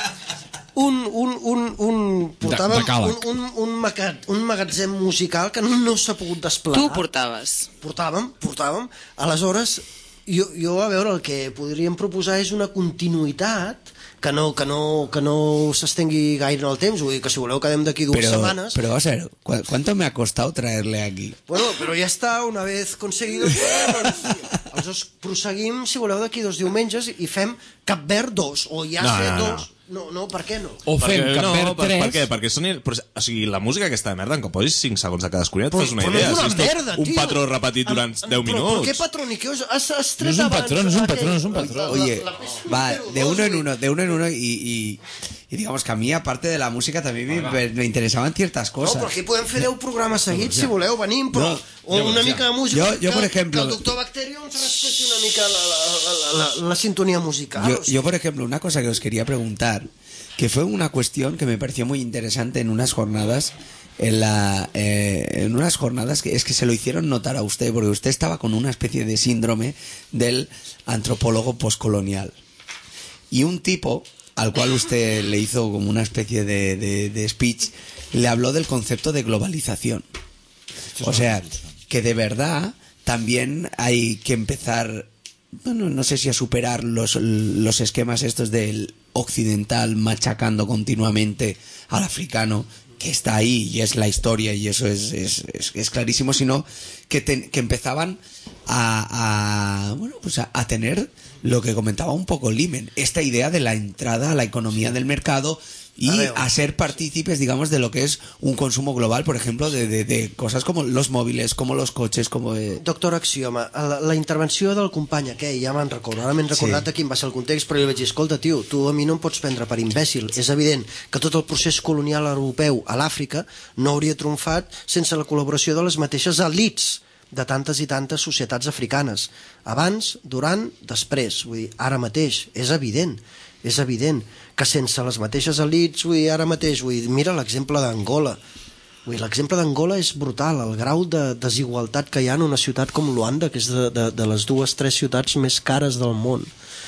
un, un, un, un, portàvem de càleg. un, un, un, magat, un magatzem musical que no, no s'ha pogut desplegar. Tu portaves. Portàvem, portàvem. Aleshores, jo, jo a veure, el que podríem proposar és una continuïtat que no, que no, que no s'estengui gaire en el temps. Vull dir que si voleu quedem d'aquí dues Pero, setmanes. pero, o sea, ¿cu- ¿cuánto me ha costado traerle aquí? Bueno, però ja està, una vez conseguido. Doncs, aleshores proseguim, si voleu, d'aquí dos diumenges i fem Cap Verd dos, o ja No, sé no, no. dos. No, no, per què no? O fem Perquè- Cap no, Verd per, tres... per què? Perquè són, però, o sigui, la música aquesta de merda, en que posis cinc segons de cadascun, ja et Però- fas una però no idea. és una Si és tot merda, un tio. patró repetit durant Em- em- deu però- minuts. Però què patró, ni què us has, has tret No és un abans patró, no és un aquell- patró, no és un patró. Oye, La- la P S va, número de dos, uno en güey. uno, de uno en uno y, y, y digamos que a mí, aparte de la música, también me, me interesaban ciertas No, cosas. però aquí podem fer deu programes seguits, si voleu, venim, però No, o una mica de música. Jo- jo, que- por ejemplo- Que el doctor Bacterio ens respecti una mica la, la, la, la, la sintonia musical. Yo, o sigui. yo, por ejemplo, una cosa que os quería preguntar, que fue una cuestión que me pareció muy interesante en unas jornadas, en, la, eh, en unas jornadas que es que se lo hicieron notar a usted, porque usted estaba con una especie de síndrome del antropólogo postcolonial. Y un tipo, al cual usted le hizo como una especie de, de, de speech, le habló del concepto de globalización. O sea, que de verdad también hay que empezar, bueno, no sé si a superar los, los esquemas estos del occidental machacando continuamente al africano, que está ahí y es la historia y eso es, es, es, es clarísimo, sino que, te- que empezaban a, a, bueno, pues a, a tener lo que comentaba un poco Limen, esta idea de la entrada a la economía del mercado y a, a ser partícipes, digamos, de lo que es un consumo global, por ejemplo, de, de, de cosas como los móviles, como los coches, como... Eh... Doctor Axioma, la, la intervenció del company aquell, ja me'n recordo, ara m'he recordat sí. de quin va ser el context, però jo vaig dir, escolta, tio, tu a mi no em pots prendre per imbècil. És evident que tot el procés colonial europeu a l'Àfrica no hauria triomfat sense la col·laboració de les mateixes elites de tantes i tantes societats africanes. Abans, durant, després. Vull dir, ara mateix, és evident. És evident que sense les mateixes elites, vull dir, ara mateix, vull dir, mira l'exemple d'Angola. Vull dir, l'exemple d'Angola és brutal, el grau de desigualtat que hi ha en una ciutat com Luanda, que és de, de, de les dues, tres ciutats més cares del món,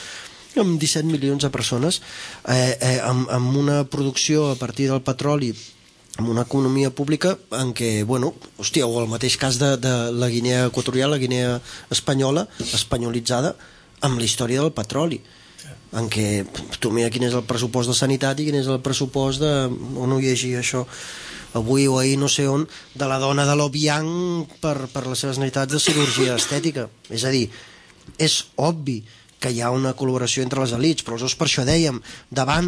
amb disset milions de persones, eh, eh, amb, amb una producció a partir del petroli, amb una economia pública en què, bueno, hòstia, o el mateix cas de, de la Guinea Equatorial, la Guinea espanyola, espanyolitzada, amb la història del petroli, en què tu mira quin és el pressupost de sanitat i quin és el pressupost de... on ho llegia això avui o ahir no sé on, de la dona de l'Obiang per, per les seves necessitats de cirurgia estètica. És a dir, és obvi que hi ha una col·laboració entre les elites, però aleshores per això dèiem, davant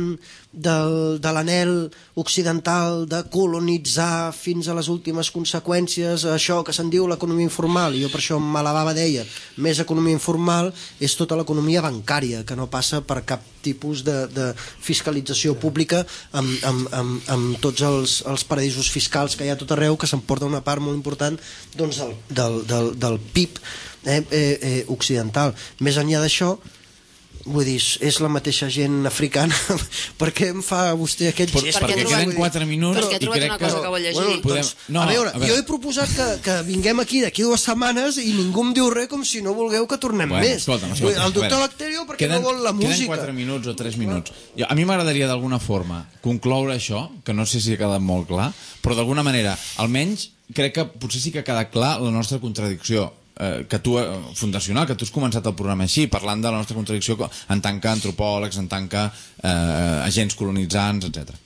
del, de l'anhel occidental de colonitzar fins a les últimes conseqüències això que se'n diu l'economia informal, i jo per això m'alabava deia, més economia informal és tota l'economia bancària, que no passa per cap tipus de, de fiscalització pública amb, amb, amb, amb tots els, els paradisos fiscals que hi ha a tot arreu, que s'emporta una part molt important doncs, del, del, del, del P I B Eh, eh, eh, occidental. Més enllà d'això, vull dir, és la mateixa gent africana. Per què em fa vostè aquest Por, gest? Perquè queden quatre minuts perquè he trobat una cosa que vol llegir. Bueno, podem... doncs, no, a, veure, a veure, jo he proposat que, que vinguem aquí d'aquí dues setmanes i ningú em diu res com si no vulgueu que tornem bueno, més. Escolta'm, escolta'm, el doctor Lacterio perquè queden, no vol la música. Queden quatre minuts o tres minuts. Jo, a mi m'agradaria d'alguna forma concloure això, que no sé si ha quedat molt clar, però d'alguna manera, almenys, crec que potser sí que ha quedat clar la nostra contradicció. Eh, que tu, eh, fundacional, que tu has començat el programa així, parlant de la nostra contradicció en tant que antropòlegs, en tant que eh, agents colonitzants, etcètera.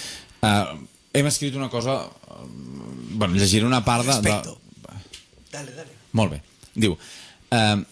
Eh, hem escrit una cosa, eh, bueno, llegiré una part de... de... Dale, dale. Molt bé. Diu, eh,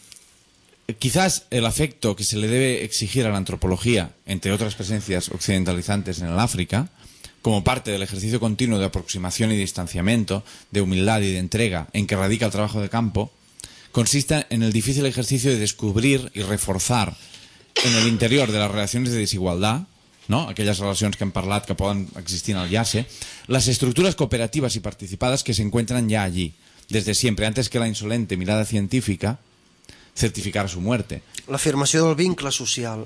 quizás el afecto que se le debe exigir a la antropología, entre otras presencias occidentalizantes en el África, como parte del ejercicio continuo de aproximación y distanciamiento, de humildad y de entrega en que radica el trabajo de campo, consiste en el difícil ejercicio de descubrir y reforzar en el interior de las relaciones de desigualdad, ¿no? Aquelles relacions que hem parlat que poden existir en el IASE, las estructuras cooperativas y participadas que se encuentran ya allí, desde siempre, antes que la insolente mirada científica certificara su muerte. L'afirmació del vincle social.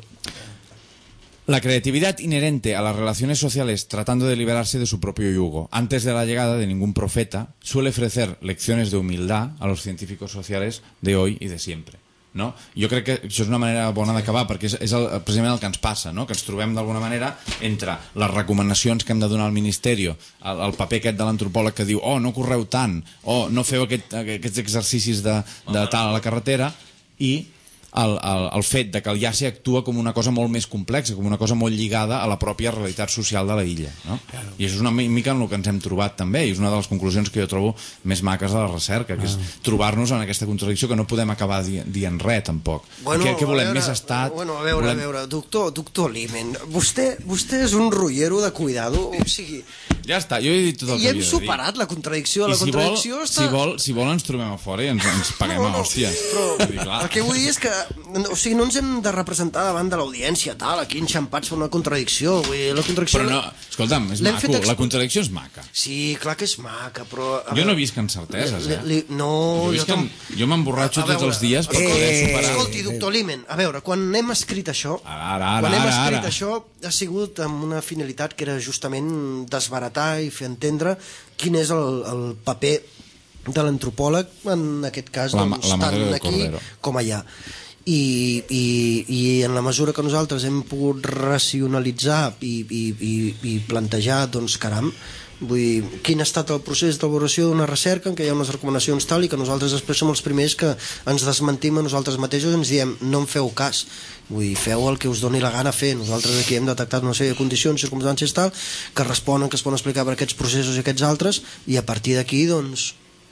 La creatividad inherente a las relaciones sociales tratando de liberarse de su propio yugo, antes de la llegada de ningún profeta, suele ofrecer lecciones de humildad a los científicos sociales de hoy y de siempre. No? Jo crec que això és una manera bona d'acabar, perquè és, és el, precisament el que ens passa, no? Que ens trobem d'alguna manera entre les recomanacions que hem de donar al Ministeri, el, el paper aquest de l'antropòleg que diu oh, no correu tant, oh, no feu aquest, aquests exercicis de, de tal a la carretera, i El, el, el fet de que el IASE actua com una cosa molt més complexa, com una cosa molt lligada a la pròpia realitat social de la illa, no? Claro. I això és una mica en el que ens hem trobat també, i és una de les conclusions que jo trobo més maques de la recerca, que ah. és trobar-nos en aquesta contradicció que no podem acabar di dient res tampoc. Bueno, què, què volem? veure, Més estat? Bueno, a veure, volem... a veure, doctor, doctor Limen, vostè, vostè és un rotllero de cuidado, o sigui... Ja està, jo he dit tot el I que hem havia de dir. superat la contradicció, la si contradicció vol, està... Si vol, si vol ens trobem a fora i ens, ens paguem no, no, a hòsties. Però dir, el que vull dir és que o sigui, no ens hem de representar davant de l'audiència, tal, aquí enxampats per una contradicció. Vull dir, la contradicció... Però no, escolta'm, és maco, exp... la contradicció és maca. Sí, clar que és maca, però... Jo no visc en certeses, eh? Li, li, no... Jo, jo, en... jo m'emborratxo tots els dies per eh, poder superar... Escolti, doctor Limen, a veure, quan hem escrit això... Ara, ara, ara, quan hem ara, escrit ara. això ha sigut amb una finalitat que era justament desbaratar i fer entendre quin és el, el paper de l'antropòleg, en aquest cas, la, doncs, la tant aquí Cordero. Com allà. I, i, i en la mesura que nosaltres hem pogut racionalitzar i, i, i, i plantejar, doncs caram, vull dir, quin ha estat el procés d'elaboració d'una recerca en què hi ha unes recomanacions tal i que nosaltres després som els primers que ens desmentim a nosaltres mateixos i ens diem no en feu cas, vull dir, feu el que us doni la gana fer. Nosaltres aquí hem detectat una sèrie de condicions, circumstàncies tal que responen, que es poden explicar per aquests processos i aquests altres, i a partir d'aquí doncs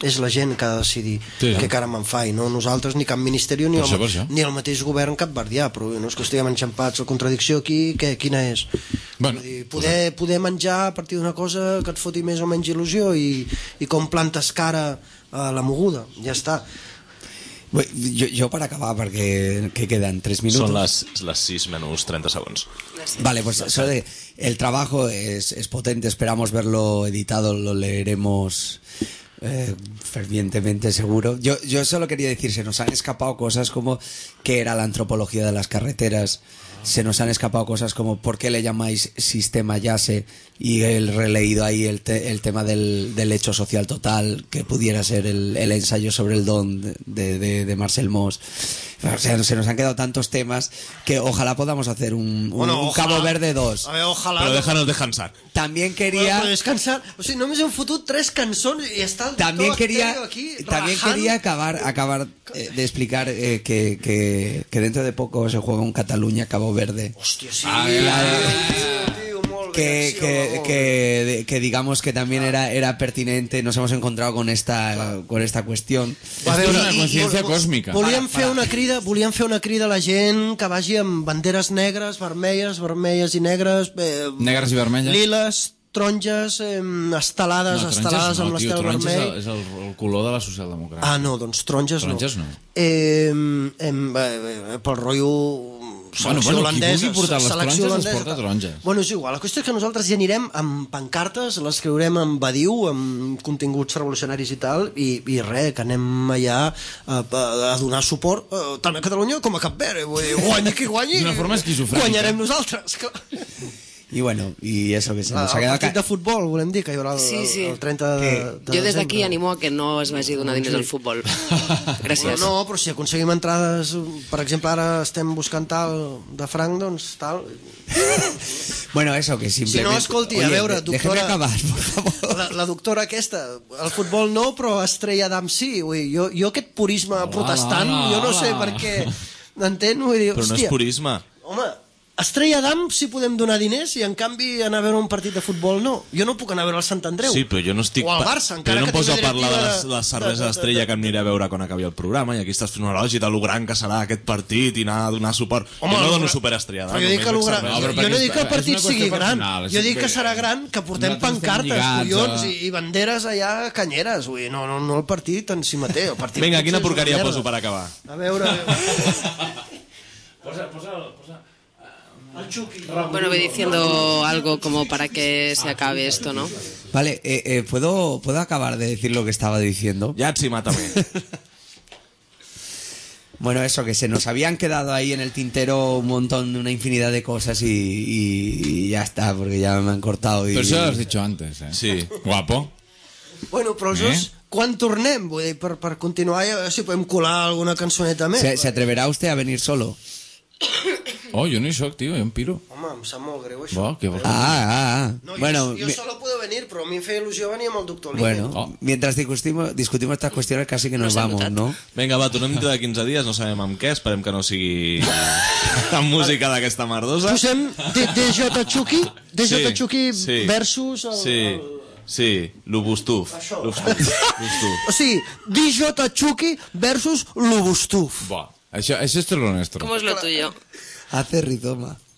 és la gent que ha de decidir Sí, sí. què cara me'n fa, i no nosaltres ni cap ministeri ni, Per això, el, per això. ni el mateix govern capverdià, però no és que estiguem enxampats. La contradicció aquí, què, quina és? Bueno, Vull dir, poder, poder menjar a partir d'una cosa que et foti més o menys il·lusió i, i com plantes cara a la moguda, ja està. Bé, Jo, jo per acabar, perquè que quedan tres minutos. Són les, les sis menys trenta segons. Vale, pues eso de, el trabajo es, es potente, esperamos verlo editado, lo leeremos eh, fervientemente seguro. Yo, yo solo quería decir, se nos han escapado cosas como qué era la antropología de las carreteras, se nos han escapado cosas como por qué le llamáis sistema YASE y el releído ahí el, te, el tema del, del hecho social total, que pudiera ser el, el ensayo sobre el don de, de, de Marcel Mauss. O sea, se nos han quedado tantos temas que ojalá podamos hacer un, un, Bueno, un ojalá. Cabo Verde dos. A veure, ojalà... Però déjanos descansar. También Bueno, quería... però descansar... O sigui, només hem fotut tres cançons i està el También doctor quería, Acterio aquí también relajant. quería acabar, acabar eh, de explicar eh, que, que, que dentro de poco se juega un Cataluña Cabo Verde. Hòstia, sí. Claro. Tio, molt bé, Que, acció, que, molt que, bé. de- que digamos que también era, era pertinente, nos hemos encontrado con esta, con esta cuestión. Va, a Esto veure, és una i- consciència i- còsmica. Volíem Para, fer para. una crida, volíem fer una crida a la gent que vagi amb banderes negres, vermelles, vermelles i negres, eh, Negres i vermelles? liles, taronges, eh, estelades, No, estelades no, amb tio, l'estel taronges vermell. és el, és el color de la socialdemocràcia. Ah, no, doncs taronges, Taronges no. Eh, em, eh, pel rotllo selecció bueno, qui holandesa. vulgui portar les selecció taronges, les holandesa, porta tal. taronges. Bueno, és igual, la qüestió és que nosaltres ja anirem amb pancartes, les escriurem amb badiu, amb continguts revolucionaris i tal, i, i res, que anem allà a, a, a donar suport eh, tant a Catalunya com a Cap Verd. Vull dir, guanyi qui guanyi, D'una forma esquizofrènica. guanyarem nosaltres. Clar. Y bueno, y eso que se nos ha El quedado... partit de futbol, volem dir, que hi haurà el, Sí, sí. el trenta de, de Jo des d'aquí desembre. animo a que no es vagi a donar diners al futbol. Gràcies. No, no, però si aconseguim entrades, per exemple, ara estem buscant tal de franc, doncs tal. Bueno, eso que simplemente... Si no, escolti, a Oye, veure, déjeme doctora... acabar, por favor. La, la doctora aquesta, el futbol no, però Estrella Damm sí. Vull dir, jo, jo aquest purisme protestant, hola, jo no sé hola. per què... M'entén? Vull dir, Però no hòstia, és purisme. home, Estrella Damm sí podem donar diners i en canvi anar a veure un partit de futbol no. Jo no puc anar a veure el Sant Andreu. Sí, però jo no estic... O al pa- Barça, però encara no em que poso a tingui parlar de les, directiva les cerveses d'Estrella que em aniré a veure quan acabi el programa, i aquí estàs fent un elogi de lo gran que serà aquest partit i anar a donar suport. Home, jo no el- dono suport a Estrella Però jo dic que, lo gran, No, jo, però jo perquè no dic que el és partit una qüestió sigui gran, personal, és jo dic que bé. serà gran, que portem Nosaltres estem pancartes, lligats collons, a- i, i banderes allà canyeres, vull dir, no, no, no el partit en si mateix. El partit Vinga, potser quina és una porqueria merda. poso per acabar? A veure... A veure. Posa, posa, posa... Bueno, voy diciendo algo como para que se acabe esto, ¿no? Vale, eh, eh, ¿puedo, ¿puedo acabar de decir lo que estaba diciendo? Yatsi, mátame. Bueno, eso, que se nos habían quedado ahí en el tintero un montón, una infinidad de cosas y, y- y ya está, porque ya me han cortado. Y... Pero eso lo has dicho antes, eh? Sí. Guapo. Bueno, però Eh? just quan tornem, vull dir, per, per continuar, a veure si podem colar alguna cançoneta més. ¿Se, ¿Se atreverá usted a venir solo? Oh, jo no hi soc, tio, jo em piro. Home, em sap molt greu això. Va, què vols? Ah, ah, ah. No, bueno, jo, jo mi- solo puedo venir, però a mi em feia il·lusió venir amb el doctor Linde. bueno, Oh. mientras discutimos, discutimos estas cuestiones casi que nos No s'ha vamos, notat. ¿no? Vinga, va, tornem dintre de quinze dies, no sabem amb què, esperem que no sigui amb música d'aquesta merdosa. Posem D J Chucky, D J Sí, Chucky sí. versus el... Sí, el... sí, l'Ubustuf. Això. L'Ubustuf. O sigui, D J Chucky versus l'Ubustuf. Va, això, això és lo nuestro. ¿Cómo es lo tuyo? Hace rizoma.